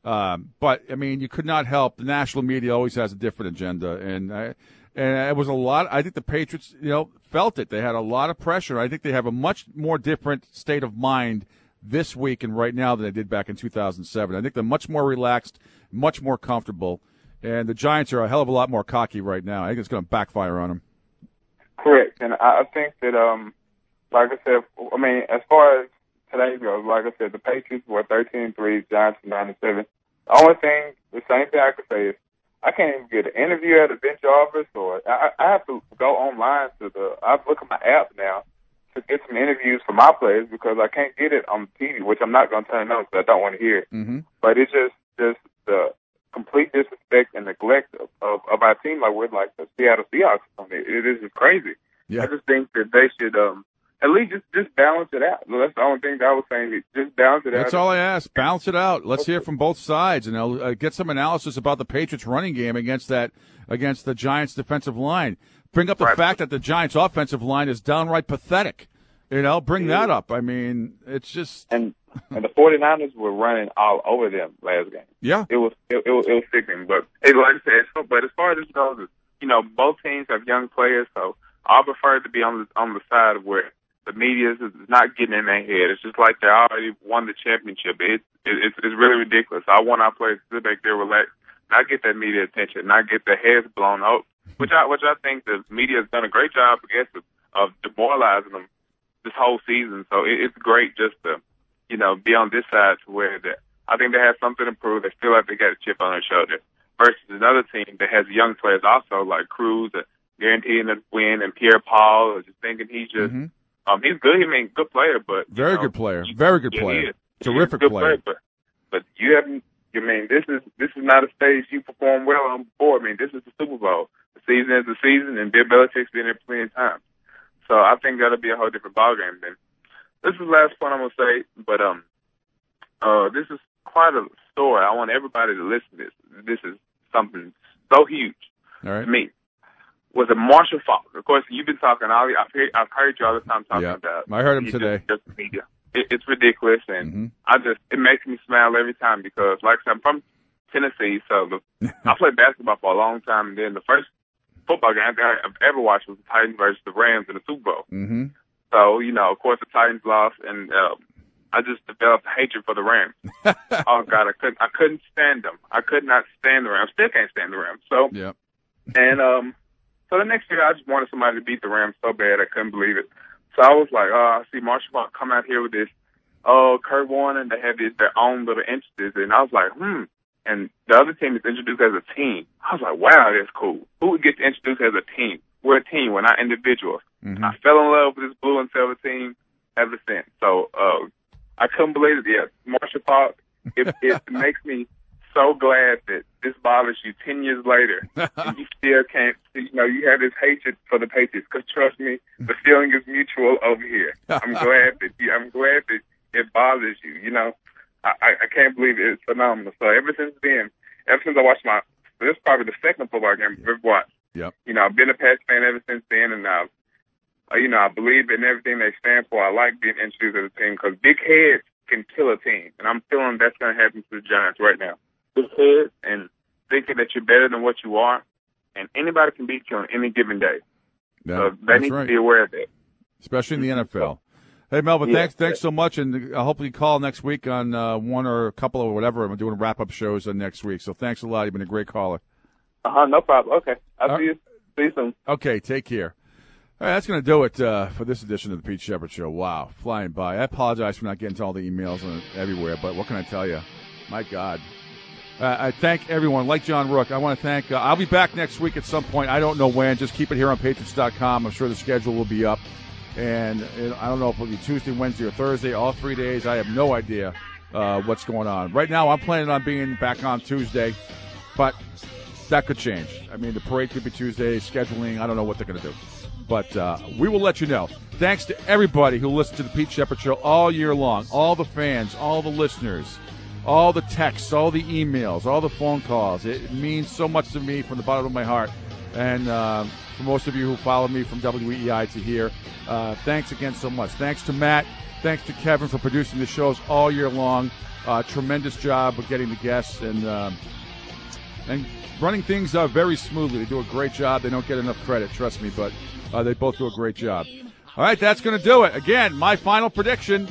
S1: But, you could not help. The national media always has a different agenda. And it was a lot. I think the Patriots, felt it. They had a lot of pressure. I think they have a much more different state of mind this week and right now than they did back in 2007. I think they're much more relaxed, much more comfortable. And the Giants are a hell of a lot more cocky right now. I think it's going to backfire on them.
S2: Correct. And I think that, like I said, as far as today goes, like I said, the Patriots were 13-3, Giants 9-7. The only thing, the same thing I could say is, I can't even get an interview at a Ben Jarvis, or I have to go online I look at my app now to get some interviews for my players because I can't get it on TV, which I'm not going to turn on because I don't want to hear it.
S1: Mm-hmm.
S2: But it's just the complete disrespect and neglect of our team, like we're like the Seattle Seahawks. It is just crazy.
S1: Yeah.
S2: I just think that they should at least just balance it out. That's the only thing that I was saying. Just balance it out.
S1: That's all I ask. Balance it out. Let's hear from both sides, and get some analysis about the Patriots' running game against the Giants' defensive line. Bring up the fact that the Giants' offensive line is downright pathetic. Bring that up. It's just
S2: and the 49ers were running all over them last game.
S1: Yeah,
S2: it was sickening. But like I said, but as far as this goes, both teams have young players, so I prefer to be on the side of where the media is not getting in their head. It's just like they already won the championship. It's really ridiculous. I want our players to sit back there, relax, not get that media attention, not get their heads blown up, which I think the media has done a great job, I guess, of demoralizing them this whole season. So it's great just to, be on this side to where I think they have something to prove. They feel like they got a chip on their shoulder versus another team that has young players also like Cruz, guaranteeing a win, and Pierre Paul, just thinking he's just.
S1: Mm-hmm.
S2: He's good. Good player, but
S1: very good player. Very good player. Terrific player.
S2: But you haven't. This is not a stage you perform well on before. This is the Super Bowl. The season is the season, and Bill Belichick's been there plenty of times. So I think that'll be a whole different ballgame. Then this is the last point I'm gonna say. But this is quite a story. I want everybody to listen to this. This is something so huge to me. Was a Marshall Faulk. Of course, you've been talking. I've heard you all the time talking about.
S1: I heard him today.
S2: Just media. It's ridiculous, and it makes me smile every time because, like I said, I'm from Tennessee, so I played basketball for a long time, and then the first football game I've ever watched was the Titans versus the Rams in the Super Bowl.
S1: Mm-hmm.
S2: So, of course the Titans lost, and I just developed hatred for the Rams. Oh God, I couldn't stand them. I could not stand the Rams. Still can't stand the Rams. So,
S1: yeah.
S2: And so the next year I just wanted somebody to beat the Rams so bad I couldn't believe it. So I was like, I see Marshall Faulk come out here with this, Kurt Warner, and they have their own little entrances, and I was like, And the other team is introduced as a team. I was like, wow, that's cool. Who would get to introduce as a team? We're a team. We're not individuals.
S1: Mm-hmm.
S2: I fell in love with this blue and silver team ever since. So I couldn't believe it. Yeah, Marshall Faulk, it makes me so glad that this bothers you 10 years later, and you still can't, you have this hatred for the Patriots, because trust me, the feeling is mutual over here. I'm glad that it bothers you, I can't believe it. It's phenomenal. So ever since I watched this is probably the second football game I've ever watched.
S1: Yep.
S2: I've been a Pats fan ever since then, and I believe in everything they stand for. I like being introduced as a team, because big heads can kill a team, and I'm feeling that's going to happen to the Giants right now. Big heads and thinking that you're better than what you are, and anybody can beat you on any given day. So they need to be aware of that.
S1: Especially in the NFL. Hey, Melvin, thanks so much, and I hope you call next week on one or a couple or whatever. I'm doing wrap-up shows next week, so thanks a lot. You've been a great caller.
S2: No problem. Okay. I'll see you soon.
S1: Okay, take care. All right, that's going to do it for this edition of the Pete Shepard Show. Wow, flying by. I apologize for not getting to all the emails everywhere, but what can I tell you? My God. I thank everyone. Like John Rook, I want to thank I'll be back next week at some point. I don't know when. Just keep it here on Patriots.com. I'm sure the schedule will be up. And I don't know if it'll be Tuesday, Wednesday, or Thursday, all 3 days. I have no idea what's going on. Right now, I'm planning on being back on Tuesday, but that could change. I mean, the parade could be Tuesday, scheduling, I don't know what they're going to do. But we will let you know. Thanks to everybody who listened to the Pete Shepard Show all year long, all the fans, all the listeners, all the texts, all the emails, all the phone calls. It means so much to me from the bottom of my heart. And for most of you who follow me from WEEI to here, thanks again so much. Thanks to Matt. Thanks to Kevin for producing the shows all year long. Tremendous job of getting the guests and running things very smoothly. They do a great job. They don't get enough credit, trust me, but they both do a great job. All right, that's going to do it. Again, my final prediction,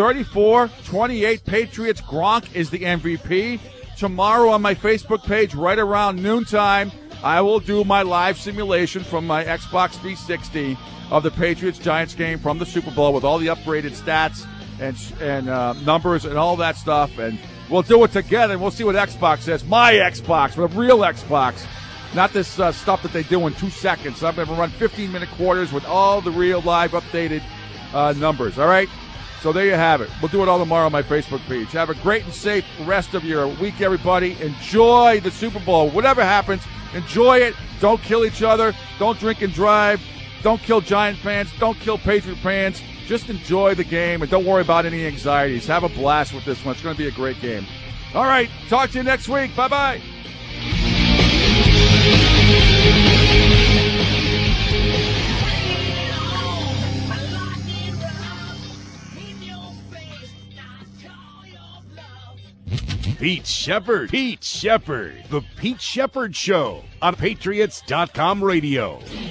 S1: 34-28 Patriots. Gronk is the MVP. Tomorrow on my Facebook page, right around noontime, I will do my live simulation from my Xbox 360 of the Patriots-Giants game from the Super Bowl with all the upgraded stats and numbers and all that stuff. And we'll do it together, and we'll see what Xbox says. My Xbox, the real Xbox, not this stuff that they do in 2 seconds. I'm going to run 15-minute quarters with all the real live updated numbers, all right? So there you have it. We'll do it all tomorrow on my Facebook page. Have a great and safe rest of your week, everybody. Enjoy the Super Bowl. Whatever happens, enjoy it. Don't kill each other. Don't drink and drive. Don't kill Giant fans. Don't kill Patriot fans. Just enjoy the game and don't worry about any anxieties. Have a blast with this one. It's going to be a great game. All right. Talk to you next week. Bye-bye.
S5: Pete Shepard. Pete Shepard. The Pete Shepard Show on Patriots.com radio.